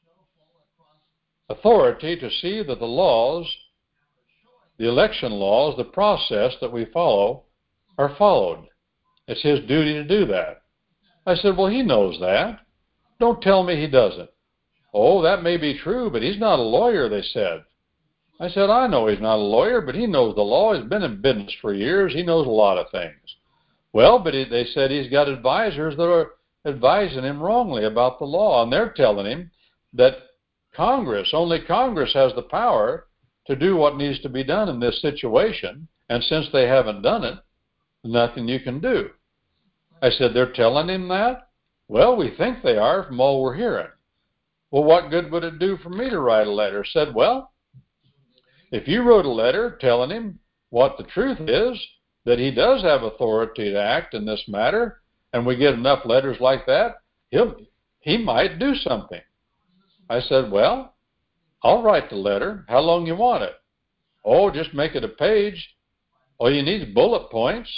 [SPEAKER 7] authority to see that the laws, the election laws, the process that we follow are followed. It's his duty to do that. I said, well, he knows that. Don't tell me he doesn't. Oh, that may be true, but he's not a lawyer, they said. I said, I know he's not a lawyer, but he knows the law. He's been in business for years. He knows a lot of things. Well, but they said he's got advisors that are advising him wrongly about the law, and they're telling him that only Congress has the power to do what needs to be done in this situation, and since they haven't done it, nothing you can do. I said, they're telling him that? Well, we think they are from all we're hearing. Well, what good would it do for me to write a letter? I said, well, if you wrote a letter telling him what the truth is, that he does have authority to act in this matter, and we get enough letters like that, he might do something. I said, well, I'll write the letter. How long you want it? Oh, just make it a page. All you need is bullet points.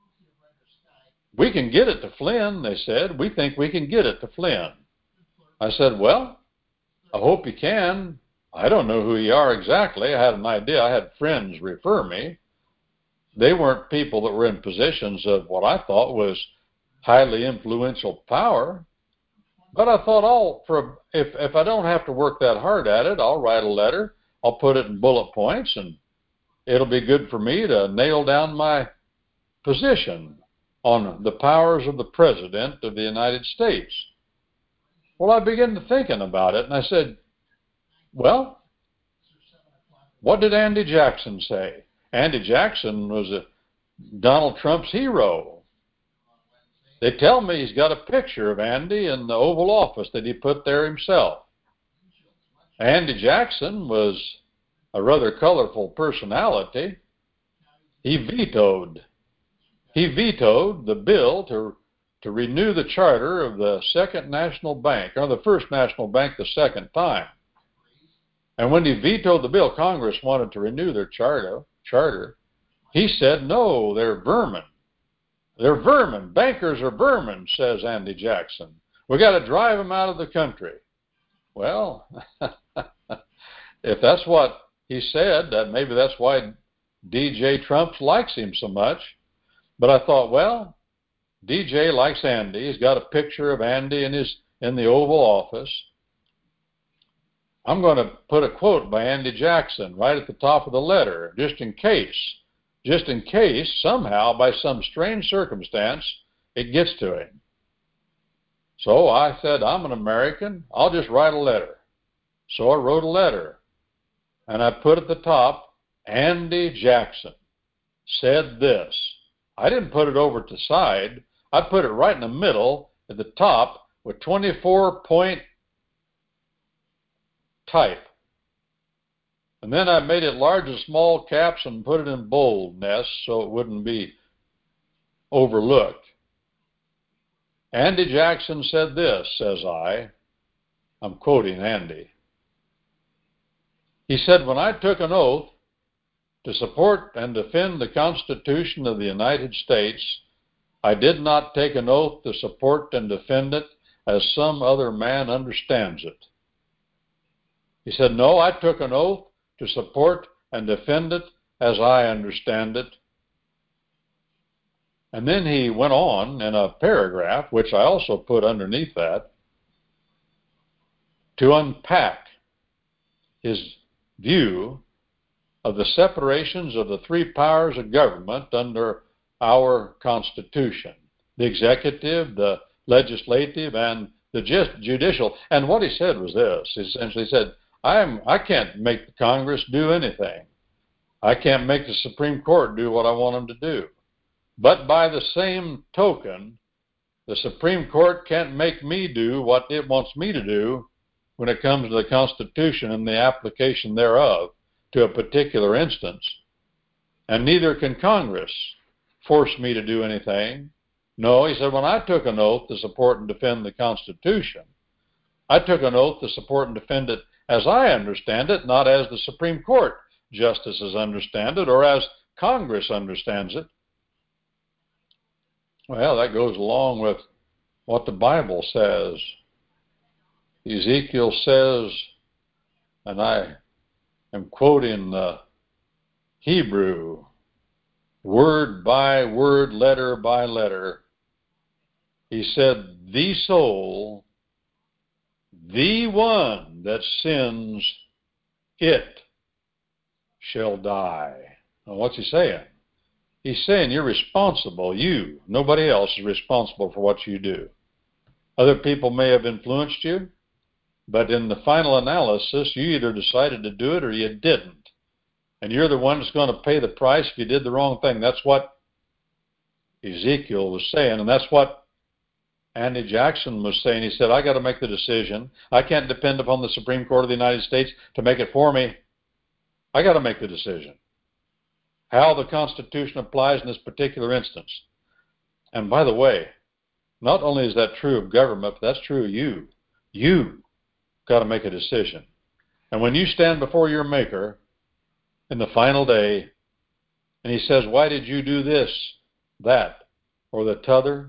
[SPEAKER 7] We can get it to Flynn, they said. We think we can get it to Flynn. I said, well, I hope you can. I don't know who you are exactly. I had an idea. I had friends refer me. They weren't people that were in positions of what I thought was highly influential power. But I thought, if I don't have to work that hard at it, I'll write a letter. I'll put it in bullet points, and it'll be good for me to nail down my position on the powers of the President of the United States. Well, I began to thinking about it, and I said, well, what did Andy Jackson say? Andy Jackson was Donald Trump's hero. They tell me he's got a picture of Andy in the Oval Office that he put there himself. Andy Jackson was a rather colorful personality. He vetoed the bill to renew the charter of the Second National Bank, or the First National Bank the second time. And when he vetoed the bill, Congress wanted to renew their charter. He said, no, they're vermin. They're vermin. Bankers are vermin, says Andy Jackson. We got to drive them out of the country. Well, if that's what he said, maybe that's why DJ Trump likes him so much. But I thought, well, DJ likes Andy. He's got a picture of Andy in the Oval Office. I'm going to put a quote by Andy Jackson right at the top of the letter, just in case somehow, by some strange circumstance, it gets to him. So I said, I'm an American. I'll just write a letter. So I wrote a letter, and I put at the top, Andy Jackson said this. I didn't put it over to the side. I put it right in the middle at the top with 24-point type. And then I made it large and small caps and put it in boldness so it wouldn't be overlooked. Andy Jackson said this, says I. I'm quoting Andy. He said, when I took an oath to support and defend the Constitution of the United States, I did not take an oath to support and defend it as some other man understands it. He said, no, I took an oath to support and defend it as I understand it. And then he went on in a paragraph, which I also put underneath that, to unpack his view of the separations of the three powers of government under our Constitution, the executive, the legislative, and the judicial. And what he said was this. He essentially said, I can't make the Congress do anything. I can't make the Supreme Court do what I want them to do. But by the same token, the Supreme Court can't make me do what it wants me to do when it comes to the Constitution and the application thereof to a particular instance. And neither can Congress force me to do anything. No, he said, when I took an oath to support and defend the Constitution, I took an oath to support and defend it as I understand it, not as the Supreme Court justices understand it or as Congress understands it. Well, that goes along with what the Bible says. Ezekiel says, and I am quoting the Hebrew, word by word, letter by letter. He said, the soul, the one that sins, it shall die. Now, what's he saying? He's saying you're responsible. You, nobody else, is responsible for what you do. Other people may have influenced you, but in the final analysis, you either decided to do it or you didn't. And you're the one that's going to pay the price if you did the wrong thing. That's what Ezekiel was saying, and that's what Andy Jackson was saying. He said, I got to make the decision. I can't depend upon the Supreme Court of the United States to make it for me. I got to make the decision. How the Constitution applies in this particular instance. And by the way, not only is that true of government, but that's true of you. You got to make a decision. And when you stand before your Maker in the final day, and he says, why did you do this, that, or the t'other?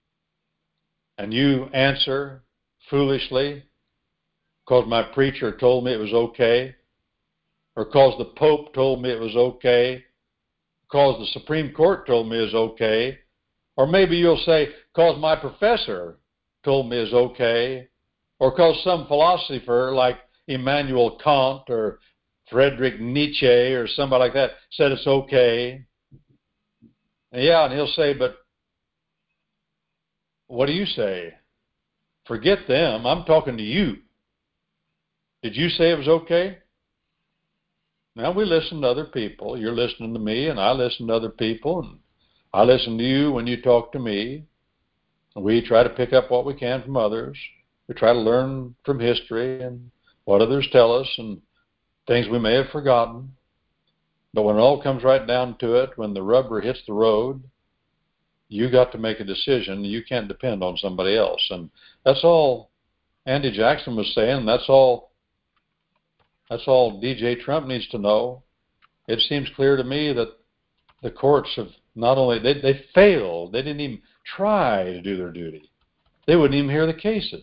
[SPEAKER 7] And you answer foolishly, because my preacher told me it was okay, or because the Pope told me it was okay, because the Supreme Court told me it was okay, or maybe you'll say, because my professor told me it was okay, or because some philosopher like Immanuel Kant or Friedrich Nietzsche or somebody like that said it's okay. And he'll say, but what do you say? Forget them. I'm talking to you. Did you say it was okay? Now, we listen to other people. You're listening to me, and I listen to other people, and I listen to you when you talk to me. We try to pick up what we can from others. We try to learn from history and what others tell us and things we may have forgotten. But when it all comes right down to it, when the rubber hits the road, you got to make a decision. You can't depend on somebody else. And that's all Andy Jackson was saying. That's all DJ Trump needs to know. It seems clear to me that the courts have not only, they failed. They didn't even try to do their duty. They wouldn't even hear the cases.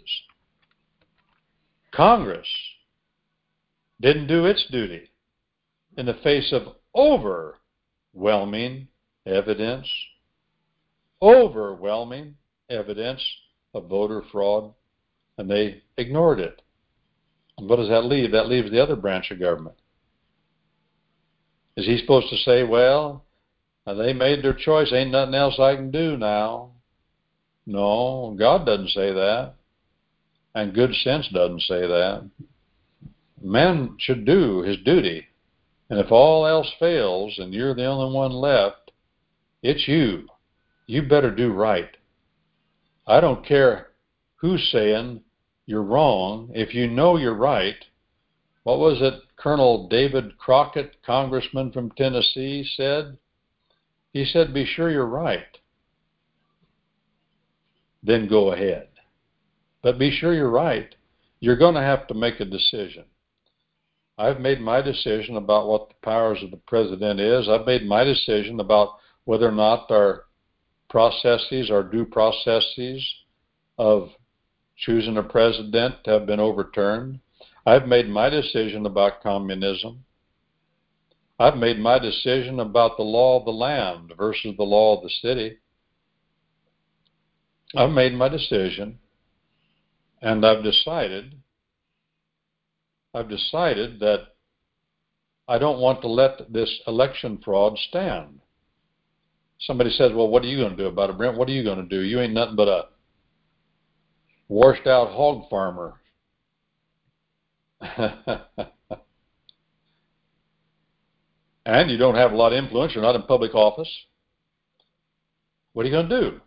[SPEAKER 7] Congress didn't do its duty in the face of overwhelming evidence of voter fraud, and they ignored it. And what does that leave? That leaves the other branch of government. Is he supposed to say, well, they made their choice, ain't nothing else I can do now? No, God doesn't say that. And good sense doesn't say that. Man should do his duty. And if all else fails and you're the only one left, it's you. You better do right. I don't care who's saying you're wrong. If you know you're right, what was it Colonel David Crockett, congressman from Tennessee, said? He said, be sure you're right. Then go ahead. But be sure you're right. You're going to have to make a decision. I've made my decision about what the powers of the president is. I've made my decision about whether or not our processes, our due processes of choosing a president have been overturned. I've made my decision about communism. I've made my decision about the law of the land versus the law of the city. I've made my decision, and I've decided that I don't want to let this election fraud stand. Somebody says, well, what are you going to do about it, Brent? What are you going to do? You ain't nothing but a washed out hog farmer. And you don't have a lot of influence. You're not in public office. What are you going to do?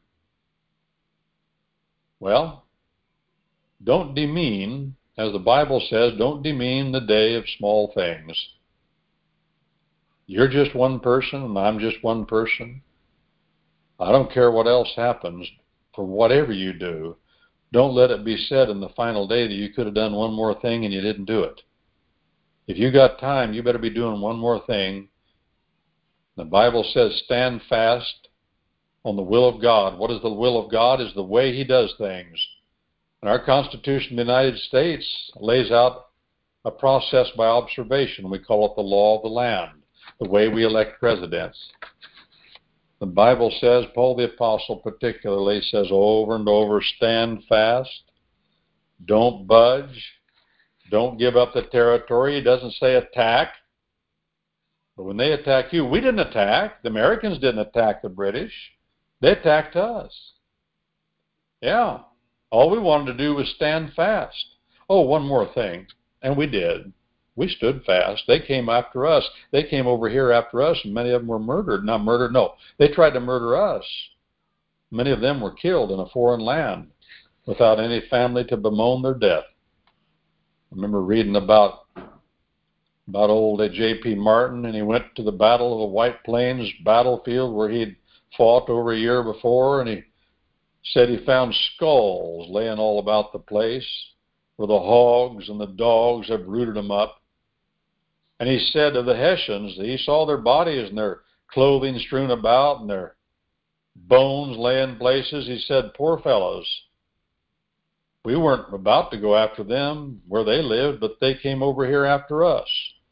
[SPEAKER 7] Well, don't demean, as the Bible says, don't demean the day of small things. You're just one person, and I'm just one person. I don't care what else happens. For whatever you do, don't let it be said in the final day that you could have done one more thing and you didn't do it. If you got time, you better be doing one more thing. The Bible says, stand fast on the will of God. What is the will of God? Is the way he does things. And our Constitution of the United States lays out a process by observation. We call it the law of the land, the way we elect presidents. The Bible says, Paul the Apostle particularly says over and over, stand fast, don't budge, don't give up the territory. He doesn't say attack. But when they attack you, we didn't attack. The Americans didn't attack the British. They attacked us. Yeah. All we wanted to do was stand fast. Oh, one more thing. And we did. We stood fast. They came after us. They came over here after us, and many of them were murdered. Not murdered, no. They tried to murder us. Many of them were killed in a foreign land without any family to bemoan their death. I remember reading about old J.P. Martin, and he went to the Battle of the White Plains battlefield where he'd fought over a year before, and he said he found skulls laying all about the place where the hogs and the dogs have rooted them up. And he said of the Hessians, he saw their bodies and their clothing strewn about and their bones laying places. He said, poor fellows, we weren't about to go after them where they lived, but they came over here after us.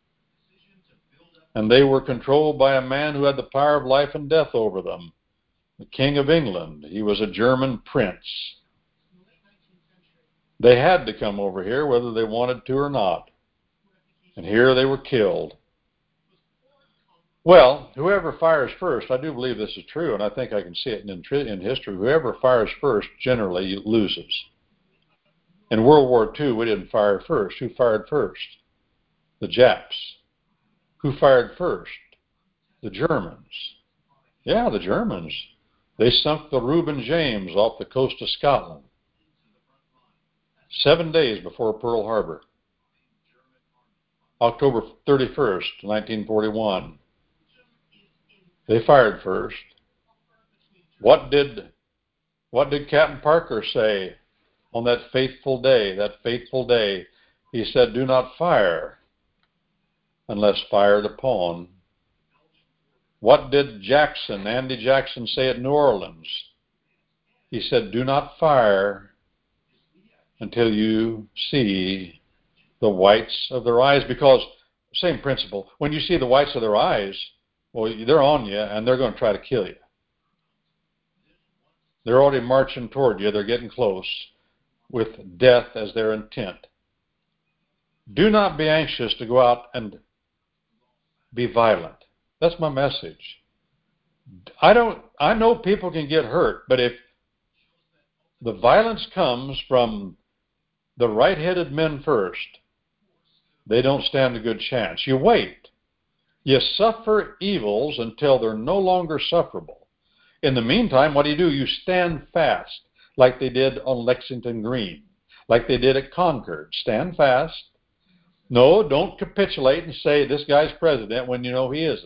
[SPEAKER 7] And they were controlled by a man who had the power of life and death over them, the King of England. He was a German prince. They had to come over here whether they wanted to or not. And here they were killed. Well, whoever fires first, I do believe this is true, and I think I can see it in history, whoever fires first generally loses. In World War II, we didn't fire first. Who fired first? The Japs. Who fired first? The Germans. Yeah, the Germans. They sunk the Reuben James off the coast of Scotland 7 days before Pearl Harbor. October 31st, 1941. They fired first. What did Captain Parker say on that fateful day? That fateful day, he said, do not fire unless fired upon. What did Andy Jackson say at New Orleans? He said, do not fire until you see the whites of their eyes, because same principle. When you see the whites of their eyes, well, they're on you and they're going to try to kill you. They're already marching toward you. They're getting close with death as their intent. Do not be anxious to go out and be violent. That's my message. I know people can get hurt, but if the violence comes from the right-headed men first, they don't stand a good chance. You wait. You suffer evils until they're no longer sufferable. In the meantime, what do? You stand fast, like they did on Lexington Green, like they did at Concord. Stand fast. No, don't capitulate and say, this guy's president, when you know he isn't.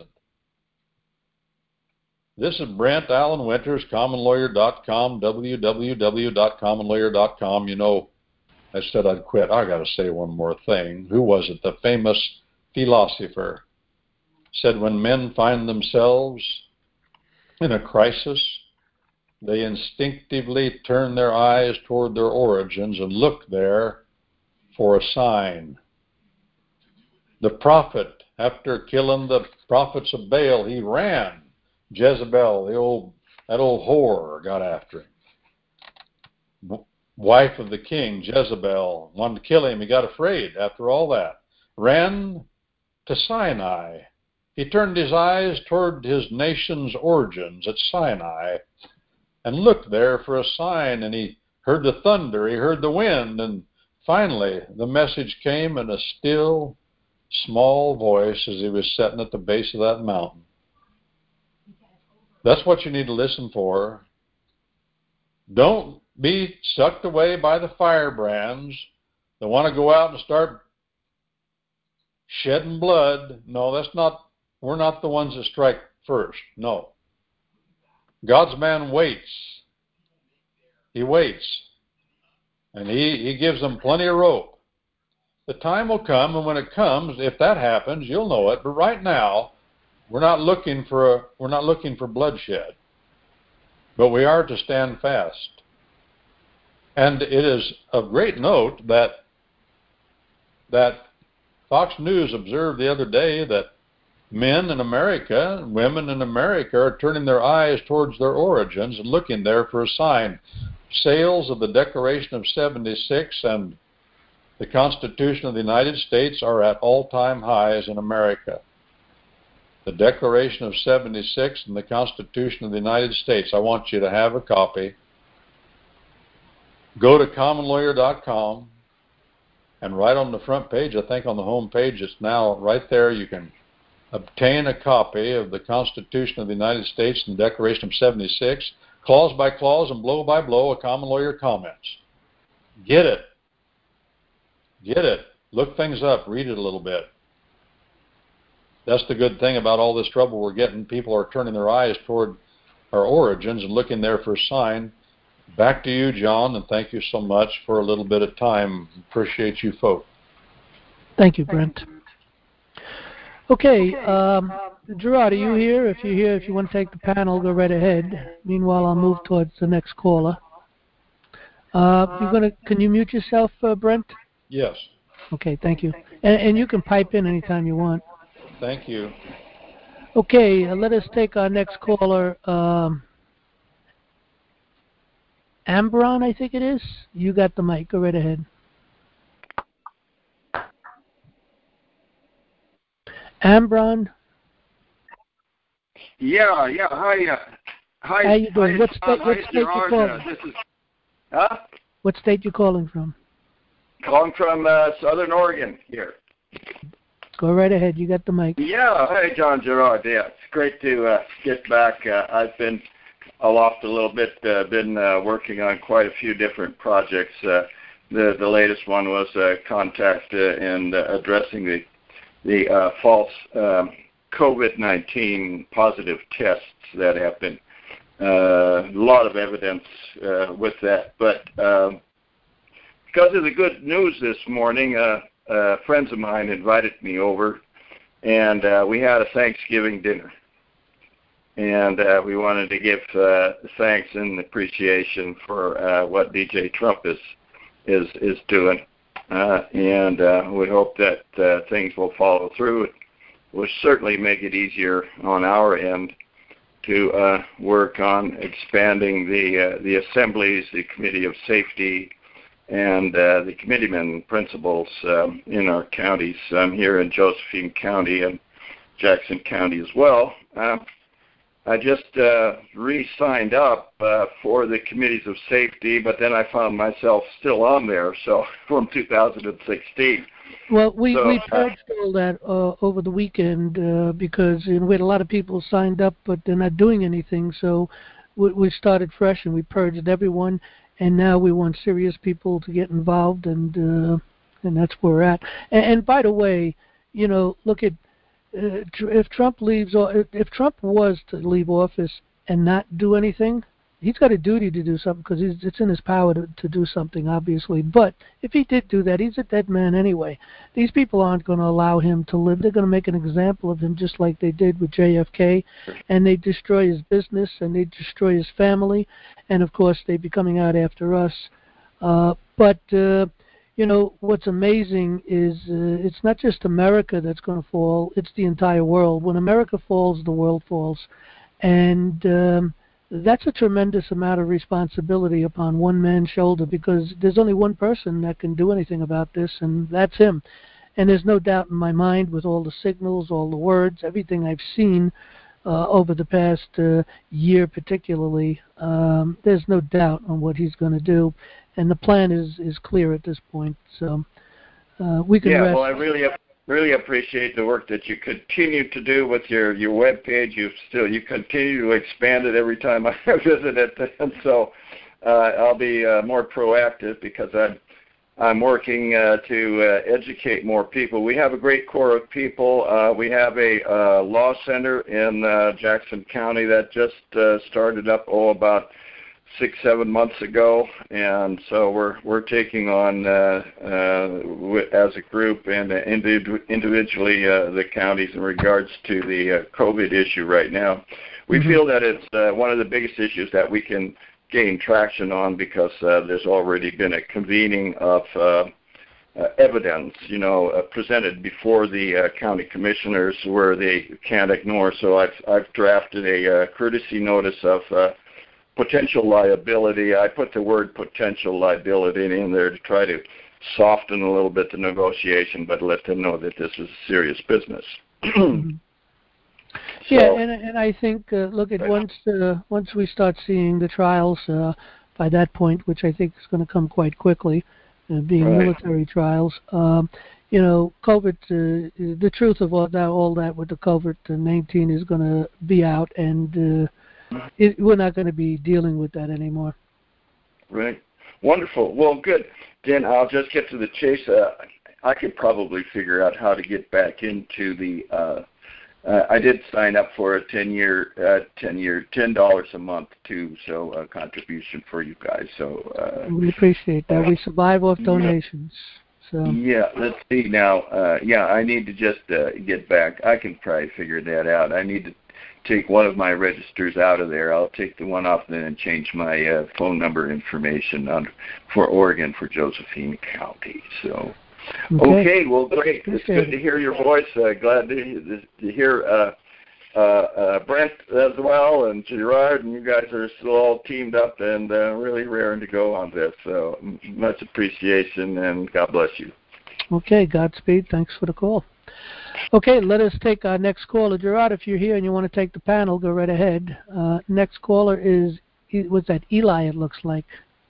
[SPEAKER 7] This is Brent Allen Winters, commonlawyer.com, www.commonlawyer.com. You know, I said I'd quit. I got to say one more thing. Who was it? The famous philosopher said when men find themselves in a crisis, they instinctively turn their eyes toward their origins and look there for a sign. The prophet, after killing the prophets of Baal, he ran. Jezebel, that old whore, got after him. Wife of the king, Jezebel, wanted to kill him. He got afraid after all that. Ran to Sinai. He turned his eyes toward his nation's origins at Sinai and looked there for a sign, and he heard the thunder, he heard the wind, and finally the message came in a still, small voice as he was sitting at the base of that mountain. That's what you need to listen for. Don't be sucked away by the firebrands that want to go out and start shedding blood. No, we're not the ones that strike first. No. God's man waits. He waits. And he gives them plenty of rope. The time will come, and when it comes, if that happens, you'll know it. But right now, we're not looking for bloodshed. But we are to stand fast. And it is of great note that Fox News observed the other day that men in America, women in America are turning their eyes towards their origins and looking there for a sign. Sales of the Declaration of 76 and the Constitution of the United States are at all-time highs in America. The Declaration of 76 and the Constitution of the United States. I want you to have a copy. Go to commonlawyer.com, and right on the front page, I think on the home page, it's now right there. You can obtain a copy of the Constitution of the United States and the Declaration of 76, clause by clause and blow by blow, a common lawyer comments. Get it. Get it. Look things up. Read it a little bit. That's the good thing about all this trouble we're getting. People are turning their eyes toward our origins and looking there for a sign. Back to you, John, and thank you so much for a little bit of time. Appreciate you folks.
[SPEAKER 2] Thank you, Brent. Okay, Gerard, are you here? If you're here, if you want to take the panel, go right ahead. Meanwhile, I'll move towards the next caller. Can you mute yourself, Brent?
[SPEAKER 7] Yes.
[SPEAKER 2] Okay, thank you. And you can pipe in anytime you want.
[SPEAKER 7] Thank you.
[SPEAKER 2] Okay, let us take our next caller. Ambron, I think it is. You got the mic. Go right ahead. Ambron?
[SPEAKER 8] Yeah. Hi.
[SPEAKER 2] How you doing? What state you calling?
[SPEAKER 8] This is,
[SPEAKER 2] What state you calling from?
[SPEAKER 8] Calling from Southern Oregon here.
[SPEAKER 2] Go right ahead. You got the mic.
[SPEAKER 8] Yeah. Hi, John Gerard. Yeah, it's great to get back. I've been aloft a little bit. Been working on quite a few different projects. The latest one was contact and addressing the false COVID-19 positive tests that have been a lot of evidence with that. But because of the good news this morning, friends of mine invited me over, and we had a Thanksgiving dinner. And we wanted to give thanks and appreciation for what DJ Trump is doing. And we hope that things will follow through. It will certainly make it easier on our end to work on expanding the assemblies, the Committee of Safety, and the committeemen principals in our counties. I'm here in Josephine County and Jackson County as well. I just re-signed up for the Committees of Safety, but then I found myself still on there, so from 2016.
[SPEAKER 2] Well, we purged all that over the weekend because we had a lot of people signed up, but they're not doing anything, so we started fresh and we purged everyone, and now we want serious people to get involved, and that's where we're at. And by the way, look at if Trump was to leave office and not do anything, he's got a duty to do something because it's in his power to do something, obviously. But if he did do that, he's a dead man anyway. These people aren't going to allow him to live. They're going to make an example of him just like they did with JFK, and they destroy his business and they destroy his family, and of course they'd be coming out after us. But what's amazing is it's not just America that's going to fall, it's the entire world. When America falls, the world falls. And that's a tremendous amount of responsibility upon one man's shoulder because there's only one person that can do anything about this, and that's him. And there's no doubt in my mind with all the signals, all the words, everything I've seen over the past year particularly, there's no doubt on what he's going to do. And the plan is clear at this point, so we can.
[SPEAKER 8] Yeah, well, I really appreciate the work that you continue to do with your web page. You continue to expand it every time I visit it, and so I'll be more proactive because I'm working to educate more people. We have a great core of people. We have a law center in Jackson County that just started up about 6-7 months ago, and so we're taking on as a group and individually the counties in regards to the COVID issue right now. We feel that it's one of the biggest issues that we can gain traction on because there's already been a convening of evidence, presented before the county commissioners where they can't ignore. So I've drafted a courtesy notice of potential liability. I put the word potential liability in there to try to soften a little bit the negotiation, but let them know that this is serious business.
[SPEAKER 2] Yeah, and I think look at once we start seeing the trials by that point, which I think is going to come quite quickly, being military trials. COVID. The truth of all that with the COVID-19 is going to be out, and we're not going to be dealing with that anymore. Right.
[SPEAKER 8] Wonderful. Well, good. Then I'll just get to the chase. I could probably figure out how to get back into the. I did sign up for a 10-year, $10 a month too. So a contribution for you guys. So
[SPEAKER 2] we appreciate that. We survive off donations. So
[SPEAKER 8] yeah, let's see now. I need to just get back. I can probably figure that out. I need to take one of my registers out of there. I'll take the one off then and change my phone number information for Oregon for Josephine County. So, okay, well, great. It's good to hear your voice. Glad to hear Brent as well, and Gerard, and you guys are still all teamed up and really raring to go on this. So much appreciation, and God bless you.
[SPEAKER 2] Okay, Godspeed. Thanks for the call. Okay, let us take our next caller. Gerard, if you're here and you want to take the panel, go right ahead. Next caller was that Eli, it looks like.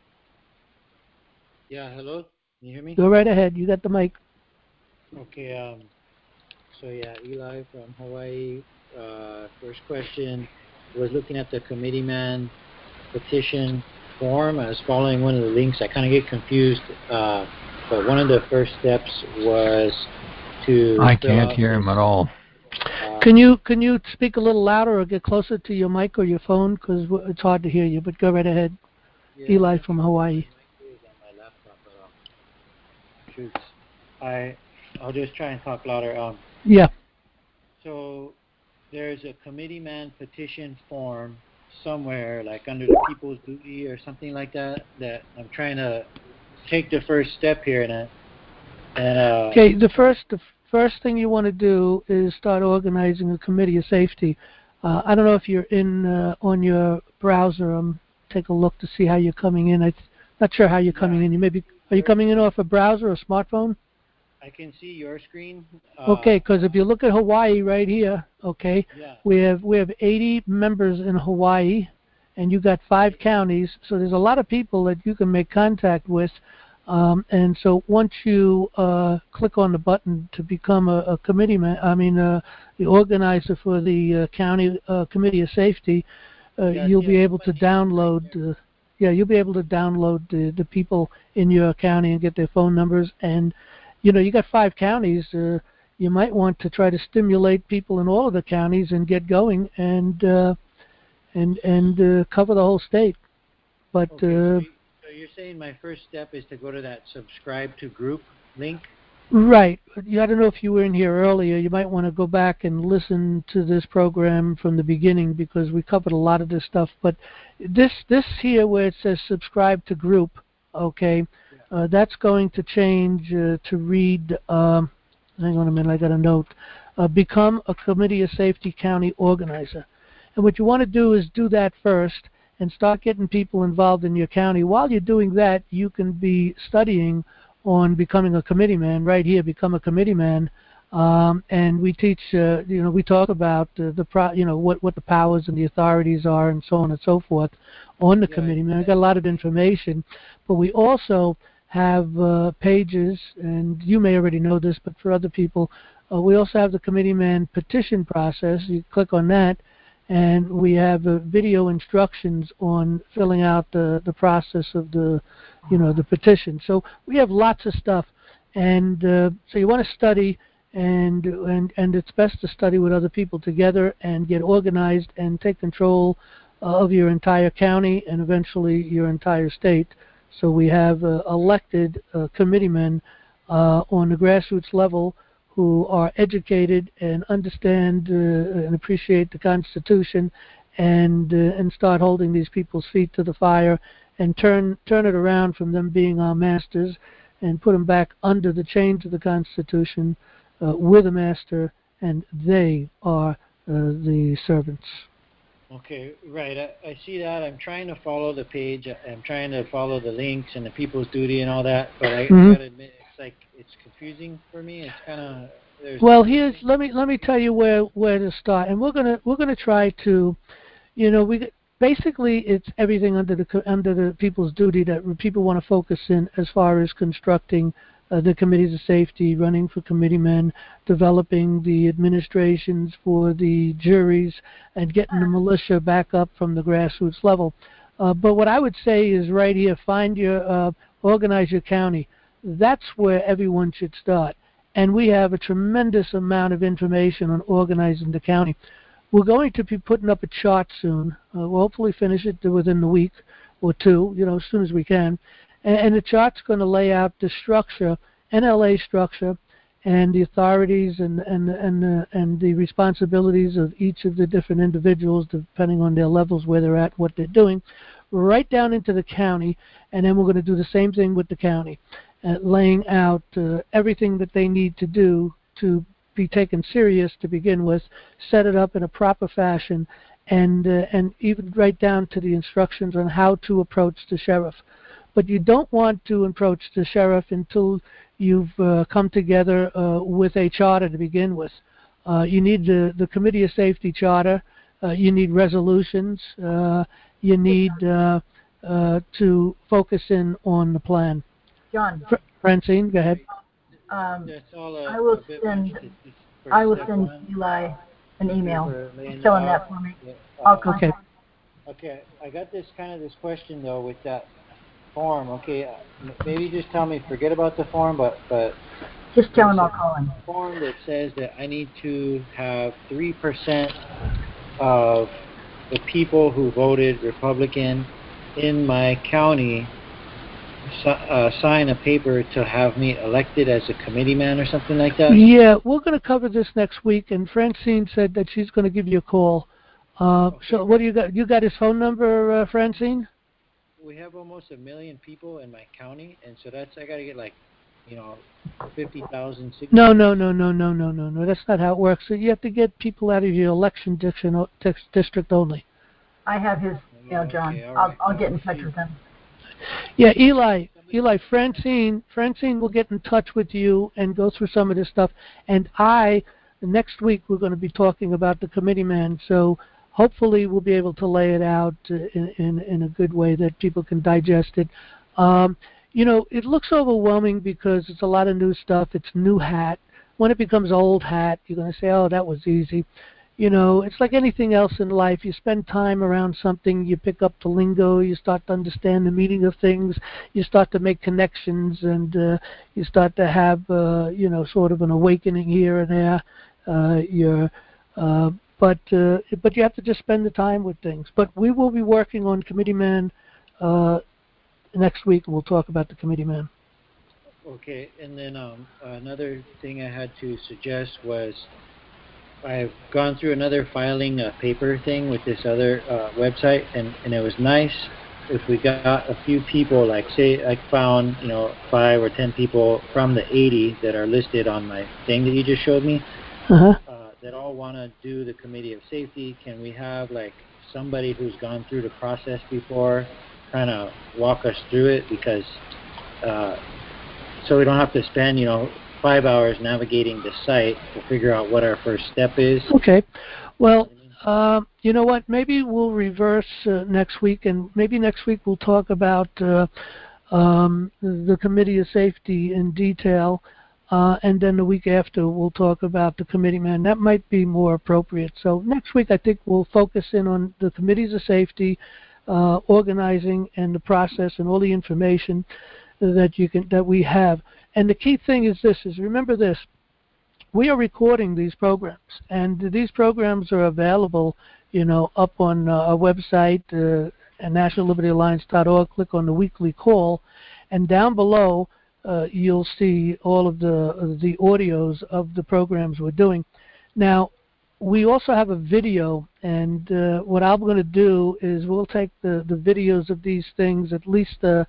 [SPEAKER 9] Yeah, hello? Can you hear me?
[SPEAKER 2] Go right ahead. You got the mic.
[SPEAKER 9] Okay, Eli from Hawaii. First question was looking at the committeeman petition form. I was following one of the links. I kind of get confused, but one of the first steps was to...
[SPEAKER 5] I can't hear him at all.
[SPEAKER 2] Can you speak a little louder or get closer to your mic or your phone, because it's hard to hear you, but go right ahead. Yeah, Eli from Hawaii.
[SPEAKER 9] I'll just try and talk louder.
[SPEAKER 2] Yeah.
[SPEAKER 9] So there's a committeeman petition form somewhere, like under the People's Duty or something like that, that I'm trying to take the first step here.
[SPEAKER 2] Okay, the first thing you want to do is start organizing a committee of safety. I don't know if you're in on your browser. Take a look to see how you're coming in. I'm not sure how you're coming in. Are you coming in off a browser or smartphone?
[SPEAKER 9] I can see your screen.
[SPEAKER 2] Okay, because if you look at Hawaii right here, okay, we have 80 members in Hawaii, and you got 5 counties. So there's a lot of people that you can make contact with. And so once you click on the button to become a committeeman, the organizer for the county committee of safety, you'll be able to download. You'll be able to download the people in your county and get their phone numbers. And you got 5 counties. You might want to try to stimulate people in all of the counties and get going and cover the whole state. But
[SPEAKER 9] so you're saying my first step is to go to that subscribe to group link?
[SPEAKER 2] Right. I don't know if you were in here earlier. You might want to go back and listen to this program from the beginning, because we covered a lot of this stuff. But this here where it says subscribe to group, okay, that's going to change to read, hang on a minute, I got a note, become a Committee of Safety County Organizer. And what you want to do is do that first and start getting people involved in your county. While you're doing that, you can be studying on becoming a committeeman. Right here, become a committeeman, and we teach. We talk about what the powers and the authorities are, and so on and so forth, on the committeeman. We've got a lot of information, but we also have pages, and you may already know this, but for other people, we also have the committeeman petition process. You click on that, and we have video instructions on filling out the process of the petition. So we have lots of stuff, and so you want to study, and it's best to study with other people together and get organized and take control of your entire county and eventually your entire state. So we have elected committeemen on the grassroots level who are educated and understand and appreciate the Constitution, and start holding these people's feet to the fire and turn it around from them being our masters and put them back under the chains of the Constitution with a master, and they are the servants.
[SPEAKER 9] Okay, right. I see that. I'm trying to follow the page. I'm trying to follow the links and the people's duty and all that, but I gotta admit, it's confusing for me. It's kind of
[SPEAKER 2] well. Let me tell you where to start, and we're gonna try to, basically it's everything under the people's duty that people want to focus in as far as constructing the committees of safety, running for committeemen, developing the administrations for the juries, and getting the militia back up from the grassroots level. But what I would say is right here, organize your county. That's where everyone should start. And we have a tremendous amount of information on organizing the county. We're going to be putting up a chart soon. We'll hopefully finish it within the week or two, as soon as we can. And the chart's going to lay out the structure, NLA structure, and the authorities and the responsibilities of each of the different individuals, depending on their levels, where they're at, what they're doing, right down into the county. And then we're going to do the same thing with the county, laying out everything that they need to do to be taken serious to begin with, set it up in a proper fashion, and even right down to the instructions on how to approach the sheriff. But you don't want to approach the sheriff until you've come together with a charter to begin with. You need the Committee of Safety charter. You need resolutions. You need to focus in on the plan.
[SPEAKER 4] John.
[SPEAKER 2] Francine, go ahead.
[SPEAKER 4] I will send Eli an email showing that for me.
[SPEAKER 2] Okay.
[SPEAKER 9] Okay, I got this question though with that form. Okay, maybe just tell me, forget about the form, but
[SPEAKER 4] just tell him I'll call him.
[SPEAKER 9] Form that says that I need to have 3% of the people who voted Republican in my county sign a paper to have me elected as a committeeman or something like that.
[SPEAKER 2] Yeah, we're going to cover this next week, and Francine said that she's going to give you a call. Okay. So what do you got? You got his phone number, Francine?
[SPEAKER 9] We have almost 1 million people in my county, and so I got to get 50,000 signatures.
[SPEAKER 2] No. That's not how it works. So you have to get people out of your election district only.
[SPEAKER 4] I have his email, John. Okay, right. I'll get in touch with him.
[SPEAKER 2] Yeah, Eli, Francine will get in touch with you and go through some of this stuff. And next week we're going to be talking about the committeeman. So hopefully we'll be able to lay it out in a good way that people can digest it. It looks overwhelming because it's a lot of new stuff. It's new hat. When it becomes old hat, you're going to say, oh, that was easy. It's like anything else in life. You spend time around something, you pick up the lingo, you start to understand the meaning of things, you start to make connections, and you start to have, sort of an awakening here and there. But you have to just spend the time with things. But we will be working on committeeman next week, and we'll talk about the committeeman.
[SPEAKER 9] Okay, and then another thing I had to suggest was I've gone through another filing paper thing with this other website, and it was nice if we got a few people, like say I found 5 or 10 people from the 80 that are listed on my thing that you just showed me, that all want to do the Committee of Safety. Can we have somebody who's gone through the process before kind of walk us through it, because so we don't have to spend 5 hours navigating the site to figure out what our first step is.
[SPEAKER 2] Okay. Well, you know what? Maybe we'll reverse next week, and maybe next week we'll talk about the Committee of Safety in detail, and then the week after we'll talk about the committeeman. That might be more appropriate. So next week I think we'll focus in on the Committees of Safety, organizing, and the process, and all the information that we have. And the key thing is remember this: we are recording these programs, and these programs are available, up on our website, at nationallibertyalliance.org. Click on the weekly call, and down below you'll see all of the audios of the programs we're doing. Now, we also have a video, and what I'm going to do is we'll take the videos of these things, at least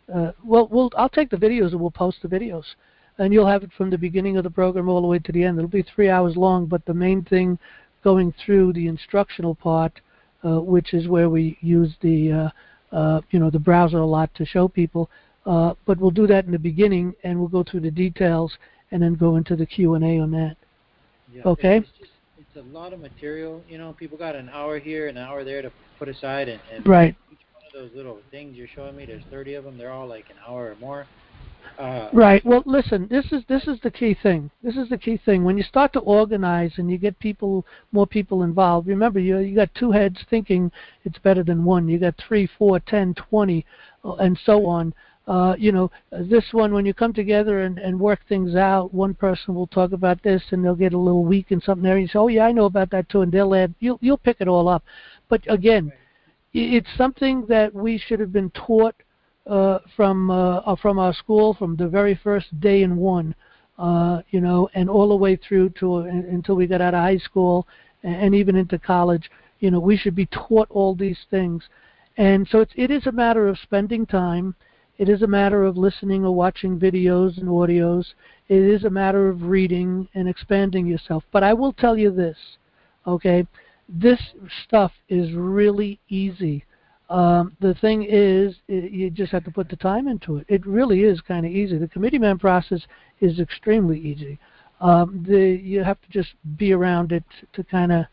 [SPEAKER 2] I'll take the videos and we'll post the videos, and you'll have it from the beginning of the program all the way to the end. It'll be 3 hours long, but the main thing going through the instructional part, which is where we use the the browser a lot to show people. But we'll do that in the beginning, and we'll go through the details, and then go into the Q&A on that.
[SPEAKER 9] Yeah,
[SPEAKER 2] Okay.
[SPEAKER 9] It's a lot of material. People got an hour here, an hour there to put aside, and
[SPEAKER 2] Right.
[SPEAKER 9] each one of those little things you're showing me, there's 30 of them. They're all like an hour or more.
[SPEAKER 2] Right. Well, listen. This is the key thing. This is the key thing. When you start to organize and you get more people involved. Remember, you got two heads thinking it's better than one. You got 3, 4, 10, 20, and so on. This one, when you come together and work things out, one person will talk about this, and they'll get a little weak in something there. And you say, "Oh yeah, I know about that too," and they'll add. You'll pick it all up. But again, it's something that we should have been taught from our school from the very first day in one, and all the way through to until we got out of high school and even into college. We should be taught all these things, and so it is a matter of spending time. It is a matter of listening or watching videos and audios. It is a matter of reading and expanding yourself. But I will tell you this, okay? This stuff is really easy. The thing is, you just have to put the time into it. It really is kind of easy. The committeeman process is extremely easy. You have to just be around it to kind of,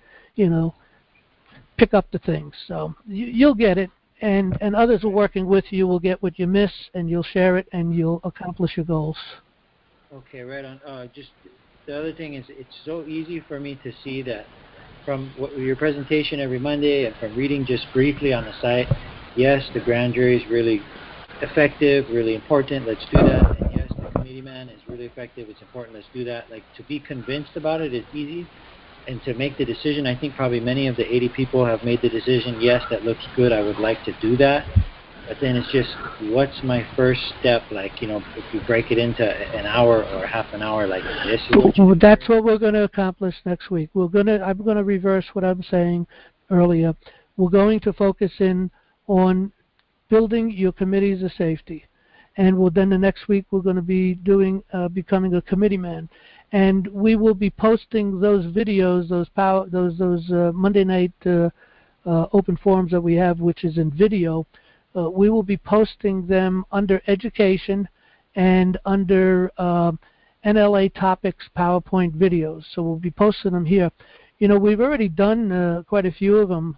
[SPEAKER 2] pick up the things. So you'll get it, and others are working with you will get what you miss, and you'll share it, and you'll accomplish your goals.
[SPEAKER 9] Okay, right on. Just the other thing is, it's so easy for me to see that from your presentation every Monday and from reading just briefly on the site, yes, the grand jury is really effective, really important, let's do that. And yes, the committee man is really effective, it's important, let's do that. Like, to be convinced about it is easy. And to make the decision, I think probably many of the 80 people have made the decision, yes, that looks good, I would like to do that. But then it's just, what's my first step? Like, if you break it into an hour or half an hour, like this is what you
[SPEAKER 2] That's what we're going to accomplish next week. I'm going to reverse what I'm saying earlier. We're going to focus in on building your committees of safety. And then the next week we're going to be doing becoming a committee man. And we will be posting those videos, those Monday night open forums that we have, which is in video. We will be posting them under education and under NLA Topics PowerPoint videos. So we'll be posting them here. We've already done quite a few of them.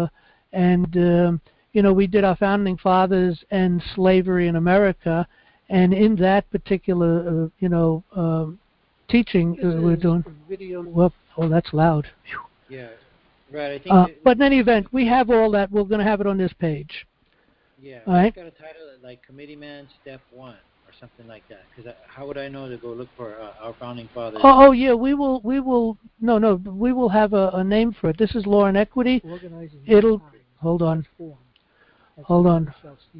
[SPEAKER 2] We did our Founding Fathers and Slavery in America. And in that particular, teaching we're doing video. Well, oh, that's loud. Whew.
[SPEAKER 9] Yeah, right. I think.
[SPEAKER 2] But in any event, we have all that. We're going to have it on this page.
[SPEAKER 9] Yeah,
[SPEAKER 2] all right.
[SPEAKER 9] It's got a title like Committee Man Step 1 or something like that. Because how would I know to go look for our Founding Fathers?
[SPEAKER 2] Oh yeah, we will. We will have a name for it. This is Law and Equity. It'll hold on. Hold on.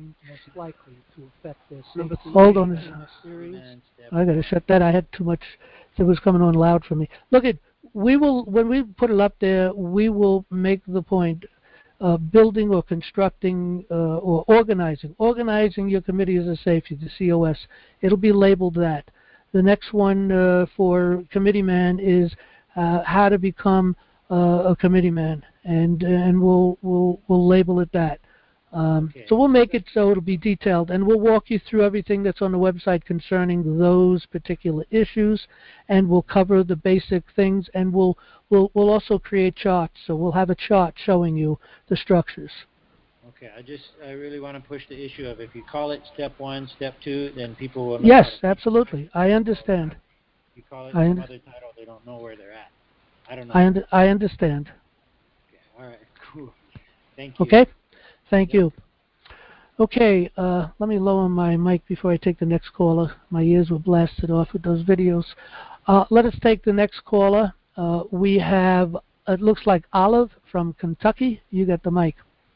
[SPEAKER 2] Hold on. I got to shut that. I had too much. It was coming on loud for me. Look at. We will, when we put it up there, we will make the point building or constructing or organizing your committees of safety, the COS. It'll be labeled that. The next one for committee man is how to become a committee man, and we'll label it that.
[SPEAKER 9] Okay.
[SPEAKER 2] So we'll make it so it'll be detailed, and we'll walk you through everything that's on the website concerning those particular issues, and we'll cover the basic things, and we'll also create charts. So we'll have a chart showing you the structures.
[SPEAKER 9] Okay, I really want to push the issue of if you call it Step 1, Step 2, then people will know.
[SPEAKER 2] Yes, absolutely. I understand.
[SPEAKER 9] If you call it some other title, they don't know where they're at. I don't know.
[SPEAKER 2] I understand.
[SPEAKER 9] Okay, all right, cool. Thank you.
[SPEAKER 2] Okay. Thank you. Okay, let me lower my mic before I take the next caller. My ears were blasted off with those videos. Let us take the next caller. We have, it looks like Olive from Kentucky. You got the mic.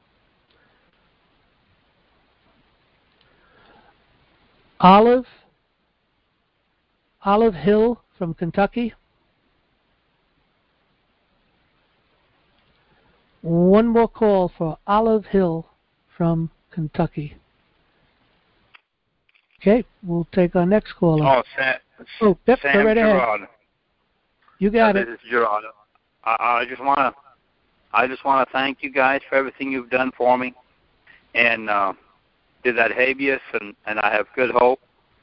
[SPEAKER 2] Olive Hill from Kentucky. One more call for Olive Hill from Kentucky. Okay, we'll take our next caller.
[SPEAKER 10] Oh,
[SPEAKER 2] yep,
[SPEAKER 10] Sam
[SPEAKER 2] go right ahead.
[SPEAKER 10] Gerard.
[SPEAKER 2] You got it.
[SPEAKER 10] This is Gerard. I just want to thank you guys for everything you've done for me, and did that habeas, and I have good hope.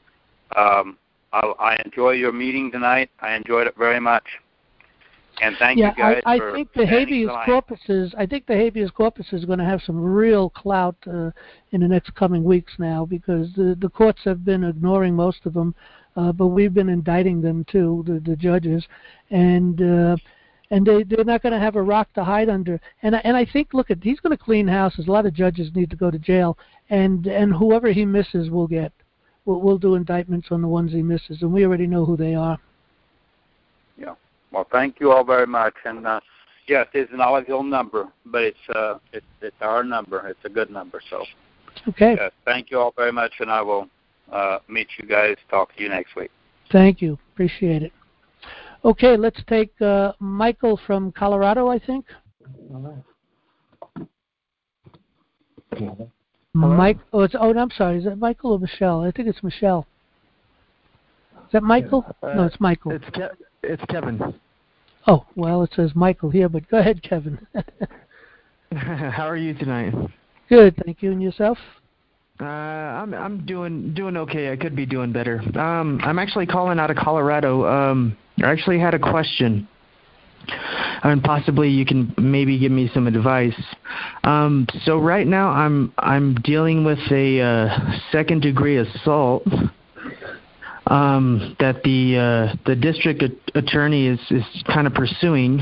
[SPEAKER 10] I enjoy your meeting tonight. I enjoyed it very much. And thank you guys
[SPEAKER 2] I
[SPEAKER 10] for
[SPEAKER 2] think the habeas corpus I think the habeas corpus is going to have some real clout in the next coming weeks now, because the courts have been ignoring most of them, but we've been indicting them too, the judges, and they're not going to have a rock to hide under. And I think, he's going to clean houses. A lot of judges need to go to jail, and whoever he misses will get. We'll do indictments on the ones he misses, and we already know who they are.
[SPEAKER 10] Yeah. Well, thank you all very much. And yes, it's an Olive Hill number, but it's our number. It's a good number. So.
[SPEAKER 2] Okay.
[SPEAKER 10] Yes, thank you all very much, and I will meet you guys. Talk to you next week.
[SPEAKER 2] Thank you. Appreciate it. Okay, let's take Michael from Colorado, I think. Mike. I'm sorry. Is that Michael or Michelle? I think it's Michelle. Is that Michael? No, it's Michael.
[SPEAKER 11] It's Kevin.
[SPEAKER 2] Oh, well, it says Michael here, but go ahead, Kevin.
[SPEAKER 11] How are you tonight?
[SPEAKER 2] Good, thank you. And yourself?
[SPEAKER 11] I'm doing okay. I could be doing better. I'm actually calling out of Colorado. I actually had a question, and possibly you can maybe give me some advice. So right now I'm dealing with a second-degree assault that the district attorney is kind of pursuing.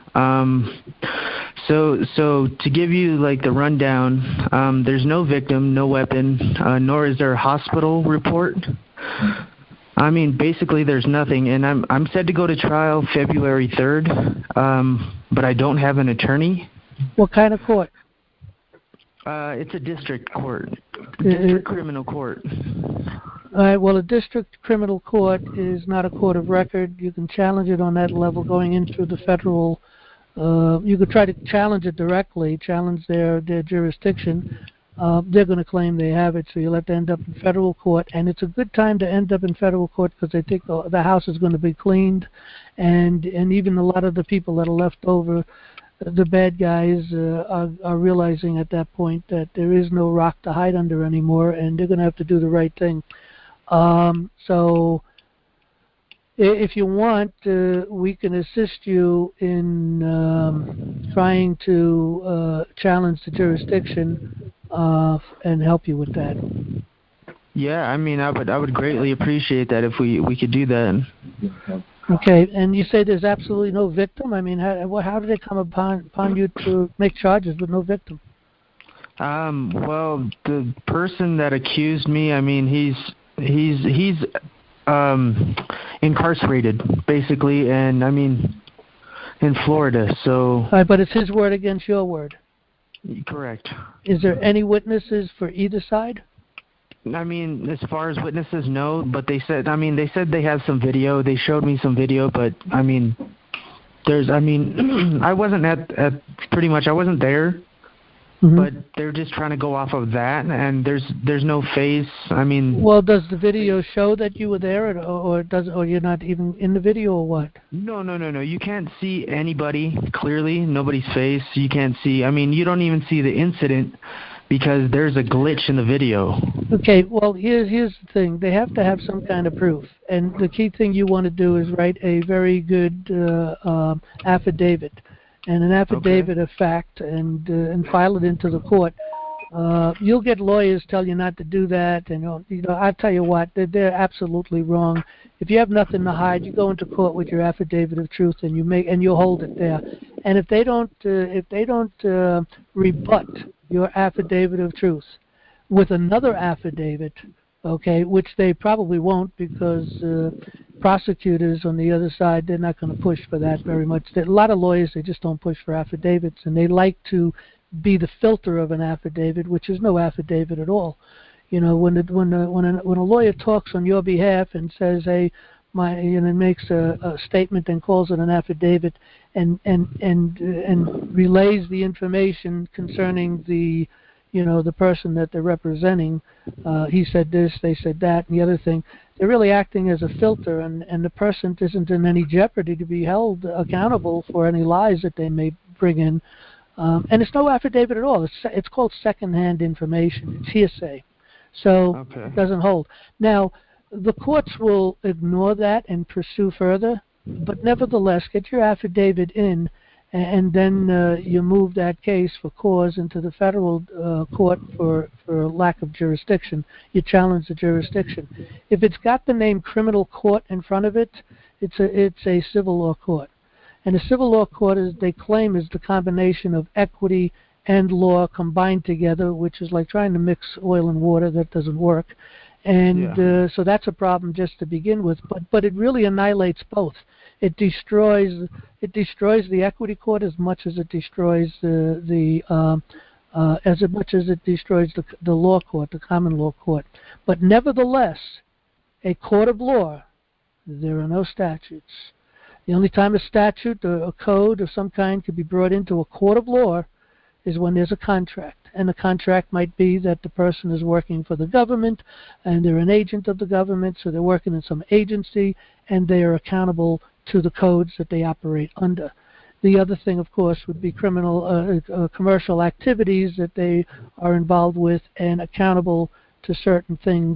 [SPEAKER 11] So to give you the rundown, there's no victim, no weapon, nor is there a hospital report. I mean, basically there's nothing, and I'm set to go to trial February 3rd, but I don't have an attorney.
[SPEAKER 2] What kind of court?
[SPEAKER 11] It's a district court, district criminal court.
[SPEAKER 2] All right, well, a district criminal court is not a court of record. You can challenge it on that level going into the federal. You could try to challenge it directly, challenge their jurisdiction. They're going to claim they have it, so you'll have to end up in federal court. And it's a good time to end up in federal court because they think the house is going to be cleaned, and even a lot of the people that are left over, the bad guys, are realizing at that point that there is no rock to hide under anymore, and they're going to have to do the right thing. So if you want, we can assist you in trying to challenge the jurisdiction and help you with that.
[SPEAKER 11] Yeah, I mean, I would greatly appreciate that if we could do that.
[SPEAKER 2] Okay, and you say there's absolutely no victim? I mean, how did they come upon you to make charges with no victim?
[SPEAKER 11] Well, the person that accused me, I mean, he's incarcerated, basically, and I mean, in Florida, so...
[SPEAKER 2] All right, but it's his word against your word?
[SPEAKER 11] Correct.
[SPEAKER 2] Is there any witnesses for either side?
[SPEAKER 11] I mean, as far as witnesses, no, but they said they have some video. They showed me some video, but I mean, I wasn't I wasn't there. Mm-hmm. But they're just trying to go off of that, and there's no face. I mean,
[SPEAKER 2] well, does the video show that you were there, or you're not even in the video, or what?
[SPEAKER 11] No. You can't see anybody clearly. Nobody's face. You can't see. I mean, you don't even see the incident because there's a glitch in the video. Okay.
[SPEAKER 2] Well, here's the thing. They have to have some kind of proof, and the key thing you want to do is write a very good affidavit. And an affidavit of fact, and file it into the court. You'll get lawyers tell you not to do that, and I tell you what, they're absolutely wrong. If you have nothing to hide, you go into court with your affidavit of truth, and you hold it there. And if they don't rebut your affidavit of truth with another affidavit, okay, which they probably won't, because prosecutors on the other side, they're not going to push for that very much. A lot of lawyers, they just don't push for affidavits, and they like to be the filter of an affidavit, which is no affidavit at all. You know, when a lawyer talks on your behalf and says, "Hey, makes a statement and calls it an affidavit, and relays the information concerning the the person that they're representing, he said this, they said that, and the other thing. They're really acting as a filter, and the person isn't in any jeopardy to be held accountable for any lies that they may bring in. And it's no affidavit at all. It's called secondhand information. It's hearsay. So it doesn't hold. Now, the courts will ignore that and pursue further, but nevertheless, get your affidavit in, and then you move that case for cause into the federal court for lack of jurisdiction. You challenge the jurisdiction. If it's got the name criminal court in front of it, it's a civil law court. And a civil law court, as they claim, is the combination of equity and law combined together, which is like trying to mix oil and water. That doesn't work. And so that's a problem just to begin with. But it really annihilates both. It destroys the equity court as much as it destroys the law court, the common law court. But nevertheless, a court of law, there are no statutes. The only time a statute or a code of some kind could be brought into a court of law is when there's a contract. And the contract might be that the person is working for the government and they're an agent of the government, so they're working in some agency and they are accountable to the codes that they operate under. The other thing, of course, would be commercial activities that they are involved with and accountable to certain things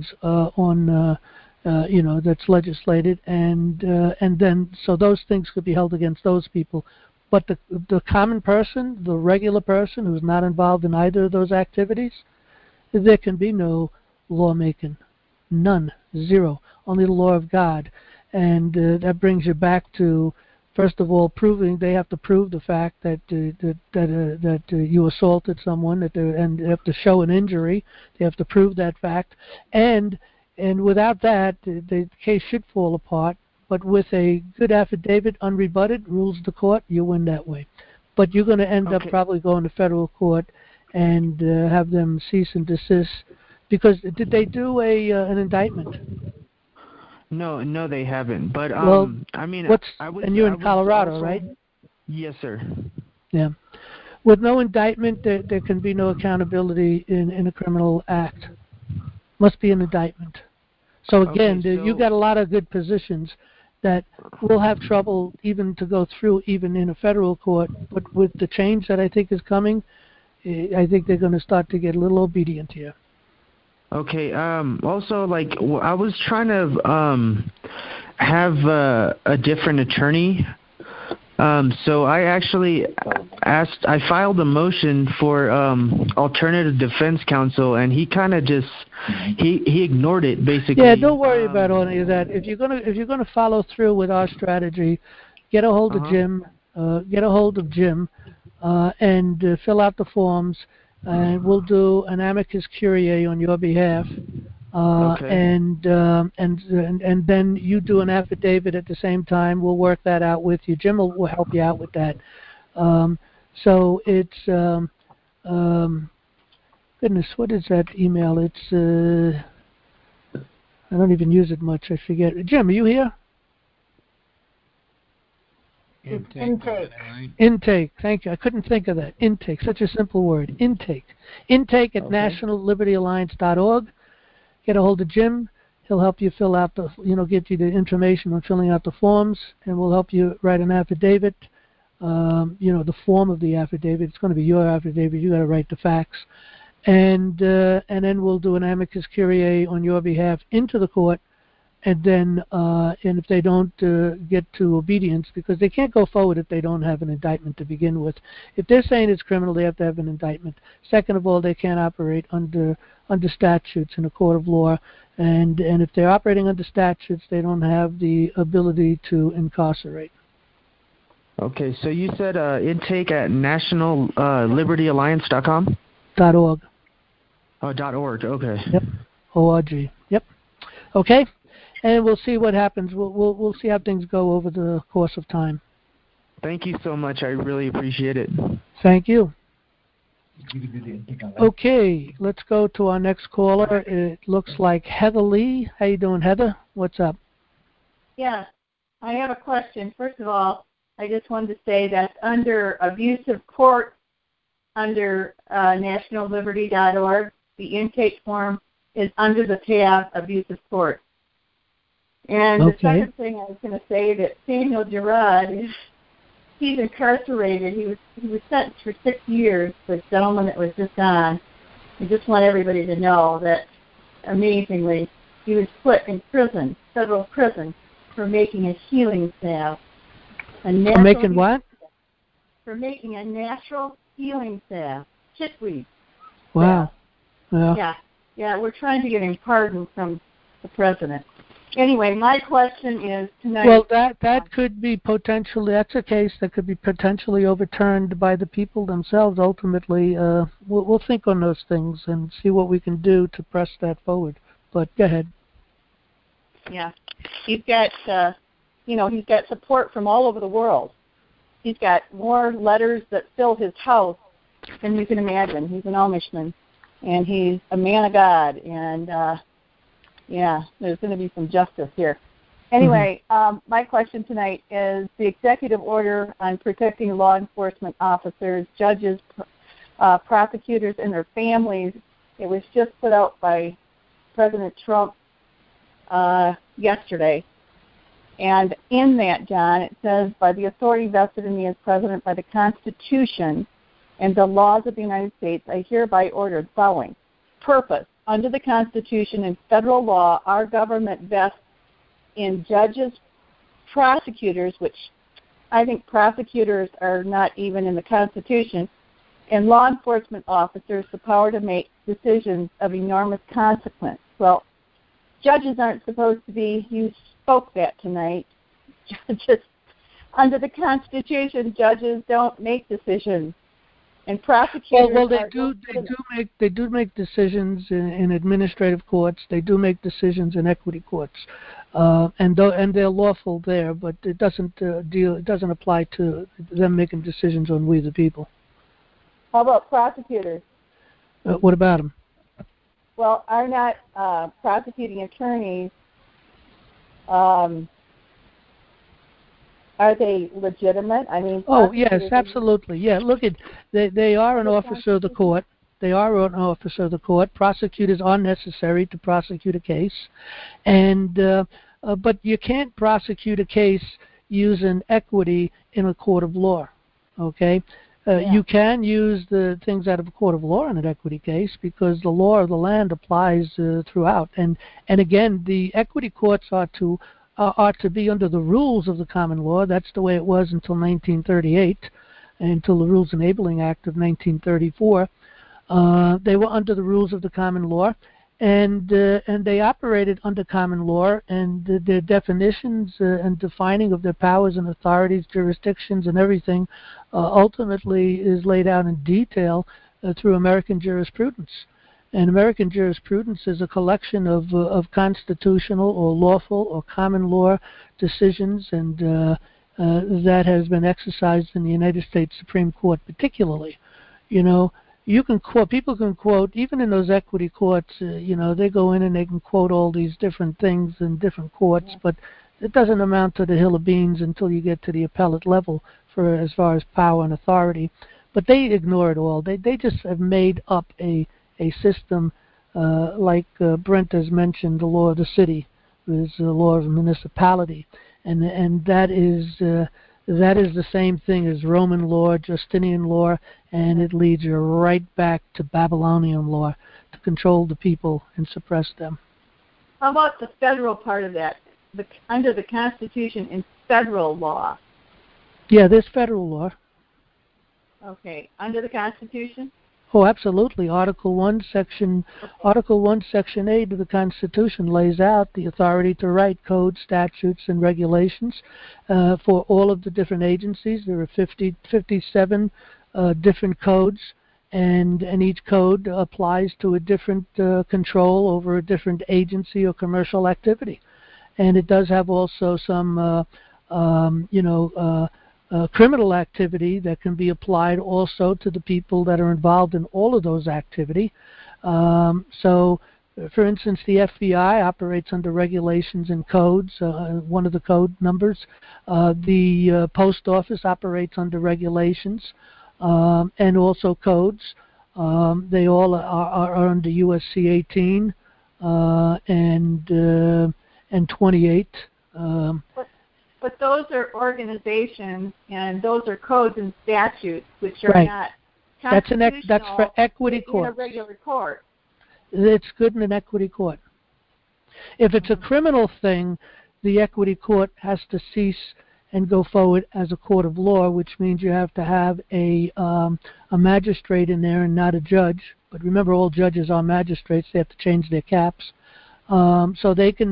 [SPEAKER 2] that's legislated, and then so those things could be held against those people. But the common person, the regular person who's not involved in either of those activities, there can be no lawmaking. None. Zero. Only the law of God. And that brings you back to, first of all, they have to prove the fact that you assaulted someone, and they have to show an injury. They have to prove that fact. And without that, the case should fall apart. But with a good affidavit, unrebutted, rules the court, you win that way. But you're going to end up probably going to federal court and have them cease and desist. Because did they do an indictment?
[SPEAKER 11] No, they haven't. But I mean,
[SPEAKER 2] and you're in Colorado, right?
[SPEAKER 11] Yes, sir.
[SPEAKER 2] Yeah. With no indictment, there can be no accountability in a criminal act. Must be an indictment. So again, you got a lot of good positions that will have trouble even to go through, even in a federal court. But with the change that I think is coming, I think they're going to start to get a little obedient here.
[SPEAKER 11] Okay. Also, I was trying to have a different attorney. So I actually I filed a motion for alternative defense counsel, and he kind of just he ignored it basically.
[SPEAKER 2] Yeah, don't worry about any of that. If you're gonna follow through with our strategy, get a hold of Jim. And fill out the forms, and we'll do an amicus curiae on your behalf. And then you do an affidavit at the same time. We'll work that out with you. Jim will help you out with that. So it's goodness, what is that email? It's I don't even use it much. I forget. Jim, are you here?
[SPEAKER 4] Intake.
[SPEAKER 2] Intake. Thank you. I couldn't think of that. Intake. Such a simple word. Intake. Intake at nationallibertyalliance.org. Get a hold of Jim. He'll help you fill out get you the information on filling out the forms, and we'll help you write an affidavit. The form of the affidavit. It's going to be your affidavit. You got to write the facts, and then we'll do an amicus curiae on your behalf into the court, and then and if they don't get to obedience, because they can't go forward if they don't have an indictment to begin with. If they're saying it's criminal, they have to have an indictment. Second of all, they can't operate under statutes in a court of law, and if they're operating under statutes, they don't have the ability to incarcerate.
[SPEAKER 11] Okay, so you said intake at nationallibertyalliance.com?
[SPEAKER 2] .org.
[SPEAKER 11] Oh, .org. Okay.
[SPEAKER 2] Yep. ORG. Yep. Okay. And we'll see what happens. We'll see how things go over the course of time.
[SPEAKER 11] Thank you so much. I really appreciate it.
[SPEAKER 2] Thank you. Okay, let's go to our next caller. It looks like Heather Lee. How you doing, Heather? What's up?
[SPEAKER 12] Yeah, I have a question. First of all, I just wanted to say that under abuse of court under nationalliberty.org. The intake form is under the tab Abuse of Court. And the second thing I was going to say that Samuel Girard he's incarcerated. He was sentenced for 6 years. The gentleman that was just on. I just want everybody to know that, amazingly, he was put in prison, federal prison, for making a healing salve.
[SPEAKER 2] For making what?
[SPEAKER 12] For making a natural healing salve, chickweed.
[SPEAKER 2] Wow.
[SPEAKER 12] Yeah. We're trying to get him pardoned from the president. Anyway, my question is tonight.
[SPEAKER 2] Well, that could be potentially. That's a case that could be potentially overturned by the people themselves. Ultimately, we'll think on those things and see what we can do to press that forward. But go ahead.
[SPEAKER 12] Yeah, he's got he's got support from all over the world. He's got more letters that fill his house than you can imagine. He's an Amishman, and he's a man of God, and there's going to be some justice here. Anyway, my question tonight is the executive order on protecting law enforcement officers, judges, prosecutors, and their families. It was just put out by President Trump yesterday. And in that, John, it says, by the authority vested in me as president by the Constitution and the laws of the United States, I hereby order the following. Purpose. Under the Constitution and federal law, our government vests in judges, prosecutors, which I think prosecutors are not even in the Constitution, and law enforcement officers the power to make decisions of enormous consequence. Well, judges aren't supposed to be, you spoke that tonight. Judges, under the Constitution, judges don't make decisions. And prosecutors
[SPEAKER 2] they do make decisions in administrative courts. They do make decisions in equity courts, and they're lawful there. But it doesn't It doesn't apply to them making decisions on we the people.
[SPEAKER 12] How about prosecutors?
[SPEAKER 2] What about them?
[SPEAKER 12] Well, are not prosecuting attorneys? Are they legitimate? I mean,
[SPEAKER 2] yes, absolutely. Yeah, look at they are an officer of the court. They are an officer of the court. Prosecutors are necessary to prosecute a case, and but you can't prosecute a case using equity in a court of law. Okay, you can use the things out of a court of law in an equity case because the law of the land applies throughout. And again, the equity courts are to be under the rules of the common law. That's the way it was until 1938, until the Rules Enabling Act of 1934. They were under the rules of the common law, and they operated under common law, and their definitions and defining of their powers and authorities, jurisdictions, and everything ultimately is laid out in detail through American jurisprudence. And American jurisprudence is a collection of constitutional or lawful or common law decisions, and that has been exercised in the United States Supreme Court particularly. You can quote, people can quote, even in those equity courts, they go in and they can quote all these different things in different courts, but it doesn't amount to the hill of beans until you get to the appellate level for as far as power and authority. But they ignore it all. They just have made up a system like Brent has mentioned, the law of the city is the law of a municipality, and that is the same thing as Roman law, Justinian law, and it leads you right back to Babylonian law to control the people and suppress them.
[SPEAKER 12] How about the federal part of that, under the Constitution and federal law?
[SPEAKER 2] Yeah, there's federal law.
[SPEAKER 12] Okay, under the Constitution?
[SPEAKER 2] Oh, absolutely. Article 1, Section 8 of the Constitution lays out the authority to write codes, statutes, and regulations for all of the different agencies. There are 57 different codes, and each code applies to a different control over a different agency or commercial activity. And it does have also some, criminal activity that can be applied also to the people that are involved in all of those activity. So, for instance, the FBI operates under regulations and codes, one of the code numbers. The post office operates under regulations. and also codes. They all are under USC 18 and 28.
[SPEAKER 12] But those are organizations, and those are codes and statutes, which are
[SPEAKER 2] right.
[SPEAKER 12] not
[SPEAKER 2] That's
[SPEAKER 12] constitutional
[SPEAKER 2] for equity court.
[SPEAKER 12] In a regular court.
[SPEAKER 2] It's good in an equity court. If it's a criminal thing, the equity court has to cease and go forward as a court of law, which means you have to have a magistrate in there and not a judge. But remember, all judges are magistrates; they have to change their caps, so they can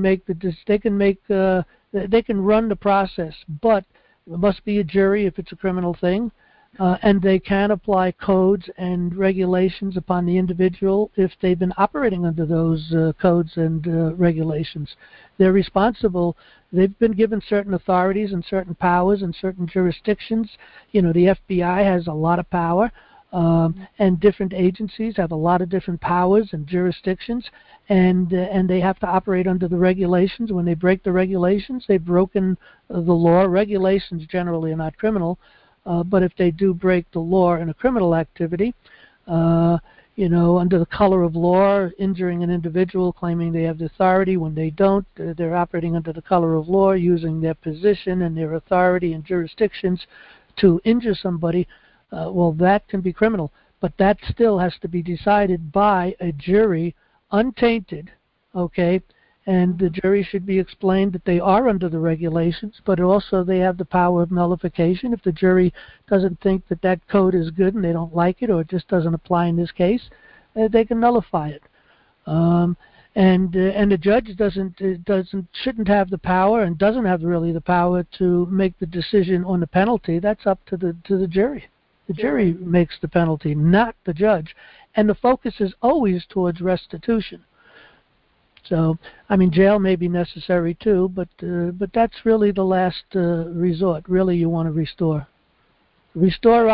[SPEAKER 2] they can run the process. But it must be a jury if it's a criminal thing, and they can apply codes and regulations upon the individual if they've been operating under those codes and regulations. They're responsible. They've been given certain authorities and certain powers in certain jurisdictions. You know, the FBI has a lot of power, and different agencies have a lot of different powers and jurisdictions, and they have to operate under the regulations. When they break the regulations, they've broken the law. Regulations generally are not criminal, but if they do break the law in a criminal activity, you know, under the color of law, injuring an individual, claiming they have the authority when they don't, they're operating under the color of law, using their position and their authority and jurisdictions to injure somebody, well, that can be criminal. But that still has to be decided by a jury, untainted, okay? And the jury should be explained that they are under the regulations, but also they have the power of nullification. If the jury doesn't think that that code is good and they don't like it, or it just doesn't apply in this case, they can nullify it. And the judge shouldn't have the power and doesn't have really the power to make the decision on the penalty. That's up to the jury. The jury makes the penalty, not the judge. And the focus is always towards restitution. So, I mean, jail may be necessary too, but that's really the last resort. Really, you want to restore. Restore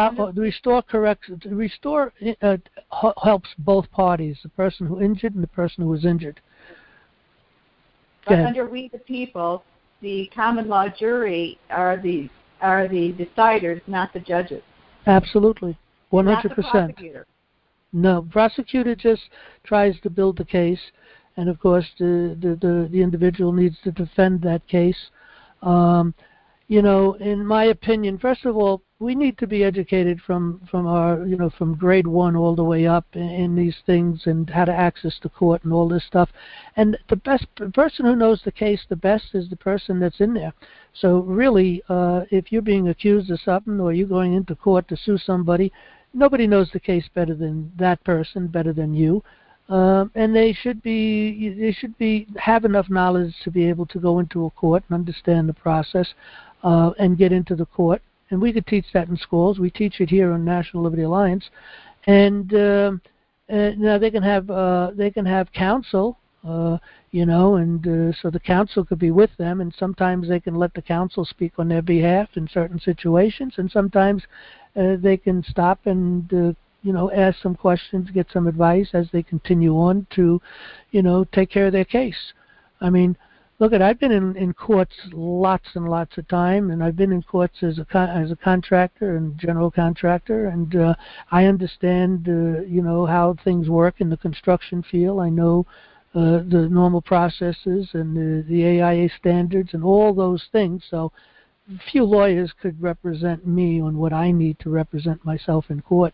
[SPEAKER 2] helps both parties, the person who injured and the person who was injured.
[SPEAKER 12] But under We the People, the common law jury are the deciders, not the judges.
[SPEAKER 2] Absolutely, 100%.
[SPEAKER 12] Not the prosecutor.
[SPEAKER 2] No, prosecutor just tries to build the case. And of course, the individual needs to defend that case. You know, in my opinion, first of all, we need to be educated from grade 1 all the way up in these things and how to access the court and all this stuff. And the person who knows the case the best is the person that's in there. So really, if you're being accused of something or you're going into court to sue somebody, nobody knows the case better than that person, better than you. And they should have enough knowledge to be able to go into a court and understand the process and get into the court. And we could teach that in schools. We teach it here on National Liberty Alliance. And now they can have counsel, you know, and so the counsel could be with them. And sometimes they can let the counsel speak on their behalf in certain situations. And sometimes they can stop and ask some questions, get some advice as they continue on to, take care of their case. I mean, look, I've been in courts lots and lots of time, and I've been in courts as a contractor and general contractor, and I understand, how things work in the construction field. I know the normal processes and the AIA standards and all those things. So few lawyers could represent me on what I need to represent myself in court.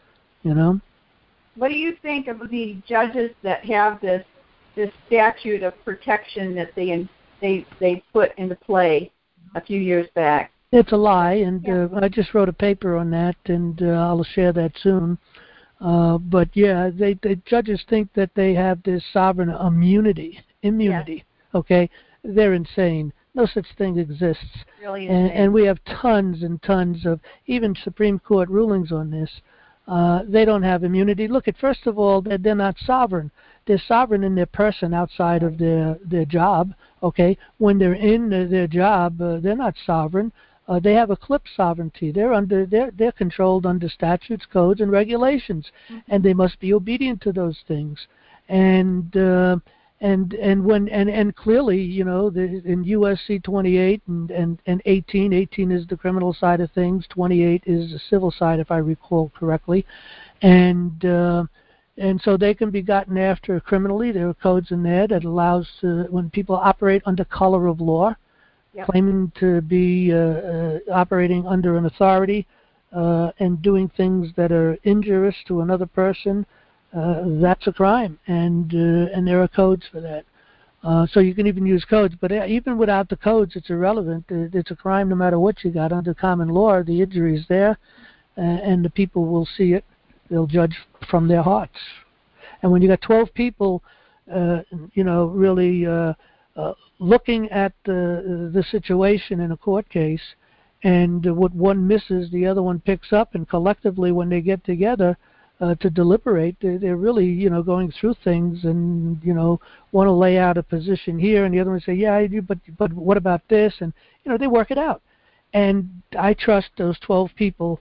[SPEAKER 12] What do you think of the judges that have this statute of protection that they put into play a few years back?
[SPEAKER 2] It's a lie, and I just wrote a paper on that, and I'll share that soon. But yeah, the judges think that they have this sovereign immunity. Yes. Okay, they're insane. No such thing exists.
[SPEAKER 12] Really insane.
[SPEAKER 2] And we have tons and tons of even Supreme Court rulings on this. They don't have immunity. Look, first of all, they're not sovereign. They're sovereign in their person outside of their job. Okay, when they're in their job, they're not sovereign. They have eclipsed sovereignty. They're controlled under statutes, codes, and regulations, and they must be obedient to those things. And And clearly, you know, in USC 28 and 18 is the criminal side of things, 28 is the civil side, if I recall correctly, and so they can be gotten after criminally. There are codes in there that allows when people operate under color of law, claiming to be operating under an authority and doing things that are injurious to another person. That's a crime, and there are codes for that. So you can even use codes, but even without the codes, it's irrelevant. It's a crime no matter what you got. Under common law, the injury is there, and the people will see it. They'll judge from their hearts. And when you got 12 people, you know, really looking at the situation in a court case, and what one misses, the other one picks up, and collectively, when they get together to deliberate, they're really, you know, going through things, and you know, want to lay out a position here, and the other one say, yeah, I do, but what about this? And you know, they work it out. And I trust those 12 people.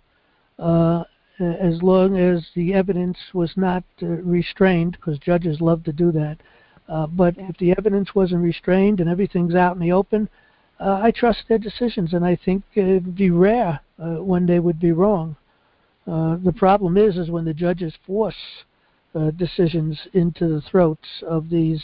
[SPEAKER 2] As long as the evidence was not restrained, because judges love to do that. But if the evidence wasn't restrained and everything's out in the open, I trust their decisions, and I think it would be rare when they would be wrong. The problem is when the judges force decisions into the throats of these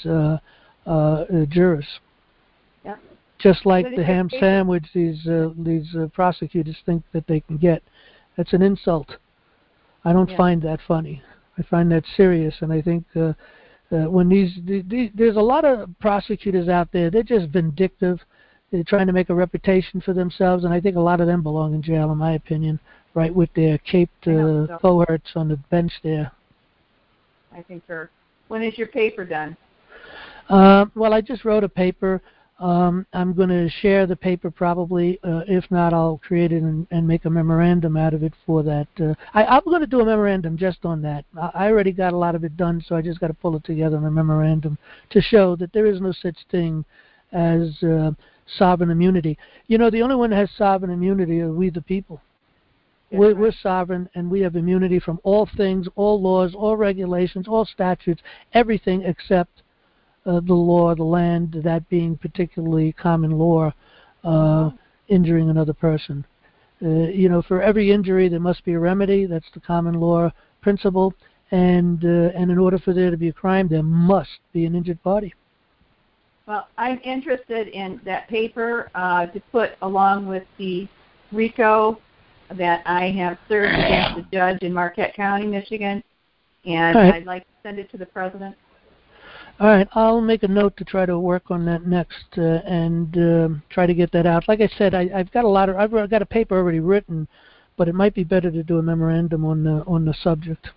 [SPEAKER 2] jurors.
[SPEAKER 12] Yeah.
[SPEAKER 2] Just like the ham sandwich these prosecutors think that they can get. That's an insult. I don't find that funny. I find that serious, and I think when there's a lot of prosecutors out there, they're just vindictive. They're trying to make a reputation for themselves, and I think a lot of them belong in jail, in my opinion, right with their caped cohorts on the bench there.
[SPEAKER 12] I think sure. When is your paper done?
[SPEAKER 2] Well, I just wrote a paper. I'm going to share the paper probably. If not, I'll create it and make a memorandum out of it for that. I'm going to do a memorandum just on that. I already got a lot of it done, so I just got to pull it together in a memorandum to show that there is no such thing as sovereign immunity. You know, the only one that has sovereign immunity are we the people. Yeah, we're sovereign, and we have immunity from all things, all laws, all regulations, all statutes, everything except the law of the land, that being particularly common law, injuring another person. You know, for every injury there must be a remedy. That's the common law principle. And in order for there to be a crime, there must be an injured party.
[SPEAKER 12] Well, I'm interested in that paper to put along with the RICO that I have served against a judge in Marquette County, Michigan, and I'd like to send it to the president.
[SPEAKER 2] All right, I'll make a note to try to work on that next and try to get that out. Like I said, I've got I've got a paper already written, but it might be better to do a memorandum on the subject.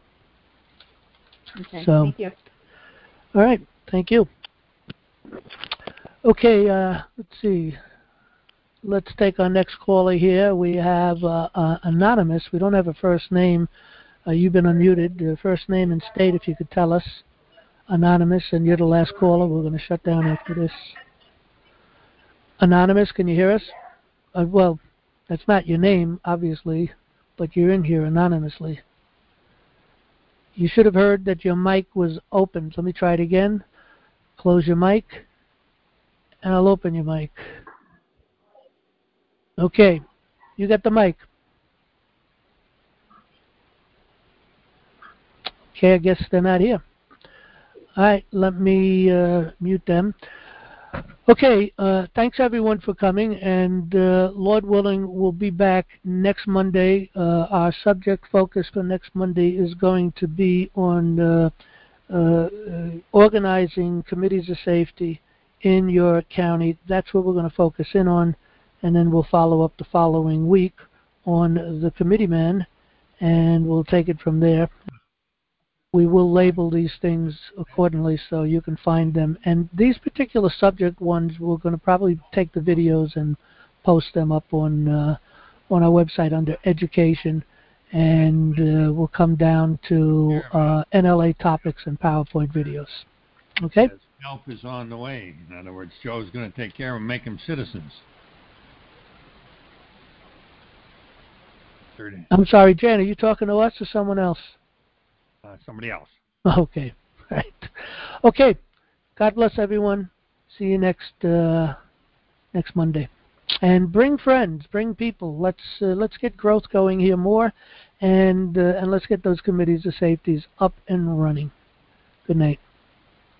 [SPEAKER 12] Okay,
[SPEAKER 2] so,
[SPEAKER 12] thank you.
[SPEAKER 2] All right, thank you. Okay, let's see. Let's take our next caller here. We have Anonymous. We don't have a first name. You've been unmuted. First name and state, if you could tell us. Anonymous, and you're the last caller. We're going to shut down after this. Anonymous, can you hear us? Well, that's not your name, obviously, but you're in here anonymously. You should have heard that your mic was open. Let me try it again. Close your mic, and I'll open your mic. Okay, you got the mic. Okay, I guess they're not here. All right, let me mute them. Okay, thanks everyone for coming, and Lord willing, we'll be back next Monday. Our subject focus for next Monday is going to be on organizing committees of safety in your county. That's what we're going to focus in on, and then we'll follow up the following week on the committee man, and we'll take it from there. We will label these things accordingly so you can find them. And these particular subject ones, we're going to probably take the videos and post them up on our website under education, and we'll come down to NLA topics and PowerPoint videos. Okay?
[SPEAKER 5] Help is on the way. In other words, Joe's going to take care of them, make them citizens.
[SPEAKER 2] I'm sorry, Jan, are you talking to us or someone else?
[SPEAKER 5] Somebody else.
[SPEAKER 2] Okay. Right. Okay. God bless everyone. See you next Monday. And bring friends, bring people. Let's get growth going here more, and let's get those committees of safeties up and running. Good night.